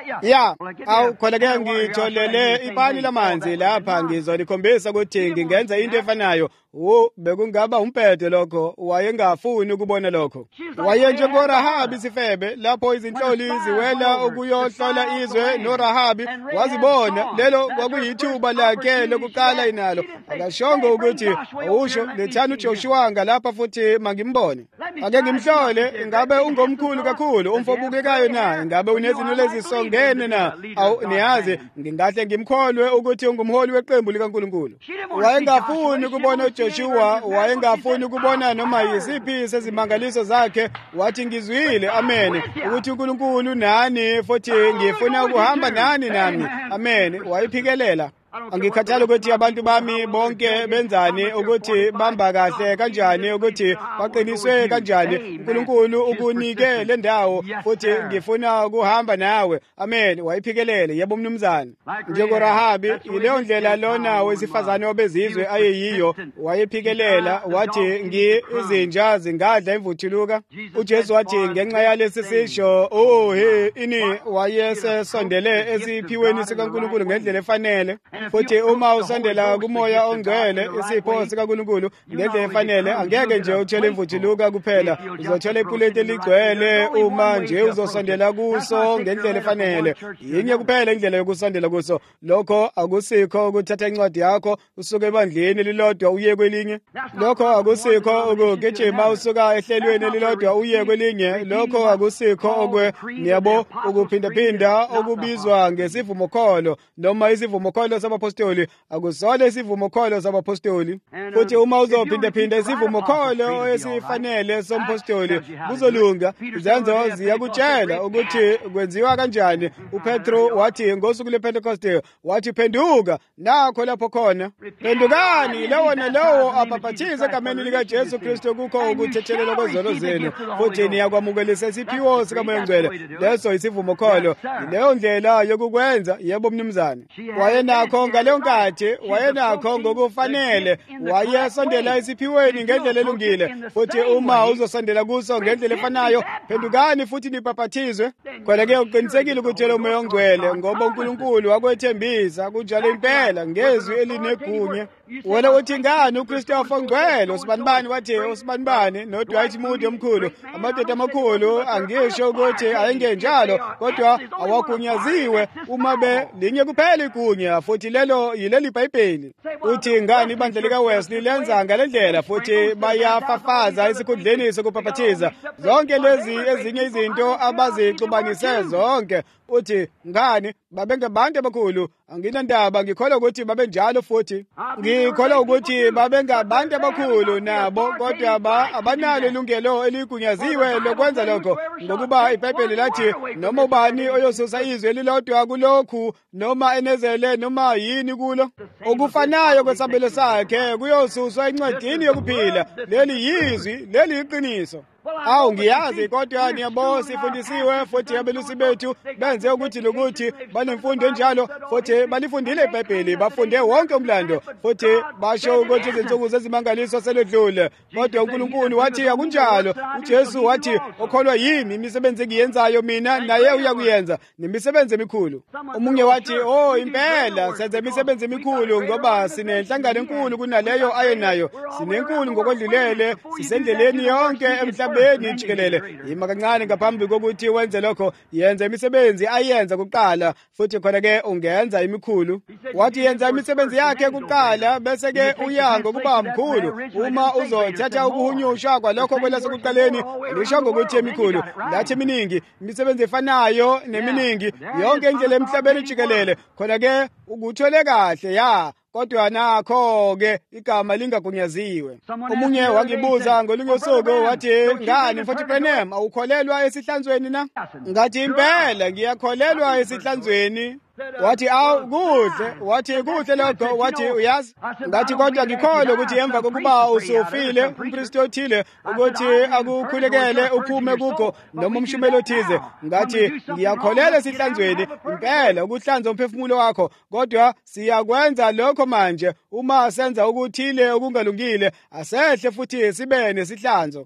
khona ke ngitholele ipani lamanzi lapha ngizonikhombisa ukuthi ngingenza into efanayo bekungaba umpede lokho wayengafuni ukubona lokho wayenjengoRahabi isifebe lapho izinhloli ziwela ukuyohlola izwe noRahabi wazibona lelo kwakuyithuba lakhe lokuqala inalo akashongo ukuthi usho lethana uJoshua ngalapha futhi mangimbone ake ngimhlole ingabe ungomkhulu kakhulu umfobukekayo na ingabe unezinwele ezisongene na niyazi ngingahle ngimkholwe ukuthi ungumholi weqembu likaNkulunkulu wayengafuni ukubona Joshua wayengafuni ukubona noma yisiphi sezimangaliso zakhe wathi ngizwile amen ukuthi uNkulunkulu nani futhi ngifuna ukuhamba nani nami amen wayiphikelela angikhathali ukuthi abantu bami bonke benzani ukuthi bamba kahle kanjani ukuthi baqiniswe kanjani uNkulunkulu ukunike le ndawo futhi ngifuna ukuhamba nawe amen wayiphikelele yebo mnumzane njengoRahabi ileyo ndlela lona wesifazane obezizwe ayeyiyo wayephikelela wathi izinja zingadla imvuthuluka uJesu wathi ngenxa yalesi sisho ini wayesesondele esiphiweni sikaNkulunkulu ngendlela efanele futhi uma usondela kumoya ongcwele isipho sikaNkulunkulu ngendlela efanele angeke nje uthole imvuthuluka kuphela uzothola ipuleti eligcwele uma nje uzosondela kuso ngendlela efanele yinye kuphela indlela yokusondela kuso lokho akusikho ukuthatha incwadi yakho usuke ebandleni lilodwa uye kwelinye lokho akusikho ukugijima usuka ehlelweni elilodwa uye kwelinye lokho akusikho niyabo ukuphindaphinda okubizwa ngesivumokholo noma isivumokholo sabapostoli akusona isivumokholo sabapostoli futhi uma uzophindaphinda isivumokholo esifanele sompostoli kuzolunga izenzo ziyakutshela ukuthi kwenziwa kanjani uPetro wathi ngosuku lePentecoste wathi phenduka nakho lapho khona phendukani lowo nalowo abhaphathize egameni likaJesu Kristu kukho ukuthethelelwa kwezono zenu futhi niyakwamukelisa isiphiwo sikaMoya Ngcwele leso isivumokholo leyo ndlela yokukwenza yebo mnumzane wayenakho ngaleyo nkathi wayenakho ngokufanele wayesondela isiphiweni ngendlela elungile futhi uma uzosondela kuso ngendlela efanayo phendukani futhi nibhaphathizwe khona ke uqinisekile ukuthola uMoya Ongcwele ngoba uNkulunkulu wakwethembisa kunjalo impela ngezwi elinegunya wena uthi ngani uChristopher Ngcwele usibanibani wathi usibanibani noDwight Moody omkhulu amadoda amakhulu angisho ukuthi ayengenjalo kodwa awagunyaziwe uma linye kuphela igunya futhi lelo yileli iBhayibheli uthi ngani ibandla likaWesley lenza ngalendlela futhi bayafafaza isikhundleni sokubhaphathiza zonke lezi ezinye izinto abazixubanise zonke uthi ngani babengabantu abakhulu anginandaba ngikholwa ukuthi babenjalo futhi ngikholwa ukuthi babengabantu abakhulu nabo kodwa abanalo ilungelo eligunyaziwe lokwenza lokho ngokuba iBhayibheli lathi noma ubani oyosusa izwi elilodwa kulokhu noma enezele noma yini kulo okufanayo kwesabelo sakhe kuyosuswa encwadini yokuphila leli yizwi leli iqiniso awu ngiyazi kodwa niyabo sifundisiwe futhi abelusi bethu benze ukuthi lokuthi banemfundo enjalo futhi balifundile iBhayibheli bafunde wonke umlando futhi basho ukuthi izinsuku zezimangaliso selodlule kodwa uNkulunkulu wathi akunjalo uJesu wathi okholwa yimi imisebenzi engiyenzayo mina naye uyakuyenza nemisebenzi emikhulu omunye wathi oh impela senze imisebenzi emikhulu ngoba sinenhlangano enkulu kunaleyo ayenayo sinenkulu ngokodlulele sisendleleni yonke emhlabeni jikelele ima kancane ngaphambi kokuthi wenze lokho yenza imisebenzi ayenza kuqala futhi khona ke ungenza imikhulu wathi yenza imisebenzi yakhe kuqala bese ke uya ngokuba mkhulu uma uzothatha ukuhunyushwa kwalokho kwelasokuqaleni lisho ngokuthi emikhulu lathi eminingi imisebenzi efanayo neminingi yonke indlela emhlabeni jikelele khona ke ukuthole kahle ya kodwa nakho-ke igama lingagunyaziwe omunye wangibuza ngolunye usuku wathi ngani mfowethu Branham awukholelwa esihlanzweni na ngathi impela ngiyakholelwa esihlanzweni wathi awu kuhle wathi kuhle lokho wathi uyazi ngathi kodwa ngikholwa ukuthi emva kokuba usufile umpristi othile ukuthi akukhulekele uphume kukho noma umshumelo othize ngathi ngiyakholelwa esihlanzweni impela ukuhlanza umphefumulo wakho kodwa siyakwenza lokho manje uma senza ukuthile okungalungile asehle futhi sibe nesihlanzo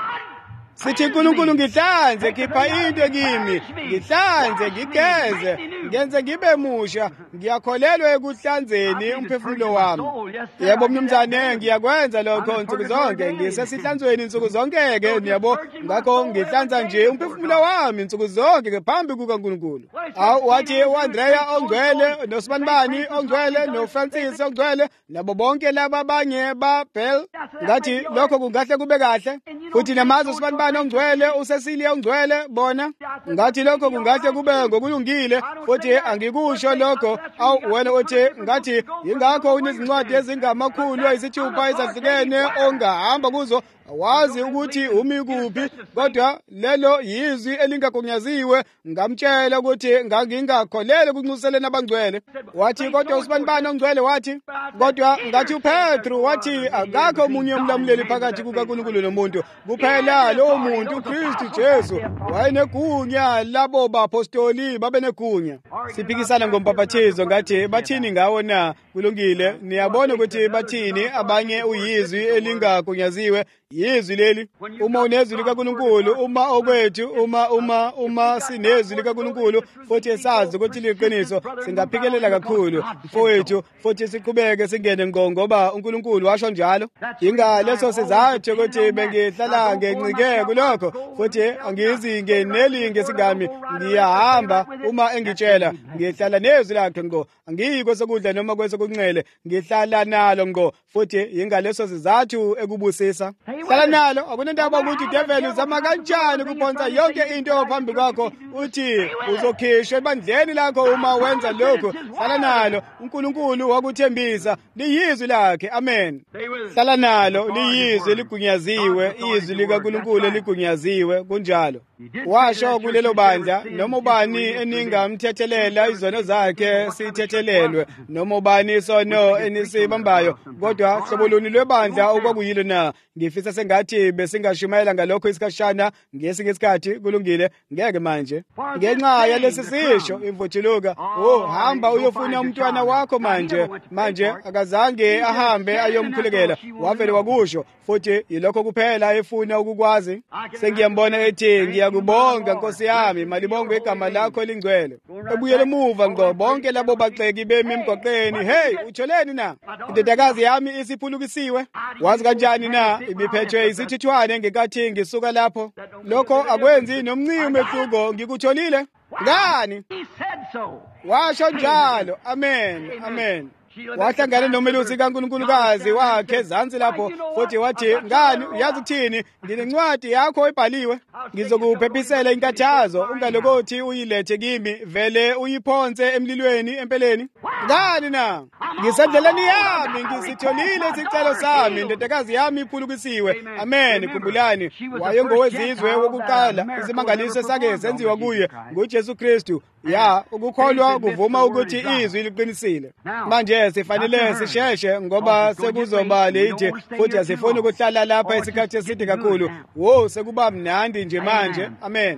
sithi uNkulunkulu ngihlanze khipha into kimi ngihlanze ngigeze ngenze ngibe musha ngiyakholelwa ekuhlanzeni umphefumulo wami yebo mnumzane ngiyakwenza lokho nsuku zonke ngisesihlanzweni nsuku zonke-ke niyabo ngakho ngihlanza nje umphefumulo wami nsuku zonke phambi kukaNkulunkulu awu wathi uAndrea ongcwele noSibanibani ongcwele noFrancis ongcwele nabo bonke laba abanye baBell ngathi lokho kungahle kube kahle futhi namazi uSibanibani ongcwele uCecilia ongcwele bona ngathi lokho kungahle kube ngokulungile futhi angikusho lokho awu wena uthi ngathi ingakho unezincwadi ezingamakhulu ayisithupha ezahlukene ongahamba kuzo wazi ukuthi umi kuphi kodwa lelo yizwi elingagunyaziwe ngamtshela ukuthi ngingakholele kunxuseleni abangcwele wathi kodwa uSibanibani ongcwele wathi kodwa ngathi uPetru wathi akakho omunye umlamuleli phakathi kukaNkulunkulu nomuntu kuphela lo muntu uKristu Jesu wayenegunya labo bapostoli babenegunya siphikisana ngompaphathizo ngathi bathini ngawo na kulungile niyabona ukuthi bathini abanye uyizwi elingagunyaziwe yizwi leli uma unezwi likaNkulunkulu uma okwethu uma sinezwi likaNkulunkulu futhi sazi ukuthi liqiniso singaphikelela kakhulu mfowethu futhi siqhubeke singene ngqo ngoba uNkulunkulu washo njalo ingaleso sizathu ukuthi bengihlala ngencike kulokho futhi angizingeneli ngesigami ngiyahamba uma engitshela ngihlala nezwi lakhe ngqo angiyiko sokudla noma kwesokunxele ngihlala nalo ngqo futhi ingaleso sizathu ekubusisa hlala nalo akunendaba ukuthi devil uzama kanjani ukuphonsa yonke into phambi kwakho uthi uzokhishwa ebandleni lakho uma wenza lokho hlala nalo uNkulunkulu wakuthembisa liyizwi lakhe amen hlala nalo liyizwi ligunyaziwe izwi likaNkulunkulu eligunyaziwe kunjalo washo kulelo bandla noma ubani eningamthethelela izono zakhe sithethelelwe noma ubani isono enisibambayo kodwa hlobo luni lwebandla okwakuyilo na ngifisa sengathi besingashumayela ngalokho isikashana ngesinye isikhathi kulungile ngeke manje ngenxa yalesi sisho imvuthuluka hamba uyofuna umntwana wakho manje akazange ahambe ayomkhulekela wavele wakusho futhi yilokho kuphela efuna ukukwazi sengiyambona ethi ngiyakubonga Nkosi yami malibongwe igama lakho lingcwele ebuyele emuva ngqo bonke labo baxeki bemi emgwaqeni hey utholeni na indodakazi yami isiphulukisiwe wazi kanjani na ibiphethwe isithithwane ngekathi ngisuka lapho lokho akwenzi nomncimi umehluko ngikutholile ngani washo njalo amen wahlangana nomelusi kaNkulunkulukazi wakhe ezansi lapho futhi wathi, ngani uyazi ukuthini, nginencwadi yakho ebhaliwe, ngizokuphephisela inkathazo, ungalokothi uyilethe kimi, vele uyiphonse emlilweni empeleni. Ngani na? Ngisendleleni yami, ngisitholile isicelo sami, indodakazi yami iphulukisiwe. Amen. Khumbulani, wayengowezizwe wokuqala, isimangaliso sake senziwa kuye nguJesu Kristu. Ya, ukukholwa kuvuma ukuthi izwi liqinisile. Manje sifanele sisheshe ngoba sekuzoba late futhi asifuni ukuhlala lapha isikhathi eside kakhulu. Wo, sekuba mnandi nje manje. Amen.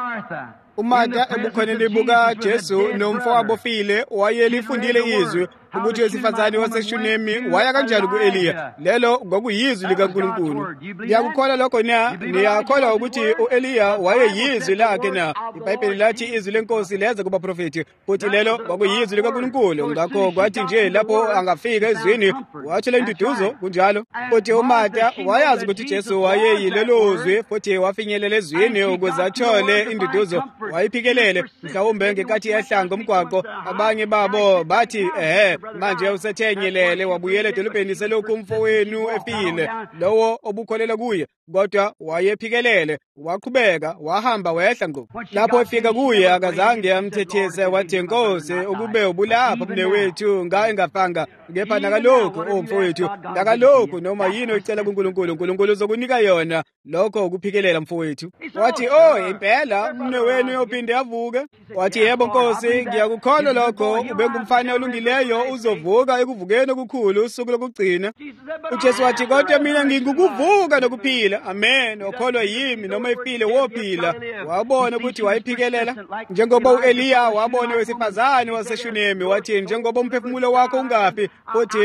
uMartha ebukhoneni buka Jesu nomfowabo ofile wayelifundile izwi ukuthi wesifazane waseShunemi waya kanjani ku-Eliya. Lelo kwakuyizwi likaNkulunkulu. Ngiyakukholwa lokho na? Niyakholwa ukuthi u-Eliya wayeyizwi lakhe na? iBhayibheli lathi izwi lenkosi leza kubaprofeti, futhi lelo kwakuyizwi likaNkulunkulu. Ngakho kwathi nje lapho angafika ezwini wathola induduzo kunjalo. Futhi uMartha wayazi ukuthi Jesu wayeyilelo zwi futhi wafinyelela ezwini ukuze athole induduzo. Wayiphikelele mhlawumbe ngenkathi ehlanga umgwaqo. Abanye babo bathi manje usethenyelele wabuyela edolobheni selokhu umfowenu efile lowo obukholela kuye. Kodwa wayephikelele, waqhubeka, wahamba wehla ngqo. Lapho efika kuye akazange amthethise, wathi, Nkosi, ukube ubulapha mnewethu engafanga, kepha nakalokhu mfowethu, nakalokhu noma yini ocela kuNkulunkulu, uNkulunkulu uzokunika yona lokho ukuphikelela mfowethu. Wathi, impela mnewenu uyophinde avuke? Wathi, yebo Nkosi, ngiyakukholwa lokho, ubengumfana olungileyo, uzovuka ekuvukeni okukhulu usuku lokugcina. uJesu wathi, kodwa mina ngikukuvuka nokuphila. Amen. Okholwa yimi noma efile wophila. Wabona ukuthi wayiphikelela njengoba u-Eliya wabona wesifazane waseShunemi. Wathi, njengoba umphefumulo wakho ungafi futhi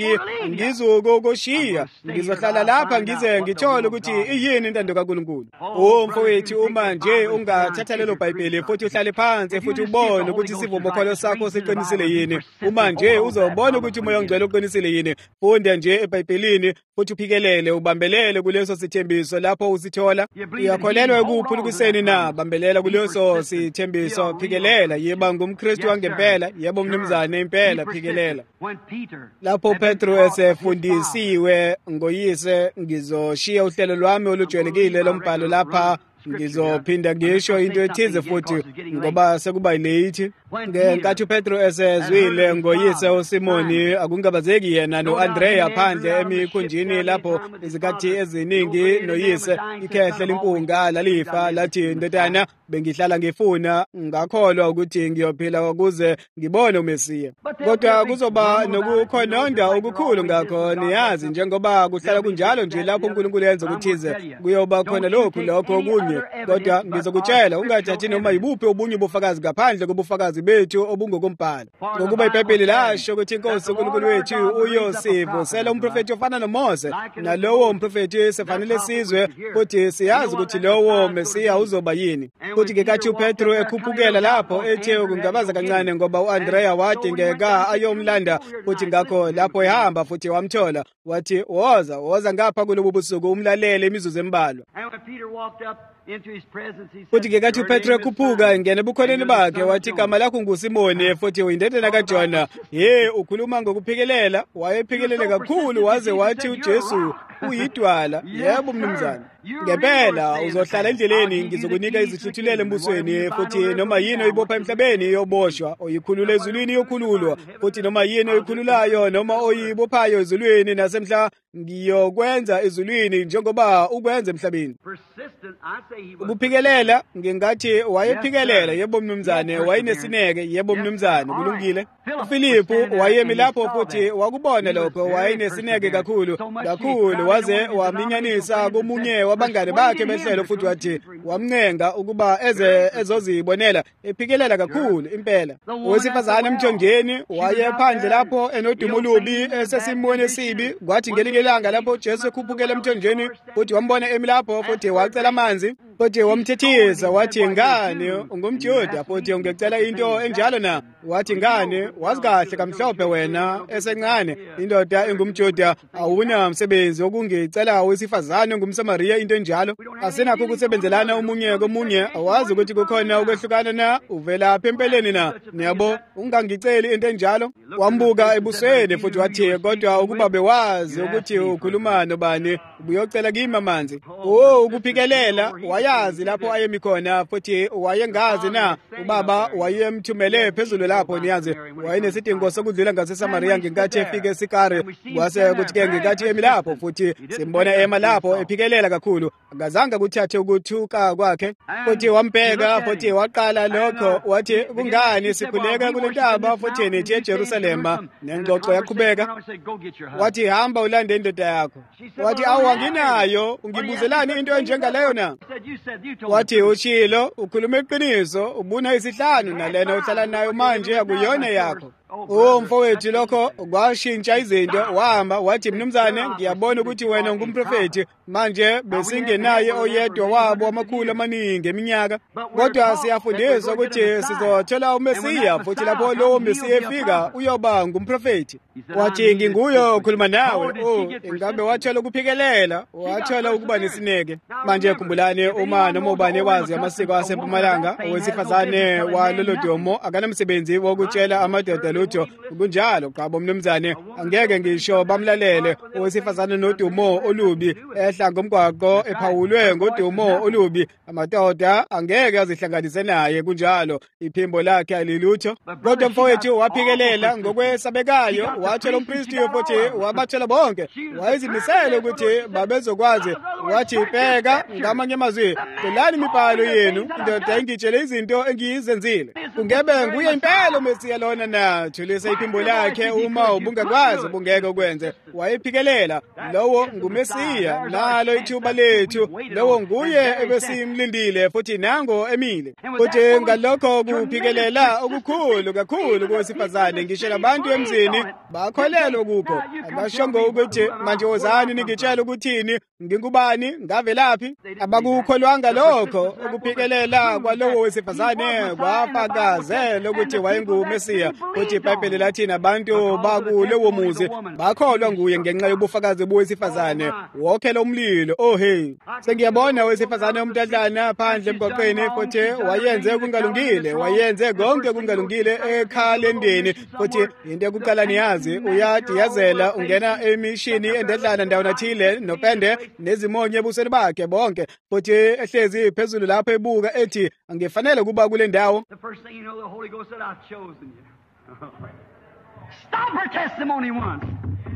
angizukushiya, ngizohlala lapha ngize ngithole ukuthi iyini intando kaNkulunkulu. Mfowethu, uma nje ungathatha lelo Bhayibheli futhi uhlale phansi futhi ubone ukuthi isivumokholo sakho siqinisile yini, uma nje uzobona ukuthi umoya ongcwele uqinisile yini, funda nje eBhayibhelini futhi uphikelele, ubambelele kuleso sithembiso lapho usithola. Uyakholelwa ekuphulukiseni na? Bambelela kuleso sithembiso, phikelela. Yeba ngumKristu wangempela, yebo mnumzane impela, phikelela. Lapho uPetro esefundisiwe ngoyise, ngizoshiya uhlelo lwami olujwayelekile lombhalo lapha, ngizophinda ngisho into ethize futhi ngoba sekuba late. Ngenkathi uPetro esezwile ngoyise uSimoni, akungabazeki yena noAndreya phandle emikhunjini lapho izikhathi eziningi noyise ikhehle limpunga lalifa, lathi, ndodana, bengihlala ngifuna, ngakholwa ukuthi ngiyophila ukuze ngibone uMesiya. Kodwa kuzoba nokukhononda okukhulu. Ngakho niyazi, njengoba kuhlala kunjalo nje lapho uNkulunkulu yenza ukuthize, kuyoba khona lokho okunye. Kodwa ngizokutshela, ungathathi noma yibuphi obunye ubufakazi ngaphandle kobufakazi bethu obungokombhalo. Ngokuba iBhayibheli lasho ukuthi iNkosi uNkulunkulu wethu uyosivusela umprofeti ofana noMose, nalowo umprofeti sifanele sizwe futhi siyazi ukuthi lowo Mesiya uzoba yini. Futhi ngenkathi uPetro ekhuphukela lapho ethe kungabaza kancane ngoba uAndreya wadingeka ayomlanda, futhi ngakho lapho ehamba futhi wamthola, wathi, woza ngapha kulobu busuku umlalele imizuzu embalwa. Futhi ngenkathi uPetro ekhuphuka engena ebukhoneni bakhe, wathi, igama lakho nguSimoni, futhi uyindodana kaJona. Ukhuluma ngokuphikelela. Wayephikelele kakhulu waze wathi uJesu uyidwala. Yebo mnumzane, ngempela uzohlala endleleni, ngizokunika izihluthulelo embusweni, futhi noma yini oyibopha emhlabeni iyoboshwa, oyikhulula ezulwini iyokhululwa, futhi noma yini oyikhululayo noma oyibophayo ezulwini nasemhla ngiyokwenza ezulwini njengoba ukwenza emhlabeni. Ukuphikelela, ngingathi wayephikelela. Yebo mnumzane, wayenesineke. Yebo mnumzane, kulungile. uFilipu wayemi lapho futhi wakubona lokho, wayenesineke kakhulu, waze waminyanisa komunye wabangane bakhe behlelo, futhi wathi wamncenga ukuba ezozibonela. Ephikelela kakhulu impela. Owesifazane emthonjeni wayephandle lapho enodumo olubi esesimweni esibi. Kwathi ngelinye ilanga lapho uJesu ekhuphukela emthonjeni futhi wambona emi lapho, futhi wacela amanzi, futhi wamthethisa, wathi, ngani, ungumJuda futhi ungecela into enjalo na? Wathi, ngani, wazi kahle kamhlophe wena esencane, indoda engumJuda awuna msebenzi wokungicela owesifazane ongumSamariya into enjalo. Asinakho ukusebenzelana ukubona umunye komunye, awazi ukuthi kukhona ukwehlukana na, uvelaphi empeleni na, niyabo, ungangiceli into enjalo. Wambuka ebusweni futhi wathi, kodwa ukuba bewazi ukuthi ukhuluma nobani, ubuyocela kimi amanzi. Ukuphikelela, wayazi lapho ayemi khona, futhi wayengazi na, ubaba wayemthumele phezulu lapho niyazi, wayenesidingo sokudlula ngaseSamariya ngenkathi efike eSikari, kwase kuthi-ke ngenkathi emi lapho, futhi simbona ema lapho ephikelela kakhulu, akazange kuthathe ukuthuka kwakhe, futhi wambheka, futhi waqala lokho, wathi, kungani sikhuleka kule ntaba, futhi nithi eJerusalema, nengxoxo yaqhubeka, wathi, hamba ulande indoda yakho. Wathi, awu anginayo, ungibuzelani into enjengaleyo na? Wathi, ushilo, ukhuluma iqiniso, ubuna isihlanu nalena uhlala nayo manje akuyona yakho. Mfowethu lokho kwashintsha izinto, wahamba wathi, mnumzane, ngiyabona ukuthi wena ungumprofeti, manje besingenaye oyedwa wabo amakhulu amaningi eminyaka, kodwa siyafundiswa ukuthi sizothola uMesiya, futhi lapho lowo Mesiya efika uyoba ngumprofeti. Wathi, nginguyo okhuluma nawe. Ingabe wathola ukuphikelela, wathola ukuba nesineke. Manje khumbulani, uma noma ubani wazi amasiko aseMpumalanga, owesifazane walolo domo akanamsebenzi wokutshela amadoda lutho, kunjalo qabo mnumzane, angeke ngisho bamlalele owesifazane nodumo olubi ehla ngomgwaqo ephawulwe ngodumo olubi, amadoda angeke azihlanganise naye, kunjalo iphimbo lakhe alilutho. Kodwa mfowethu waphikelela ngokwesabekayo, watshela umpristi futhi wabatshela bonke, wayezimisele ukuthi babezokwazi. Wathi, bheka ngamanye amazwi, celani imibhalo yenu, indoda engitshele izinto engiyizenzile. Kungebe nguye impela uMesiya lona na? Thulisa iphimbo lakhe, uma ubungakwazi ubungeke ukwenze. Wayephikelela, lowo nguMesiya, nalo ithuba lethu, lowo nguye ebesimlindile, futhi nango emile. Futhi ngalokho kuphikelela okukhulu kakhulu kowesifazane, ngisho labantu emzini bakholelwa kukho. Abashongo ukuthi, manje wozani ningitshela ukuthini, ngingubani, ngavelaphi? Abakukholwanga lokho. Ukuphikelela kwalowo wesifazane kwafakazela ukuthi wayenguMesiya, futhi iBhayibheli lathi nabantu bakulowo muzi bakholwa nguye ngenxa yobufakazi bowesifazane. Wokhela umlilo. Sengiyabona owesifazane umntadlana phandle emgwaqweni, futhi wayenze kungalungile, wayenze konke kungalungile ekhalendeni, futhi into yokuqala niyazi, uyadiyazela, ungena emishini endedlana ndawo nathile nopende nezimonye ebusweni bakhe bonke, futhi ehlezi phezulu lapho ebuka ethi, angifanele kuba kule ndawo. Stop her testimony once.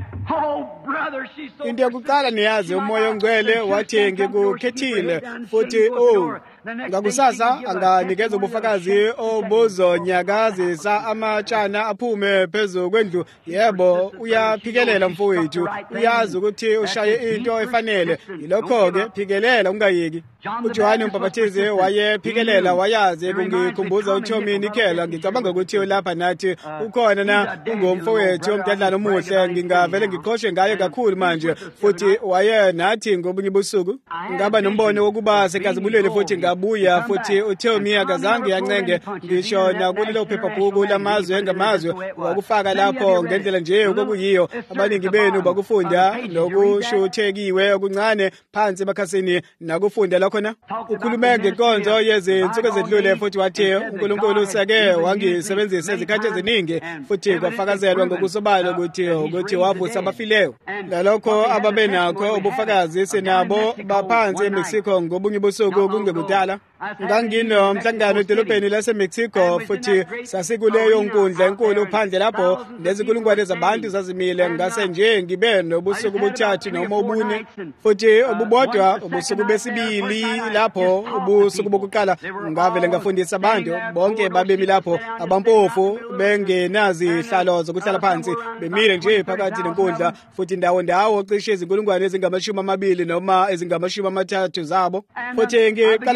Into yokuqala niyazi, umoya ongcwele wathi ngikukhethile, futhi ngakusasa anganikeza ubufakazi obuzonyakazisa amatshana aphume phezu kwendlu. Yebo, uyaphikelela mfowethu, uyazi ukuthi ushaye into efanele. Yilokho-ke, phikelela ungayeki. uJohane uMbhaphathizi wayephikelela, wayazi kungikhumbuza uThomi Nikhela. Ngicabanga ukuthi lapha nathi ukhona na ungumfowethu omdadlana omuhle, ngingavele ngiqoshwe ngaye kakhulu manje, futhi waye nathi ngobunye ubusuku ngaba nombono wokuba sekazibulele futhi ngabuya, futhi uThomi akazange yancenge ngisho nakulelo phephabhuku lamazwe ngamazwe wakufaka lapho ngendlela nje okuyiyo. Abaningi benu bakufunda nokushuthekiwe okuncane phansi emakhasini nakufunda lakhona. Ukhulume ngenkonzo yezinsuku ezedlule futhi wathi uNkulunkulu useke wangisebenzisa izikhathi eziningi, futhi kwafakazelwa ngokusobala ukuthi wavusa abafileyo. Ngalokho ababe nakho ubufakazi sinabo baphansi eMexico ngobunye ubusuku kungekudala. Nganginomhlangano edolobheni laseMexico, futhi sasikuleyo nkundla enkulu phandle lapho nezinkulungwane zabantu zazimile. Ngase nje ngibe nobusuku buthathu noma obune, futhi obubodwa ubusuku besibili lapho ubusuku bokuqala ngavele ngafundisa abantu bonke babemi lapho, abampofu bengenazi hlalo zokuhlala phansi bemile nje phakathi nenkundla, futhi ndawo cishe izinkulungwane ezingama-20 noma ezingama-30 zabo. Futhi ngiqala ukukhuluma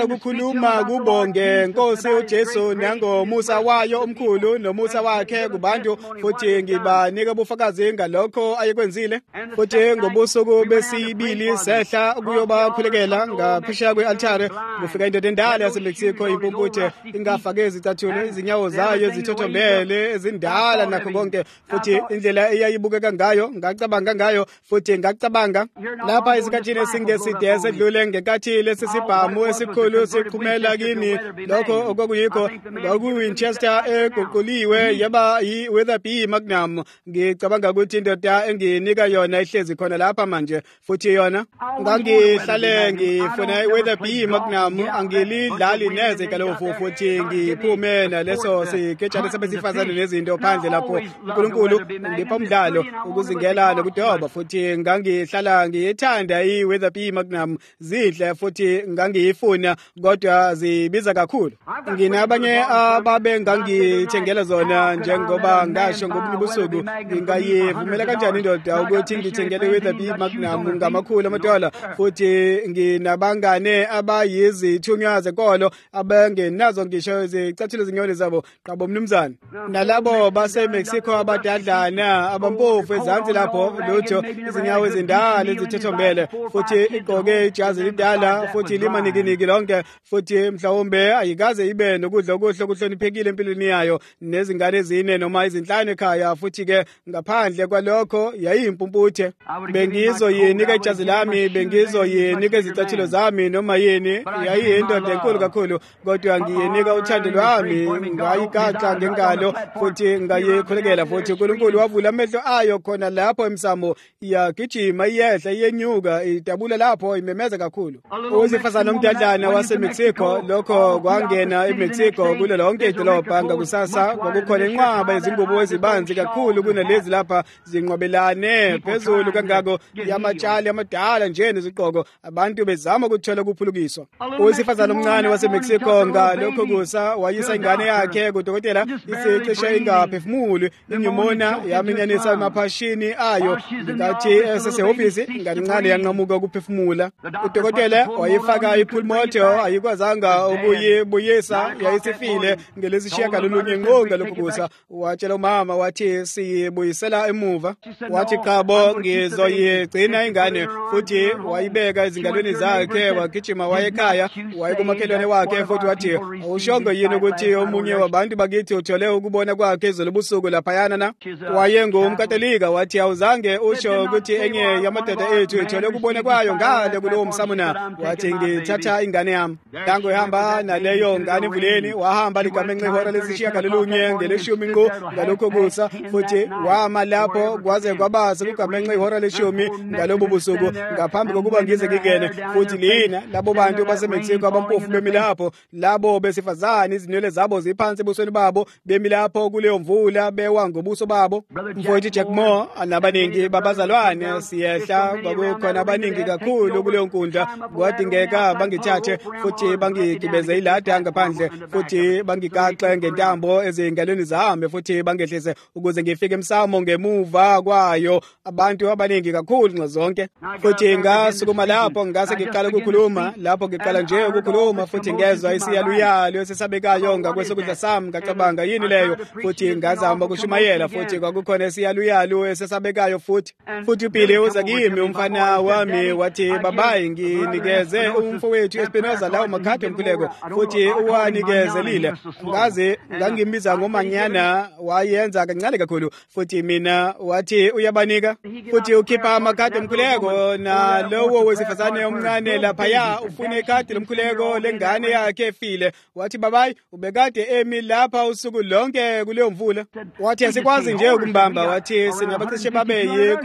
ngikhuluma kubo ngeNkosi uJesu nangomusa wayo omkhulu nomusa wakhe kubantu, futhi ngibanika ubufakazi ngalokho ayekwenzile. Futhi ngobusuku besibili sehla kuyobakhulekela ngaphesheya kwe-altare, kufika indoda endala yaseMexico, impumputhe, ingafake izicathulo, izinyawo zayo zithothombele, ezindala nakho konke, futhi indlela eyayibukeka ngayo ngacabanga ngayo, futhi ngacabanga lapha isikhathini esingeside esedlule ngenkathi lesi sibhamu esikhulu siqhumela kini, lokho okuyikho kwakuWinchester eguquliwe yaba yi-Weatherby Magnum. Ngicabanga ukuthi indoda enginika yona ihlezi khona lapha manje, futhi yona ngangihlale ngifuna i-Weatherby Magnum, angilidlali neze kalofu, futhi ngiphume naleso siketshana sabesifazane nezinto phandle lapho. uNkulunkulu ngipha umdlalo ukuzingela nokudoba, futhi ngangihlala ngiyithanda i-Weatherby Magnum, zinhle futhi ngangiyifuna kodwa zibiza kakhulu. Nginabanye ababe ngangithengela zona, njengoba ngasho ngobunye ubusuku ngingayivumela kanjani indoda ukuthi ngithengele i-Weatherby Magnum ngamakhulu $, futhi nginabangane abayizithunywa zenkolo abangenazo ngisho izicathulo zinyoni zabo qabo mnumzane, nalabo base-Mexico abadadlana abampofu ezansi lapho lutho, izinyawo ezindala ezithothombele, futhi igqoke ijazi lidala futhi limanikiniki lonke, futhi mhlawumbe ayikaze ibe nokudla okuhle okuhloniphekile empilweni yayo, nezingane ezine noma izinhlanu ekhaya, futhi-ke ngaphandle kwalokho yayiyimpumputhe. Bengizoyinika ijazi lami, bengizoyinika izicathulo zami noma yini, yayiyindoda enkulu kakhulu, kodwa ngiyinika uthando lwami, ngayigaxa ngengalo futhi ngayikhulekela, futhi uNkulunkulu wavula amehlo ayo khona lapho emsamo, yagijima iyehla iyenyuka idabula lapho imemeza kakhulu. Owesifazane omdadlana waseMexico, lokho kwangena eMexico kulo lonke idolobha. Ngakusasa kwakukhona inqwaba yezingubo ezibanzi kakhulu kunalezi lapha zinqwabelane phezulu kangako, yamatshali amadala nje nezigqoko, abantu bezama ukuthola ukuphulukiswa. Owesifazane omncane waseMexico ngalokho kusa wayisa ingane yakhe kudokotela, isicishe ingaphefumuli, inyumona yaminyanisa emaphashini ayo, ngathi esesehhovisi ngancane yanqamuka ukuphefumula. Udokotela wayifaka ipulmotor, ayikwazanga ukuyibuyisa, yayisifile ngelesishiyagalolunye nqonga lokho kusa. Watshela umama wathi siyibuyisela emuva, wathi qabo ngizoyigcina ingane, futhi wayibeka ezingalweni zakhe, wagijima wayekhaya, wayekumakhelwane wakhe, futhi wathi awushongo yini ukuthi omunye wabantu bakithi uthole ukubona kwakhe izolo busuku laphayana na? Wayengumkatolika, wathi awuzange usho ukuthi enye yamadoda ethu ithole ukubona kwayo ngale kulowo msamo na? Wathi ngithatha ingane yami. Tango ehamba naleyo ngane emvuleni, wahamba ligamenxe ihora lesishiyagalolunye ngeleshumi ngqo ngalokho kusa, futhi wama lapho kwaze kwaba sekugamenxe ihora leshumi ngalobo busuku, ngaphambi kokuba ngize ngingene. Futhi lina labo bantu baseMexico abampofu bemi lapho, labo besifazane izinwele zabo ziphansi ebusweni babo, bemi lapho kuleyo mvula bewa ngobuso babo. Mfowethu Jack Moore nabaningi babazalwane siyehla, kwakukhona abaningi kakhulu kuleyo nkundla, kwadingeka bangithathe futhi bangigibeze ilada ngaphandle, futhi bangigaxe ngentambo ezingalweni zami, futhi bangehlise ukuze ngifike emsamo ngemuva kwayo. Abantu abaningi kakhulu ngazonke, futhi ngasukuma lapho ngase ngiqala ukukhuluma, lapho ngiqala nje ukukhuluma, futhi ngezwa isiyaluyalo esesabekayo ngakwesokudla sami, ngacabanga yini leyo, futhi ngazama ukushumayela, futhi kwakukhona isiyaluyalo esesabekayo futhi uphile uza kimi umfana wami wathi, babayi nginikeze umfowethu Espinoza lawo makhadi omkhuleko, futhi uwanikezelile. Ngaze ngangimbiza ngomanyana, wayenza kancane kakhulu, futhi mina wathi uyabanika, futhi ukhipha amakhadi omkhuleko, na lowo wesifazane omncane laphaya ufuna ikhadi lomkhuleko lengane yakhe efile. Wathi babayi ubekade emi lapha usuku lonke kuleyo mvula, wathi asikwazi nje ukumbamba, wathi sinabacishe babe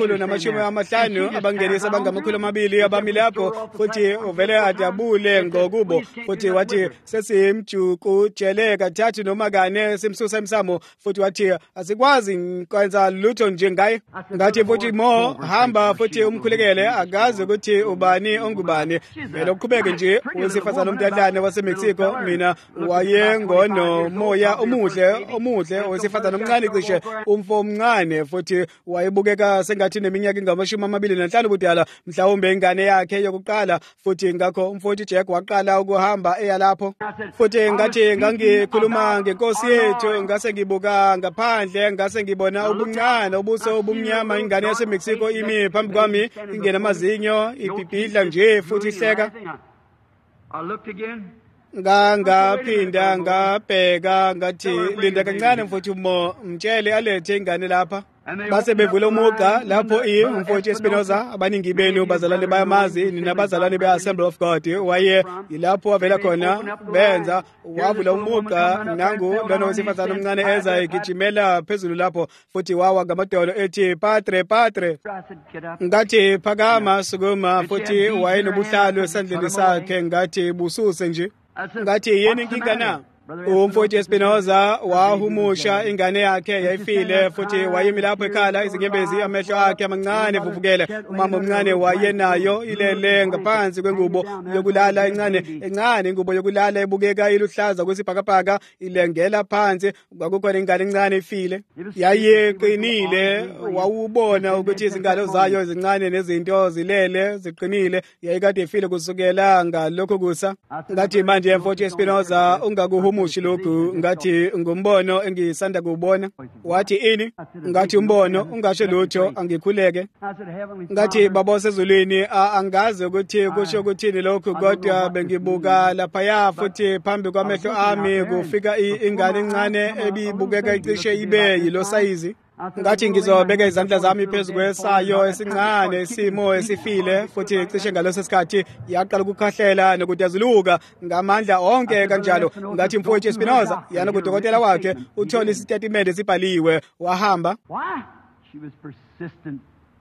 $150 abangenisa abangama-200 abami lapho, futhi uvele adabule ngokubo, futhi wathi sesimjukujele kathathu noma kane simsusa emsamo, futhi wathi asikwazi kwenza lutho nje ngaye. Ngathi futhi Mo hamba futhi umkhulekele, akazi ukuthi ubani ongubani, vele uqhubeke nje. Owesifazane omdadlane waseMexico, mina wayengono moya omuhle, owesifazane omncane cishe umfo omncane, futhi wayebukeka sengathi neminyaka engama-25 budala, mhlawumbe ingane yakhe yokuqala, futhi ngakho umfowethu Jack waqala ukuhamba eya lapho. Futhi ngathi ngangikhuluma ngenkosi yethu ngase ngibuka ngaphandle ngase ngibona ubuncane ubuso obumnyama ingane yaseMexico imi phambi kwami ingena amazinyo ibhibhidla nje futhi ihleka. Ngaphinda ngabheka ngathi linda kancane mfowethu mtshele alethe ingane lapha. Base bevula umuqa lapho umfowethu Espinoza abaningi benu bazalwane bayamazi ninabazalwane be-Assembly of God waye yilapho wavela khona benza wavula umuqa nangu lona wesifazane omncane eza egijimela phezulu lapho futhi wawa ngamadolo ethi Padre Padre. Ngathi phakama sukuma futhi wayenobuhlalo esandleni sakhe ngathi bususe nje. Ngathi yini inkinga na? Umfowethu Espinoza wahumusha ingane yakhe yayifile futhi wayemi lapho ekhala izinyembezi amehlo akhe amancane vuvukele. Umama omncane wayenayo ilele ngaphansi kwengubo yokulala encane ingubo yokulala ebukeka iluhlaza kwesibhakabhaka ilengela phansi kwakukhona ingane encane ifile. Yayiqinile wawubona ukuthi izingalo zayo ezincane nezinto zilele ziqinile yayikade ifile kusukela ngalokho kusa. Ngathi manje mfowethu Espinoza ungakuhumusha lokhu ngathi ngumbono engisanda kubona. Wathi ini? Ngathi umbono ungasho lutho angikhuleke. Ngathi baba sezulwini angazi ukuthi kusho ukuthini lokhu kodwa bengibuka lapha futhi phambi kwamehlo ami kufika ingane encane ebibukeka icishe ibe yilo sayizi. Ngathi ngizobeka izandla zami phezu kwesayo esincane isimo esifile futhi cishe ngaleso sikhathi yaqala ukukhahlela nokudazuluka ngamandla onke kanjalo. Ngathi mfowethu Espinoza yana kudokotela wakhe uthola isitatimende sibhaliwe wahamba. She was persistent.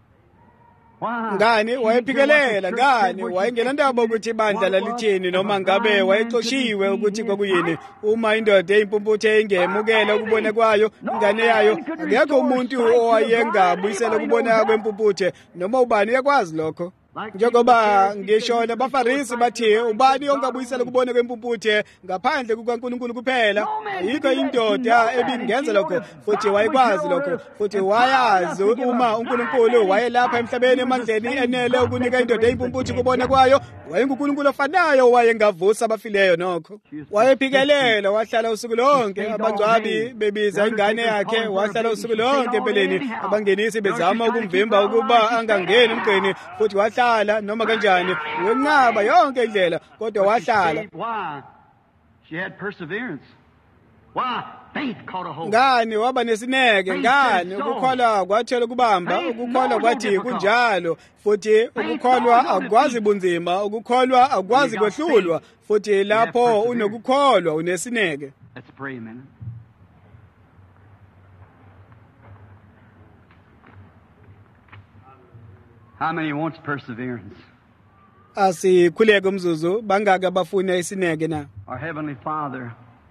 Ngani wayephikelela ngani wayengenandaba ukuthi ibandla lalithini noma ngabe wayexoshiwe ukuthi kwakuyini. Uma indoda eyimpumputhe ingemukela ukubona kwayo ingane yayo akekho umuntu owayengabuyisela ukubona kwempumputhe noma ubani uyakwazi lokho. Njengoba ngisho nabaFarisi bathi ubani ongabuyisela ukubona kwempumputhe ngaphandle kukaNkulunkulu kuphela. Ayikho indoda ebingenza lokho futhi wayekwazi lokho futhi wayazi uma uNkulunkulu wayelapha emhlabeni emandleni enele ukunika indoda eyimpumputhe kubona kwayo wayenguNkulunkulu ofanayo wayengavusa abafileyo nokho. Wayephikelela wahlala usuku lonke abangcwabi bebiza ingane yakhe wahlala usuku lonke empeleni abangenisi bezama ukumvimba ukuba angangeni emgqeni futhi wahlala noma kanjani wenqaba yonke indlela kodwa wahlala. She had perseverance. Why? Faith caught a hold. Ngani waba nesineke ngani ukukholwa kwathela kubamba ukukholwa kwathi kunjalo futhi ukukholwa akwazi bunzima ukukholwa akwazi kwehlulwa futhi lapho unokukholwa unesineke. Let's pray a minute. How many wants perseverance? Asikhuleke umzuzu bangaka bafuna isineke na? Our Heavenly Father,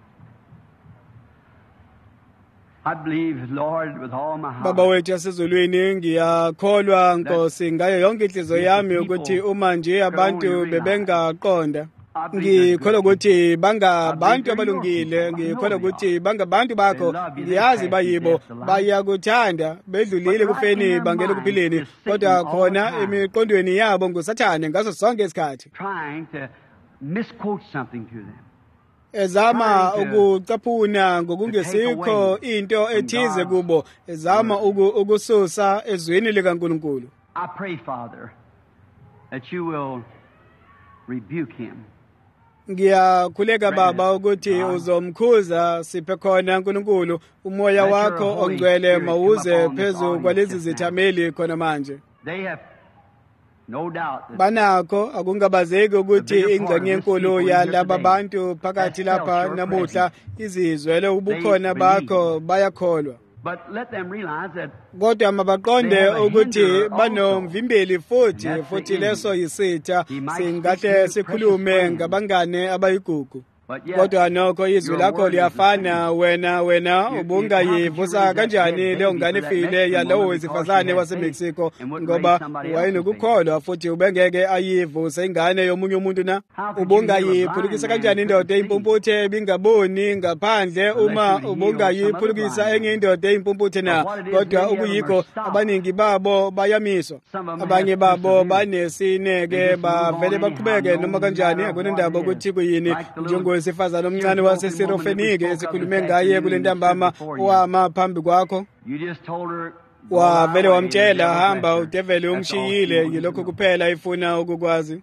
I believe, Lord, with all my heart. Baba wethu yasezulwini ngiyakholwa Nkosi ngayo yonke inhliziyo yami ukuthi uma nje abantu bebengaqonda ngikholwa ukuthi bangabantu abalungile ngikholwa ukuthi bangabantu bakho ngiyazi bayibo bayakuthanda bedlulile kufeni bangena ekuphileni kodwa khona emiqondweni yabo ngusathane ngaso sonke isikhathi Trying to misquote something to them. ezama ukucaphuna ngokungesikho into ethize kubo ezama ukususa ezweni likaNkulunkulu. I pray, Father, that you will rebuke him. Ngiyakhuleka Baba ukuthi uzomkhuza siphe khona uNkulunkulu umoya wakho ongcwele mawuze phezu kwalezi zithameli khona manje. They have no doubt that Banakho akungabazeki ukuthi ingxenye enkulu yalaba bantu phakathi lapha namuhla izizwele ubukhona bakho bayakholwa. but let them realize that Kodwa mabaqonde ukuthi banomvimbeli futhi leso yisitha singahle sikhulume ngabangane abayigugu. kodwa nokho izwi lakho liyafana. Wena ubungayivusa kanjani leyo ngane efile yalowo wesifazane waseMexico, ngoba wayenokukholwa futhi ubengeke ayivuse ingane yomunye umuntu na? Ubungayiphulukisa kanjani indoda eyimpumputhe ebingaboni ngaphandle uma ubungayiphulukisa enye indoda eyimpumputhe na? Kodwa ukuyikho abaningi babo bayamiswa, abanye babo banesineke, bavele baqhubeke noma kanjani. Akunendaba ukuthi kuyini, njengowesifazane omncane wasesirofenike esikhulume ngaye kule ntambama owama phambi kwakho, wavele wamtshela hamba, udevele umshiyile, yilokho kuphela ifuna ukukwazi.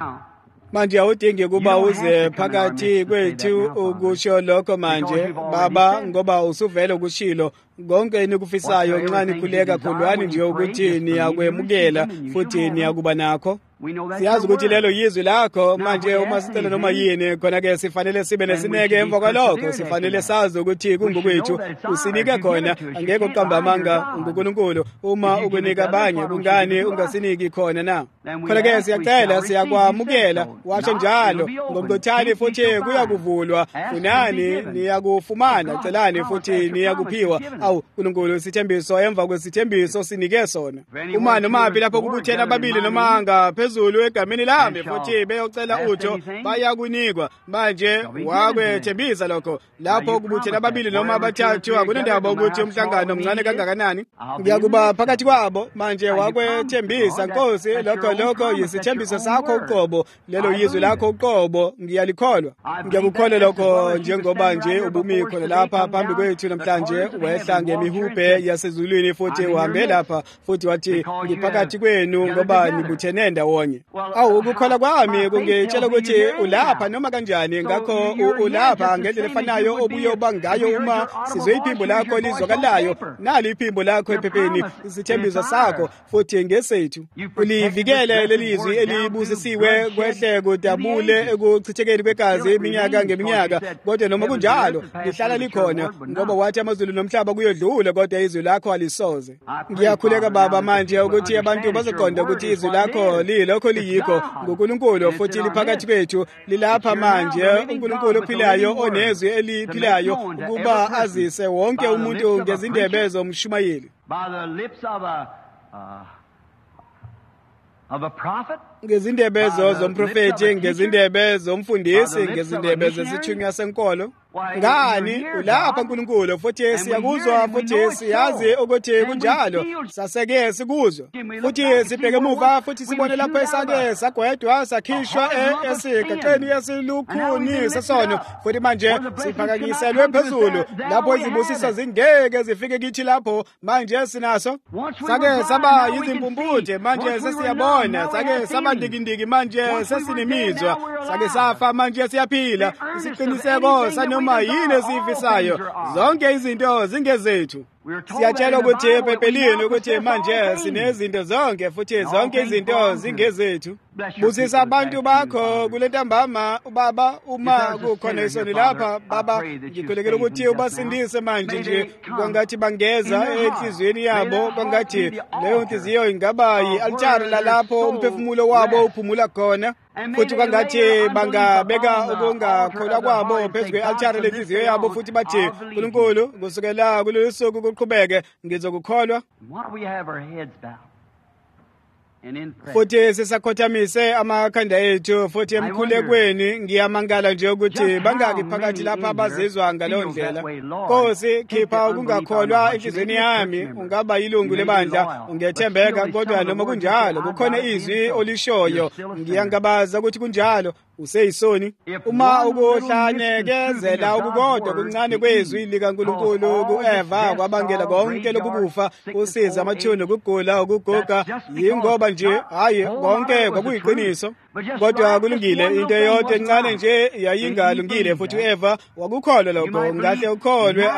Manje awudingi ukuba uze phakathi kwethu ukusho lokho manje, baba, ngoba usuvele ukushilo konke enikufisayo nxa nikhuleka khulwani nje ukuthi niyakwemukela futhi niyakuba nakho. Siyazi ukuthi lelo yizwi lakho. Manje uma sicela noma yini, khona-ke sifanele sibe nesineke emva kwalokho. Sifanele sazi ukuthi kungokwethu usinike khona, angeke uqamba amanga nguNkulunkulu uma ukunika abanye. Kungani ungasiniki khona na? Khona-ke siyacela, siyakwamukela. Washo njalo ngomqothani futhi kuyakuvulwa. Funani niyakufumana, celani futhi niyakuphiwa. Awu Nkulunkulu, isithembiso emva kwesithembiso sinike sona. Uma noma lapho kubuthena ababili noma ngaphezulu egameni lami futhi beyocela utho, bayakunikwa. Manje wakwethembisa lokho. Lapho kubuthena ababili noma bathathu, akunendaba ukuthi umhlangano omncane kangakanani, ngiyakuba phakathi kwabo. Manje wakwethembisa. Nkosi, lokho yisithembiso sakho uqobo, lelo yizwi lakho uqobo, ngiyalikholwa. Ngiyakukholwa lokho, njengoba nje ubumi khona lapha phambi kwethu namhlanje. Wehla ngemihubhe yasezulwini futhi uhambe lapha futhi wathi ngiphakathi kwenu ngoba nibuthene ndawonye. Awu ukukholwa kwami kungitshela ukuthi ulapha noma kanjani. Ngakho ulapha ngendlela efanayo obuyoba ngayo uma sizwe iphimbo lakho lizwakalayo. Nali iphimbo lakho ephepheni, isithembiso sakho futhi ngesethu. Ulivikele lelizwi elibusisiwe kwehle kudabule ekuchithekeni kwegazi iminyaka ngeminyaka. Kodwa noma kunjalo lihlala likhona, ngoba wathi amazulu nomhlaba kuyodlula kodwa izwi lakho alisoze. Ngiyakhuleka Baba manje ukuthi abantu bazoqonda ukuthi izwi lakho lilokho liyikho nguNkulunkulu futhi liphakathi kwethu, lilapha manje. uNkulunkulu ophilayo, onezwi eliphilayo, ukuba azise wonke umuntu ngezindebe zomshumayeli, ngezindebe zomprofeti, ngezindebe zomfundisi, ngezindebe zesithunywa senkolo. Ngani ulapha Nkulunkulu futhi siyakuzwa futhi siyazi ukuthi kunjalo. Saseke sikuzwa futhi sibheke emuva futhi sibone lapho esake sagwedwa sakhishwa esigaqeni esilukhuni sesono, futhi manje siphakanyiselwe phezulu lapho izibusiso zingeke zifike kithi. Lapho manje sinaso, sake saba yizimpumputhe, manje sesiyabona. Sake saba ndikindiki, manje sesinemizwa. Sake safa, manje siyaphila. Isiqiniseko sanoma yini esifisayo, zonke izinto zingezethu. Siyatshela ukuthi ePhephelini ukuthi manje sinezinto zonke futhi zonke izinto zingezethu. Busisa abantu bakho kule ntambama Baba, uma kukhona isoni lapha Baba, ngikhulekela ukuthi ubasindise manje nje. Kwangathi bangeza enhliziyweni yabo, kwangathi leyo nhliziyo ingaba yi-altare lalapho umphefumulo wabo uphumula khona, futhi kwangathi bangabeka ukungakholwa kwabo phezu kwe-altare lenhliziyo yabo futhi bathi Nkulunkulu, kusukela kulolu suku kuqhubeke ngizokukholwa. Futhi sisakhothamise amakhanda ethu futhi emkhulekweni. Ngiyamangala nje ukuthi bangaki phakathi lapha abazizwa ngaleyo ndlela. Nkosi, khipha ukungakholwa enhliziyweni yami. Ungaba yilungu lebandla, ungethembeka, kodwa noma kunjalo kukhona izwi olishoyo. Ngiyangabaza ukuthi kunjalo useyisoni. Uma ukuhlanekezela ukukodwa kuncane kwezwi likaNkulunkulu ku-Eva kwabangela konke lokukufa, usiza amathuni, ukugula, ukuguga, yingoba nje hayi konke kwakuyiqiniso. Kodwa kulungile, into eyodwa encane nje yayingalungile, futhi u-Eva wakukholwa lokho. Ngahle ukholwe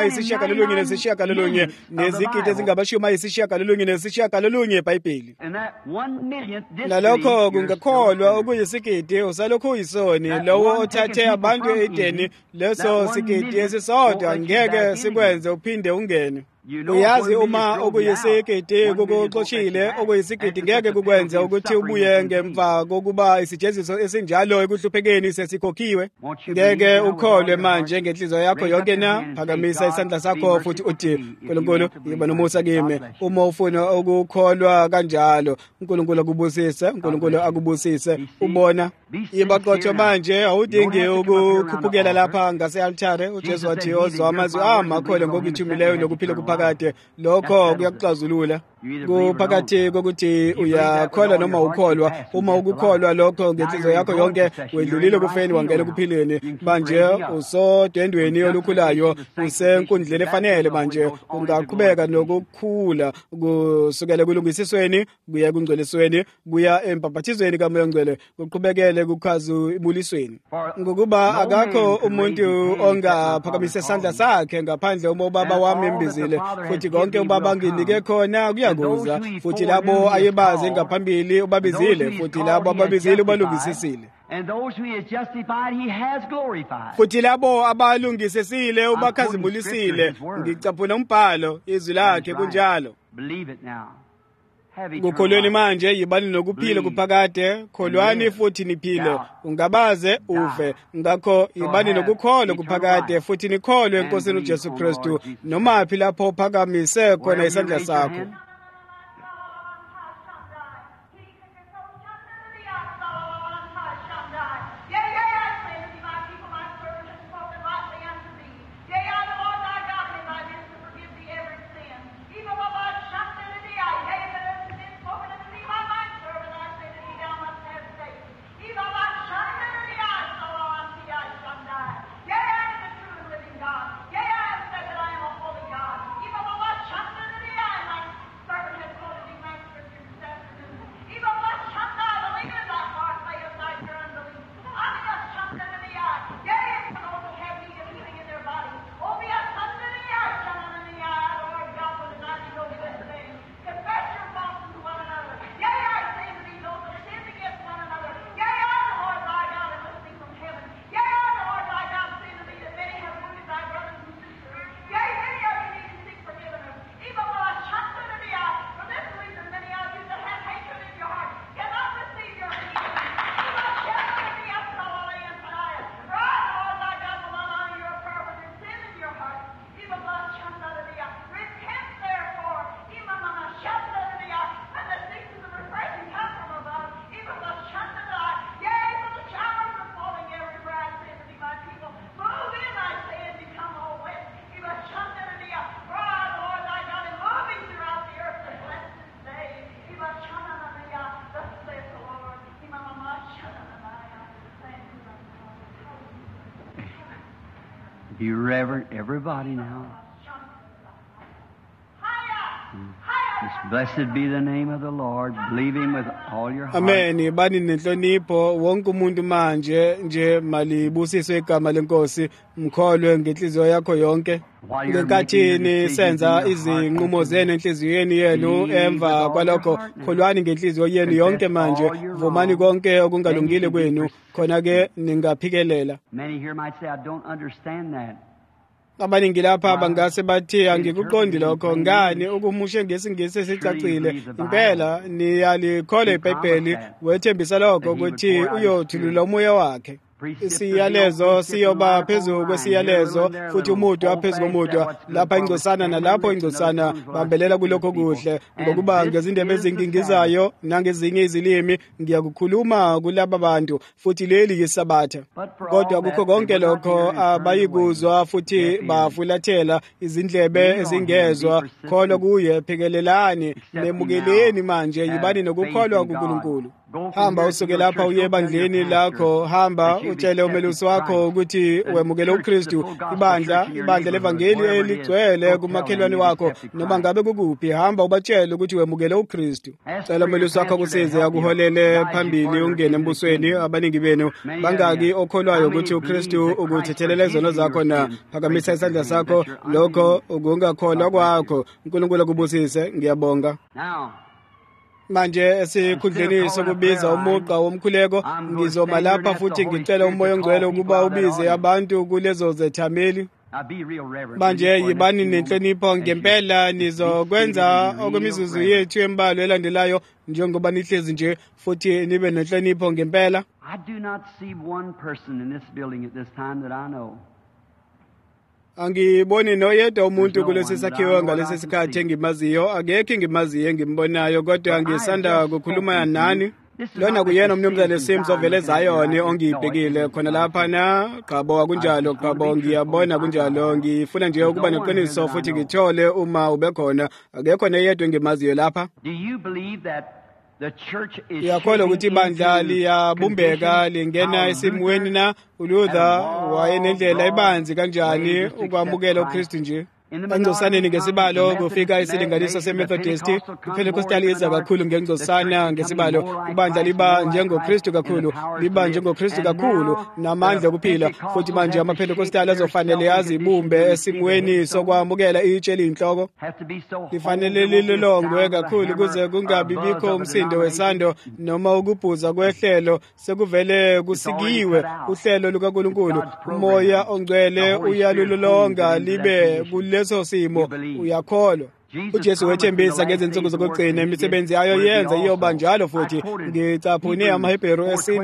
99 nezigidi ezingaba-99 eBhayibheli. Nalokho kungakholwa okuyisigidi usalokhu uyisoni. Lowo othathe abantu e-Edeni, leso sigidi esisodwa ngeke sikwenze uphinde ungene. uyazi uma okuyisigidi kukuxoshile okuyisigidi ngeke kukwenze ukuthi ubuye ngemva kokuba isijeziso esinjalo ekuhluphekeni sesikhokhiwe. Ngeke ukholwe manje ngenhliziyo yakho yonke na. Phakamisa isandla sakho futhi uthi uNkulunkulu yiba nomusa kimi. Uma ufuna ukukholwa kanjalo uNkulunkulu akubusise, uNkulunkulu akubusise. Ubona ibaqotho manje awudingi ukukhuphukela lapha ngase-altare. uJesu wathi ozwa amazwi amakhole ngokuthumileyo nokuphila kuphakade. Lokho kuyakuxazulula kuphakathi kokuthi uyakholwa noma ukholwa. Uma ukukholwa lokho ngenhliziyo yakho yonke wedlulile kufeni wangena kuphileni. Manje usodwendweni olukhulayo, usenkundleni efanele. Manje ungaqhubeka nokukhula kusukela kulungisisweni kuya kungcolisweni kuya embaphathizweni kaMoya Ngcwele kuqhubekele kukhazibulisweni. Ngokuba akakho umuntu ongaphakamisa isandla sakhe ngaphandle uma ubaba wami embizile, futhi konke ubaba nginike khona kuyakuza, futhi labo ayebazi ngaphambili ubabizile, futhi labo ababizile ubalungisisile. And those who he has justified, he has glorified. Futhi labo abalungisisile ubakhazibulisile. Ngicaphuna umbhalo izwi lakhe kunjalo. Believe it now. Kukholweni manje yibani nokuphila kuphakade. Kholwani futhi niphile. Ungabaze ufe. Ngakho yibani nokukholwa kuphakade futhi nikholwe eNkosini uJesu Kristu noma phi lapho phakamise khona isandla sakho. You reverent everybody now. Blessed be the name of the Lord. Believe him with all your heart. Amen. Bani nenhlonipho wonke umuntu manje nje malibusiswe igama lenkosi, mkholwe ngenhliziyo yakho yonke. Ngenkathi nisenza izinqumo zenu enhliziyweni yenu, emva kwalokho kholwani ngenhliziyo yenu yonke manje. Vumani konke okungalungile kwenu, khona ke ningaphikelela. Many here might say, I don't understand that. Abaningi lapha bangase bathi angikuqondi lokho. Ngani ukumushe ngesingisi esicacile? Impela niyalikholwa iBhayibheli, wethembisa lokho ukuthi uyothulula umoya wakhe. Isiyalezo siyoba phezulu kwesiyalezo, futhi umuntu aphezulu komuntu. Lapha ingcosana nalapho ingcosana bambelela kulokho kuhle, ngokuba ngezindebe ezingingizayo nangezinye izilimi ngiyakukhuluma kulaba bantu, futhi leli yisabatha. Kodwa kukho konke lokho abayikuzwa futhi bafulathela izindlebe ezingezwa, kholwa kuye, phekelelani, nemukeleni manje, yibani nokukholwa kuNkulunkulu. Hamba usuke lapha uye ebandleni lakho, hamba utshele umelusi wakho ukuthi wemukele uKristu. Ibandla levangeli eligcwele kumakhelwane wakho, noma ngabe kukuphi, hamba ubatshele ukuthi wemukele uKristu. Cela umelusi wakho kusize akuholele phambili ungene embusweni. Abaningi benu bangaki okholwayo ukuthi uKristu ukuthethelela izono zakho na? Phakamisa isandla sakho. Lokho ukungakholwa kwakho uNkulunkulu akubusise. Ngiyabonga. Manje esikhundleni sokubiza umugqa womkhuleko, ngizoma lapha futhi ngicela uMoya Ongcwele ukuba ubize abantu kulezo zethameli. manje yibani nenhlonipho ngempela nizokwenza okwemizuzu yethu embalwa elandelayo njengoba nihlezi nje futhi nibe nenhlonipho ngempela. I do not see one person in this building at this time that I know. Angiboni noyedwa umuntu kulesi sakhiwo ngalesi sikhathi engimaziyo, akekho engimaziyo engimbonayo, kodwa ngisanda kukhuluma nani. Lona kuyena umnumzane Sims ovele Zion ongibhekile khona lapha na. Qabo akunjalo, qabo ngiyabona kunjalo, ngifuna nje ukuba neqiniso futhi ngithole uma ube khona, akekho noyedwa engimaziyo lapha. Do you believe that the church is Yakholwa ukuthi ibandla liyabumbeka lingena esimweni na uLuther wayenendlela ebanzi kanjani ukwamukela uKristu nje. Engcosaneni ngesibalo kufika isilinganiso seMethodist, iPentecostal iza kakhulu ngengcosana ngesibalo, ibandla liba njengoKristu kakhulu, liba njengoKristu kakhulu namandla kuphila, futhi manje amaPentecostal azofanele azibumbe esimweni sokwamukela itshe liyinhloko. Lifanele lilolongwe kakhulu kuze kungabi bikho umsindo wesando noma ukubhuza kwehlelo, sekuvele kusikiwe uhlelo lukaNkulunkulu. Umoya ongcwele uyalulolonga libe leso simo uyakholwa. uJesu wethembisa ngezinsuku zokugcina imisebenzi yayo yenza iyoba njalo futhi. Ngicaphune amaHebheru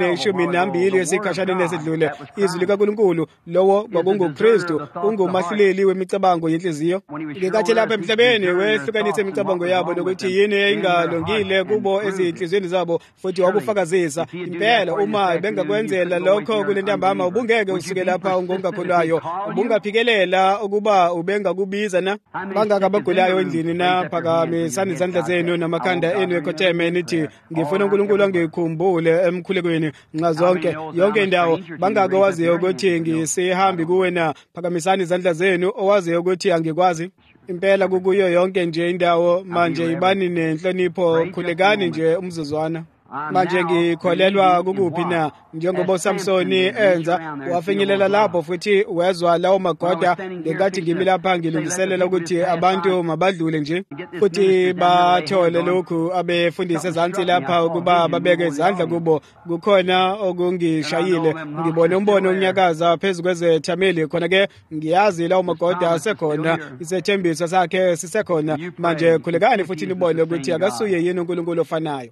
4:12 esikhashana nesidlule. Izwi likaNkulunkulu lowo kwakunguKristu, ungumahluleli wemicabango yenhliziyo. Ngekathi lapha emhlabeni wehlukanisa imicabango yabo nokuthi yini engalungile kubo ezinhliziyweni zabo, futhi wakufakazisa impela uma bengakwenzela lokho kule ntambama ubungeke usuke lapha ungongakholwayo, ubungaphikelela ukuba ubengakubiza na. Bangaka abagulayo endlini na phakamisani izandla zenu namakhanda enu ekhotheme nithi ngifuna uNkulunkulu angikhumbule emkhulekweni nxa zonke yonke indawo. Bangaka owaziyo ukuthi ngisihambi kuwe na? Phakamisani izandla zenu owaziyo ukuthi angikwazi. Impela kukuyo yonke nje indawo. Manje ibani nenhlonipho, khulekani nje umzuzwana. Manje ngikholelwa kukuphi na? Njengoba uSamsoni enza, wafinyelela lapho futhi wezwa lawo magoda. Ngenkathi ngimi lapha ngilungiselela ukuthi abantu mabadlule nje futhi bathole lokhu abefundisa ezansi lapha ukuba babeke izandla kubo. Kukhona okungishayile, ngibone umbono unyakaza phezu kwezethameli. Khona-ke ngiyazi lawo magoda asekhona, isethembiso sakhe sisekhona. Manje khulekani futhi nibone ukuthi akasuye yini uNkulunkulu ofanayo.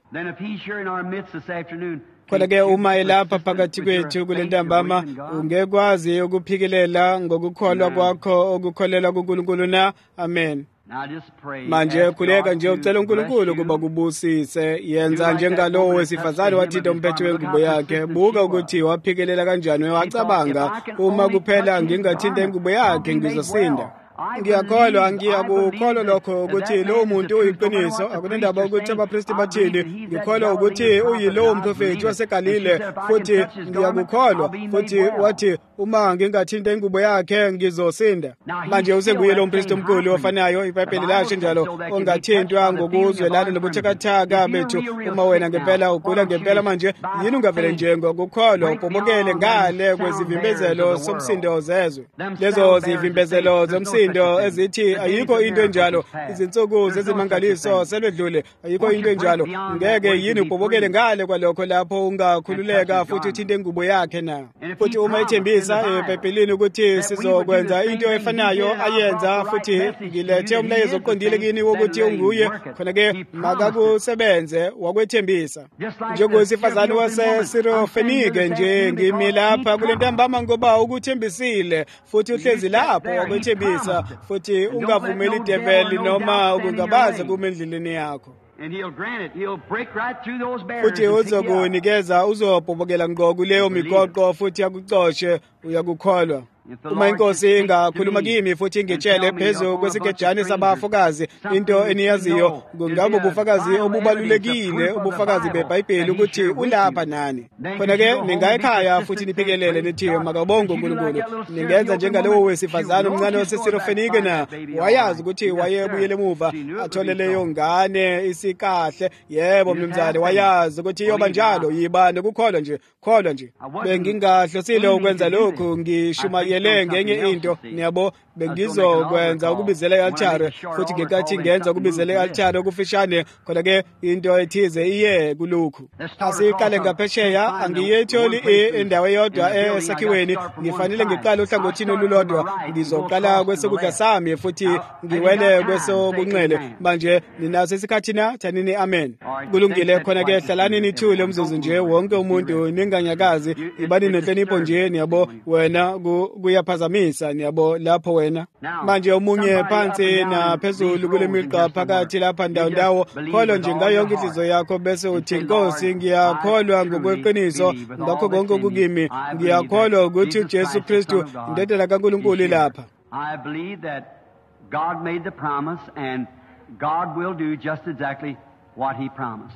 Khona-ke uma elapha phakathi kwethu kule ntambama, ungekwazi ukuphikelela ngokukholwa kwakho okukholelwa kuNkulunkulu na? Amen. Manje khuleka nje ucela uNkulunkulu ukuba kubusise. Yenza njengalowo wesifazane wathinta umphetho wengubo yakhe. Buka ukuthi waphikelela kanjani, wacabanga uma kuphela ngingathinta ingubo yakhe ngizosinda. Ngiyakholwa, ngiyakukholwa lokho ukuthi lowo muntu uyiqiniso. Akunendaba ukuthi abapristi bathini. Ngikholwa ukuthi uyilowo mprofethi waseGalile, futhi ngiyakukholwa futhi wathi uma ngingathinta ingubo yakhe ngizosinda. Manje usenguye lo mpristi omkhulu ofanayo, iBhayibheli lasho njalo, ongathintwa ngokuzwelana nobuthakathaka bethu. Uma wena ngempela ugula ngempela, manje yini ungavele nje ngokukholwa ubhobokele ngale kwezivimbezelo somsindo zezwe. Lezo zivimbezelo zomsindo ezithi ayikho into enjalo, izinsuku zezimangaliso selwedlule, ayikho into enjalo. Ngeke yini ubhobokele ngale kwalokho lapho ungakhululeka futhi uthinte ingubo yakhe na? Futhi uma ethembisa eBhayibhelini ukuthi sizokwenza into efanayo ayenza, futhi ngilethe umlayezo oqondile kini wokuthi unguye, khona-ke makakusebenze wakwethembisa. Njengowesifazane waseSirofenike nje ngimi lapha kule ntambama ngoba ukuthembisile futhi uhlezi lapho wakwethembisa, futhi ungavumeli ideveli noma ukungabaza kuma endleleni yakho. Futhi uzokunikeza, uzobhobokela ngqo kuleyo migoqo futhi akucoshe. Uyakukholwa? Uma inkosi ingakhuluma kimi futhi ingitshele phezu kwesigejane sabafokazi into eniyaziyo, kungaba ubufakazi obubalulekile, ubufakazi beBhayibheli ukuthi ulapha nani. Khona-ke ningayikhaya futhi niphikelele nithi makabonge uNkulunkulu. Ningenza njengalowo wesifazane omncane waseSirofenike na? Wayazi ukuthi wayebuyele emuva athole leyo ngane isikahle. Yebo mnumzane, wayazi ukuthi iyoba njalo. Yiba nokukholwa nje, kholwa nje. Bengingahlosile ukwenza lokhu, ngishumayela ngicabangele ngenye into niyabo bengizokwenza ukubizela i-altare futhi ngenkathi ngenza ukubizela i-altare okufishane khona ke into ethize iye kulokhu asiqale ngaphesheya angiyetholi indawo eyodwa esakhiweni ngifanele ngiqale uhlangothini olulodwa ngizoqala kwesokudla sami futhi ngiwele kwesobunxele manje ninaso isikhathi na thanini amen kulungile khona ke hlalani nithule umzuzu nje wonke umuntu ninganyakazi ibani nenhlonipho nje niyabo wena kuyaphazamisa niyabo lapho wena manje omunye phansi naphezulu kule miqa phakathi lapha ndawo kholo nje ngayo yonke inhliziyo yakho bese uthi Nkosi ngiyakholwa ngokweqiniso ngakho konke kukimi ngiyakholwa ukuthi uJesu Kristu indodana kaNkulunkulu lapha I believe that God made the promise and God will do just exactly what he promised.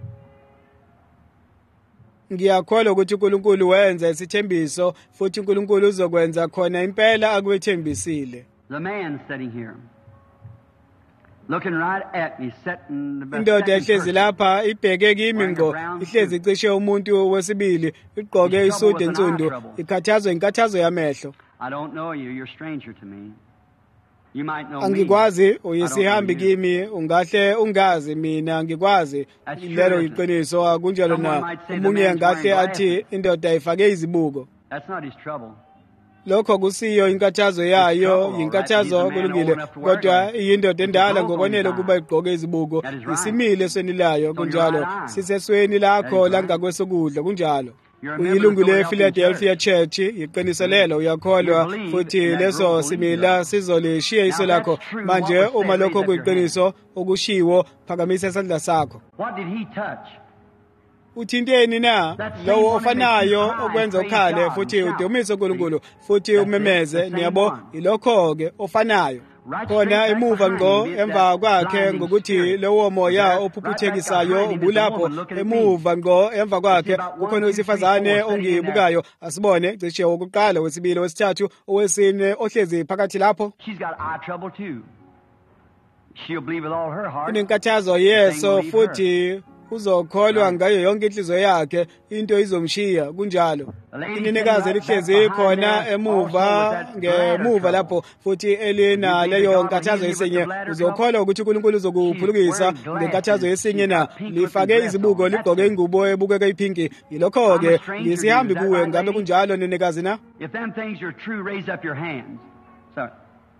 Ngiyakholwa ukuthi uNkulunkulu wenza isithembiso futhi uNkulunkulu uzokwenza khona impela akwethembisile. The man sitting here looking right at me sitting indoda ehlezi lapha ibheke kimi ngo ihlezi icishe umuntu wesibili igqoke isudu ensundu ikhathazwe inkathazo yamehlo. I don't know you, you're a stranger to me. You might know me. Angikwazi uyisihambi kimi ungahle ungazi mina ngikwazi lelo iqiniso akunjalo na umunye ngahle athi indoda ifake izibuko. That's not his trouble. Lokho kusiyo inkathazo yayo inkathazo kulungile kodwa iyindoda endala ngokwanele ukuba igqoke izibuko isimile senilayo kunjalo sisesweni lakho langakwesokudla kunjalo uyilungu lePhiladelphia Church iqiniso lelo uyakholwa futhi leso simila sizolishiya iso lakho manje uma lokho kuyiqiniso okushiwo phakamisa isandla sakho. What did he touch? Uthinteni na lowo ofanayo okwenza ukhale futhi udumise uNkulunkulu futhi umemeze niyabo ilokho ke ofanayo khona emuva ngo emva kwakhe ngokuthi lowo moya ophuphuthekisayo ubulapho emuva ngo emva kwakhe kukhona owesifazane ongibukayo asibone cishe wokuqala wesibili wesithathu owesine ohlezi phakathi lapho. She's got eye trouble too. She'll believe with all her heart. Inenkathazo yeso futhi uzokholwa ngayo yonke inhliziyo yakhe into izomshiya kunjalo. Inenekazi elihlezi khona ngemuva lapho futhi elina leyo nkathazo yesinye uzokholwa ukuthi uNkulunkulu uzokuphulukisa ngenkathazo yesinye na lifake izibuko ligqoke ingubo ebukeka iphinki yilokho ke ngisihambi kuwe ngabe kunjalo nenekazi na. If them things are true, raise up your hands. Sorry.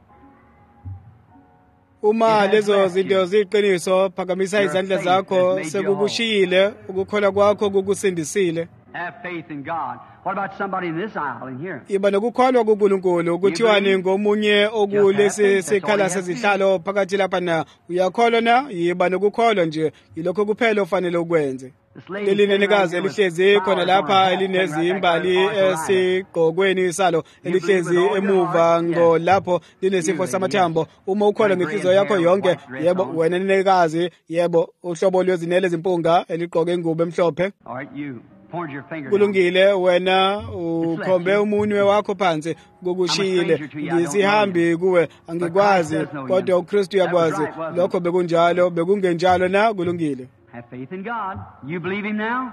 Uma lezo zinto ziqiniso phakamisa izandla zakho sekukushiyile ukukholwa kwakho kukusindisile. Have faith in God. What about somebody in this aisle in here? Iba nokukholwa kuNkulunkulu kuthiwani ngomunye okulesi sikhala sezihlalo phakathi lapha na uyakholwa na yiba nokukholwa nje yilokho kuphela ofanele ukwenze. Lelinenekazi elihlezi khona lapha elinezimbali esigqokweni salo elihlezi emuva ngo lapho linesifo samathambo uma ukholwa ngenhliziyo yakho yonke yebo wena nenekazi yebo uhlobo lwezinele ezimpunga eligqoke ingubo emhlophe. All right, you. Kulungile wena ukhombe umunwe wakho phansi kokushiyile ngisihambi kuwe angikwazi kodwa uKristu yakwazi lokho bekunjalo bekungenjalo na kulungile. Have faith in God. You believe him now?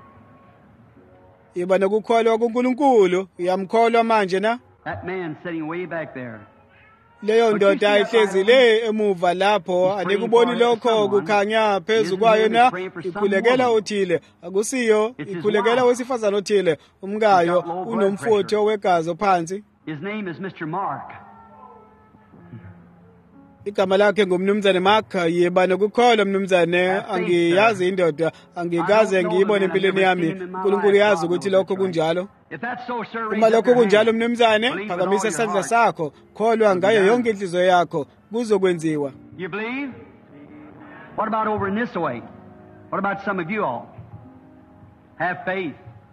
Iba nokukholwa kuNkulunkulu uyamkholwa manje na. That man sitting way back there. Leyo ndoda ihlezi le emuva lapho anikuboni lokho kukhanya phezulu kwayo na ikhulekela uthile akusiyo ikhulekela wesifazana othile umkayo unomfutho wegazi phansi. His name is Mr. Mark. Igama lakhe ngumnumzane Mark yiba nokukholwa mnumzane angiyazi indoda angikaze ngiyibone empilweni yami uNkulunkulu yazi ukuthi lokho kunjalo. Uma lokho kunjalo mnumzane phakamisa isandla sakho kholwa ngayo yonke inhliziyo yakho kuzokwenziwa. You believe? What about over in this way? What about some of you all? Have faith.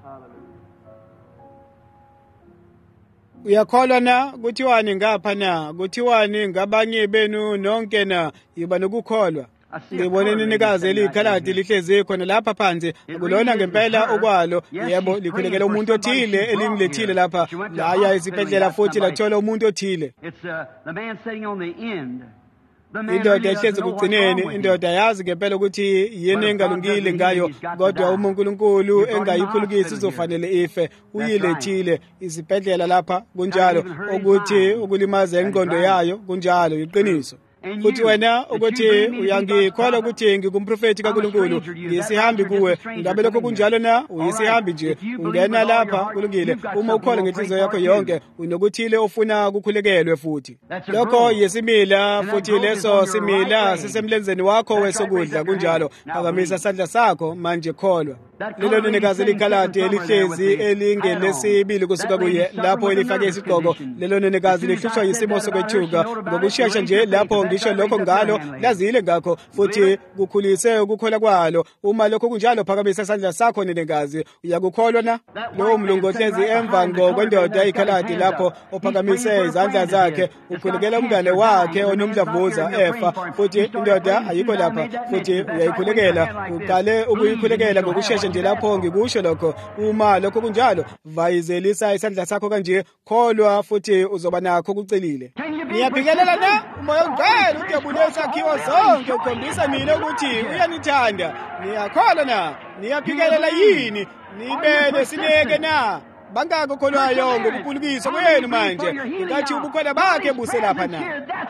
Uyakholwa na kuthiwani ngapha na kuthiwani ngabanye benu nonke na yiba nokukholwa. Ngibone nenekazi elikhaladi lihlezi khona lapha phansi akulona ngempela okwalo yebo likhulekela umuntu othile elingilethile lapha laya esibhedlela futhi lathola umuntu othile. It's the man sitting on the end. indoda ehlezi kugcineni, indoda yazi ngempela ukuthi yini engalungile ngayo, kodwa uma uNkulunkulu engayikhulukisi uzofanele ife. Uyilethile isibhedlela lapha kunjalo, ukuthi ukulimaza ingqondo yayo kunjalo, iqiniso. Futhi wena ukuthi uyangikholwa ukuthi ngingumprofeti kaNkulunkulu, ngisihambi kuwe, ngabe lokho kunjalo na? Uyisihambi nje, ungena lapha kulungile. Uma ukholwa ngenhliziyo yakho yonke, unokuthile ofuna ukukhulekelwe futhi. Lokho yisimila, futhi leso simila sisemlenzeni wakho wesokudla kunjalo. Phakamisa isandla sakho manje, kholwa. Lelo nenekazi elikhaladi elihlezi elingelesibili kusuka kuye, lapho elifake isigqoko. Lelo nenekazi lihlushwa yisimo sokwethuka ngokushesha nje, lapho ngisho lokho ngalo lazile ngakho, futhi kukhulise ukukholwa kwalo. Uma lokho kunjalo, phakamisa isandla sakho nenekazi. Uyakukholwa na? Lowo mlungu ohlezi emva ngokwendoda ikhaladi lapho uphakamise izandla zakhe, ukhulekela umngane wakhe onomdlavuza efa, futhi indoda ayikho lapha, futhi uyayikhulekela. Uqale ukuyikhulekela ngokushesha nje lapho ngikusho lokho. Uma lokho kunjalo, vayizelisa isandla sakho kanje, kholwa futhi uzoba nakho kucelile. Niyaphikelela na? Umoya ongcwele udabule isakhiwo zonke ukhombisa mina ukuthi uyanithanda. Niyakholwa na? Niyaphikelela yini? Nibe nesineke na? Bangaka okholwayo ngokuphulukiswa kwenu manje, ngathi ubukhona bakhe buse lapha na?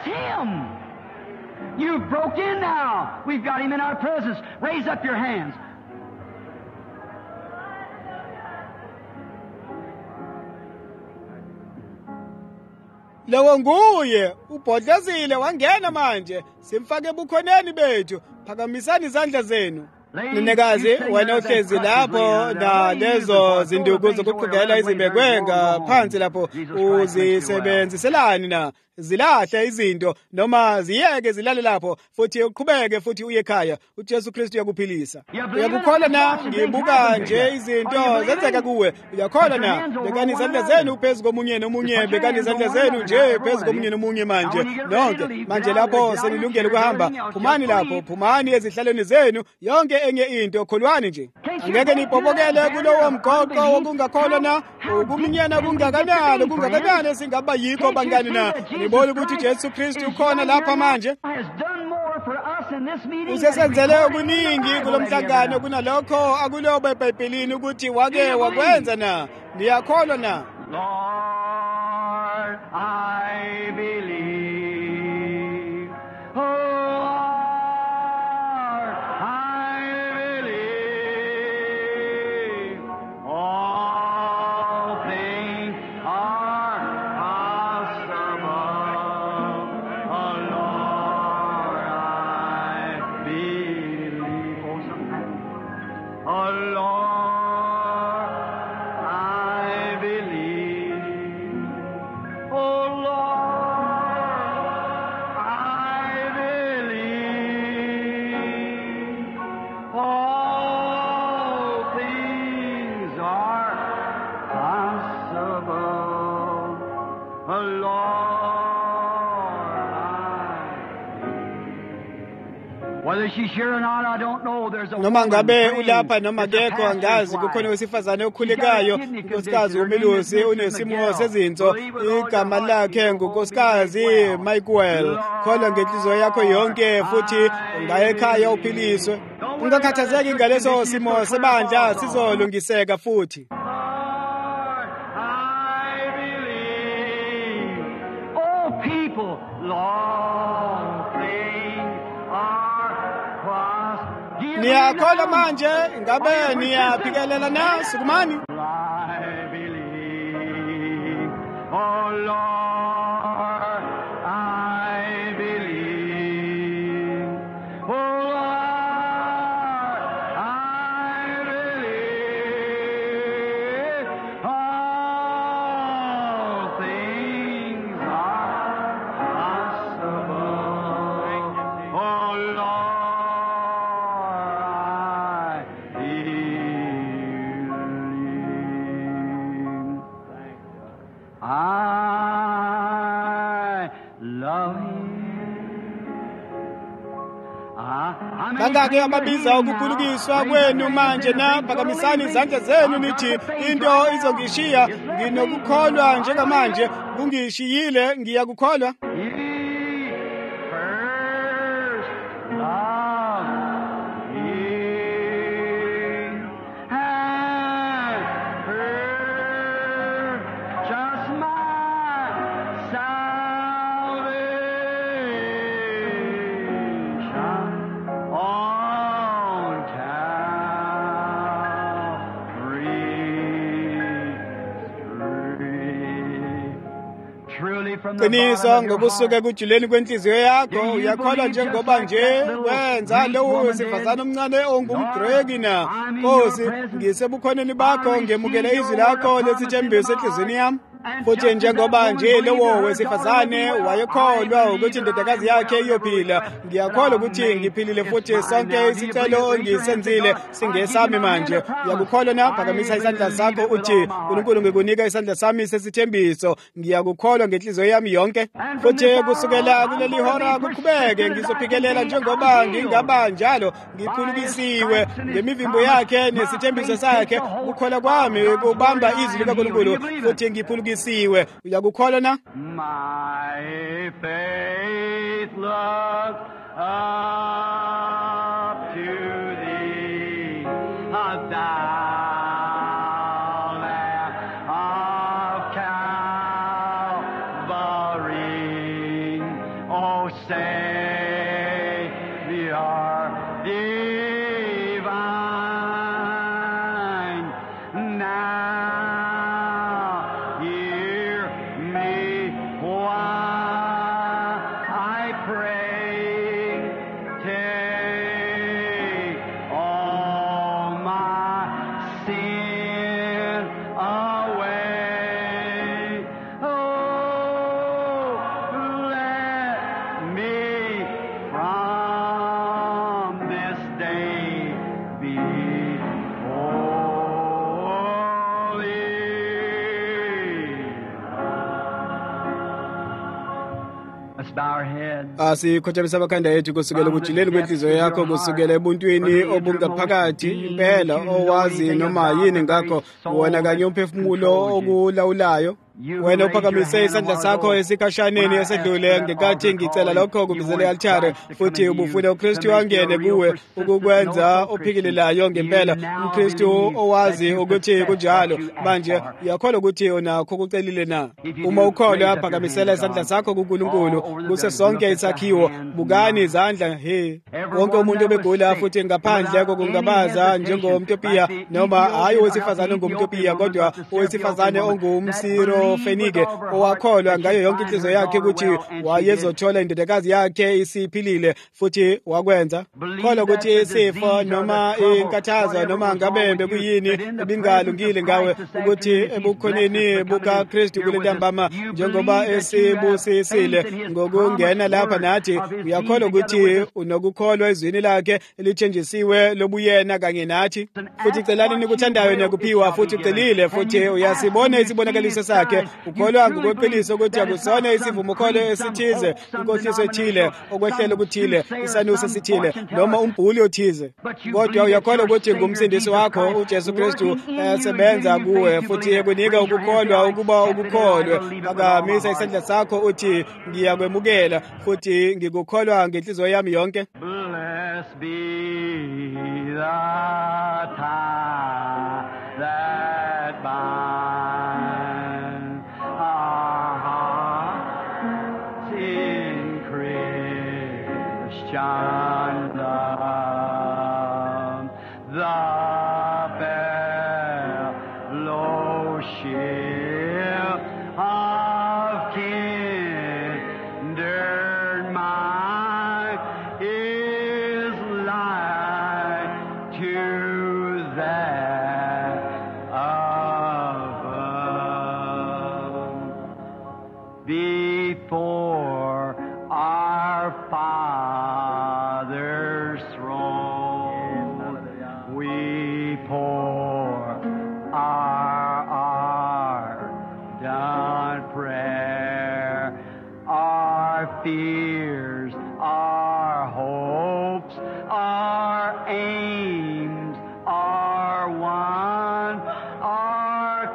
You broke in now. We've got him in our presence. Raise up your hands. Lowo nguye ubhodlezile wangena manje, simfake ebukhoneni bethu. Phakamisani izandla zenu. Nenekazi, wena uhlezi lapho na lezo zinduku zokuqhugela izibekwe ngaphansi lapho, uzisebenziselani na? Zilahle izinto noma ziyeke zilale lapho, futhi uqhubeke futhi uye ekhaya. uJesu Kristu uyakuphilisa. Uyakukholwa na? Ngibuka nje izinto zenzeka kuwe. Uyakholwa na? Bekani izandla zenu phezu komunye nomunye, bekani izandla zenu nje phezu komunye nomunye manje nonke. Manje lapho senilungele ukuhamba, phumani lapho, phumani ezihlalweni zenu, yonke enye into kholwani nje. Angeke nipopokele kulowo mgoqo wokungakholwa na? Ukuminyana kungakanani singaba yikho bangani na? Ngibona ukuthi Jesu Kristu ukhona lapha manje. Usesenzele okuningi kulomhlangano kunalokho akulobe eBhayibhelini ukuthi wake wakwenza na? Niyakholwa na? Lord, I believe. Oh, Lord, I believe. All things are possible. Oh, Lord, I believe. Oh, Lord, I believe. Oh, Lord, I believe. All things are possible. Oh, Lord, whether she's here or not, I don't know. There's a Noma woman ngabe praying. ulapha noma It's a kekho pastor's angazi, wife. kukhona wesifazane okhulekayo, unkosikazi uMilusi unesimo sezinso, igama lakhe ngunkosikazi Michael. Kholwa ngenhliziyo yakho yonke futhi ungaya ekhaya uphiliswe. Ungakhathazeki ngaleso simo sebandla, sizolungiseka futhi. Lord, I believe. Oh, people, Lord, things are possible. Niyakholwa manje? Ngabe niyaphikelela na? Sukumani. I believe. Oh, Lord, I believe. Oh, Lord, I believe. All things are possible. Oh, Lord, I believe. I love you. Kangake amabiza ukuphulukiswa kwenu manje na? Phakamisani izandla zenu nithi, into izongishiya. Nginokukholwa njengamanje, kungishiyile ngiyakukholwa. Ye first truly from the bottom qiniso of your ngokusuka heart. kujuleni kwenhliziyo yakho Do you uyakholwa believe njengoba just nje like that little wenza Greek lowo woman wesifazane did? omncane ongumGreki na Lord, I'm in Nkosi your presence. ngisebukhoneni bakho I ngemukele receive izwi your word lakho of promise lesithembiso into my enhliziyweni heart. yami And futhi just as that njengoba woman nje believed lowo that her daughter would wesifazane be well, I wayekholwa believe ukuthi that I indodakazi am yakhe well. Every iyophila request that ngiyakholwa I've ukuthi made ngiphilile is futhi mine sonke now. Do you believe isicelo it? Raise your hand to ongisenzile God. I give you singesami my hand manje of promise. uyakukholwa na I phakamisa isandla believe sakho it with uthi all my heart. uNkulunkulu ngikunika isandla sami sesithembiso ngiyakukholwa ngenhliziyo yami yonke And from futhi this hour kusukela on, kuleli I'm going hora to be kuqhubeke persistent as I ngizophikelela can be. njengoba I'm healed ngingaba njalo by His ngiphulukisiwe stripes and His ngemivimbo promise. yakhe My nesithembiso faith takes sakhe a hold ukukholwa of kwami God's kubamba word. I izwi am healed. Do likaNkulunkulu you believe futhi it? ngiphulukisiwe uyakukholwa na My faith looks up to thee, thou Lamb of Calvary, O Savior divine. Now hear me while I pray. Take all my sin away. Oh, let me from this day be holy. Let's bow our heads. asikhothamisa amakhanda ethu kusukela ekujuleni kwenhliziyo yakho kusukela ebuntwini obungaphakathi impela owazi noma yini ngakho wona kanye umphefumulo okulawulayo wena uphakamise isandla sakho esikhashaneni esedlule ngenkathi ngicela lokho kubizele i-altare futhi ubufuna uKristu angene kuwe ukukwenza ophikilelayo ngempela uKristu owazi ukuthi kunjalo manje uyakholwa ukuthi unakho ukucelile na uma ukholwa phakamisela isandla sakho kuNkulunkulu kuse sonke isakhiwo bukani izandla wonke umuntu obegula futhi ngaphandle kokungabaza njengomthopiya noma hayi owesifazane ongumthopiya kodwa owesifazane ongumsiro Fenike owakholwa ngayo yonke inhliziyo yakhe ukuthi wayezothola indodakazi yakhe isiphilile futhi wakwenza kholwa ukuthi isifo noma inkathazo noma ngabe bekuyini ebingalungile ngawe ukuthi ebukhoneni bukaKristu kule ntambama njengoba esibusisile ngokungena lapha nathi uyakholwa ukuthi unokukholwa ezwini lakhe elithenjisiwe lobuyena kanye nathi futhi celani nikuthandayo nekuphiwa futhi ucelile futhi uyasibona isibonakaliso sakhe ukholwa ngokweqiniso ukuthi akusona isivumo ukholo esithize inkohliso ethile okwehlela okuthile isanusi esithile noma umbhuli othize kodwa uyakholwa ukuthi ngumsindisi wakho uJesu Kristu esebenza kuwe futhi ekunika ukukholwa ukuba ukukholwe phakamisa isandla sakho uthi ngiyakwemukela futhi ngikukholwa ngenhliziyo yami yonke Blessed be the tie that binds our hearts in Christian love, the fellowship of kindred mind is like to that above. Before our Father's throne, we pour our ardent prayer, our fears, our hopes, our aims, our one, our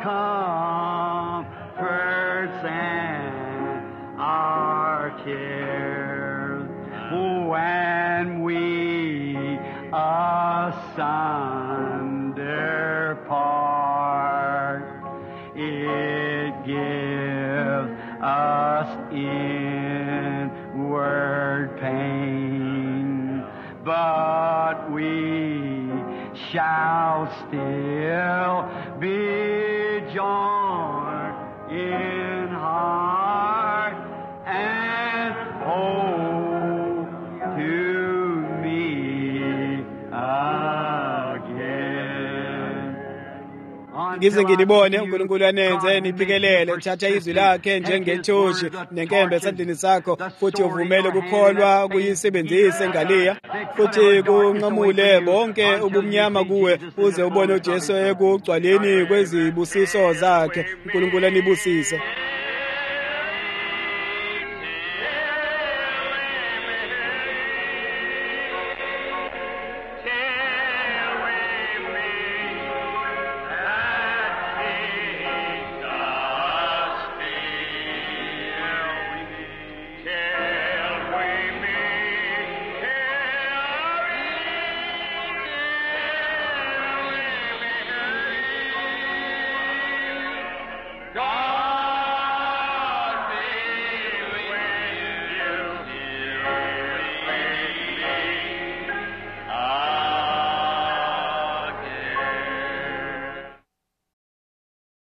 comforts and our cares. When we asunder part, it gives us inward pain, but we shall still be joined in heart ngize ngilibone uNkulunkulu anenze niphikelele. Thatha izwi lakhe njengethoshi nenkembe esandleni sakho futhi uvumele ukukholwa kuyisebenzise ngaliya futhi kunqamule bonke ubumnyama kuwe uze ubone uJesu ekugcwaleni kwezibusiso zakhe. uNkulunkulu anibusise.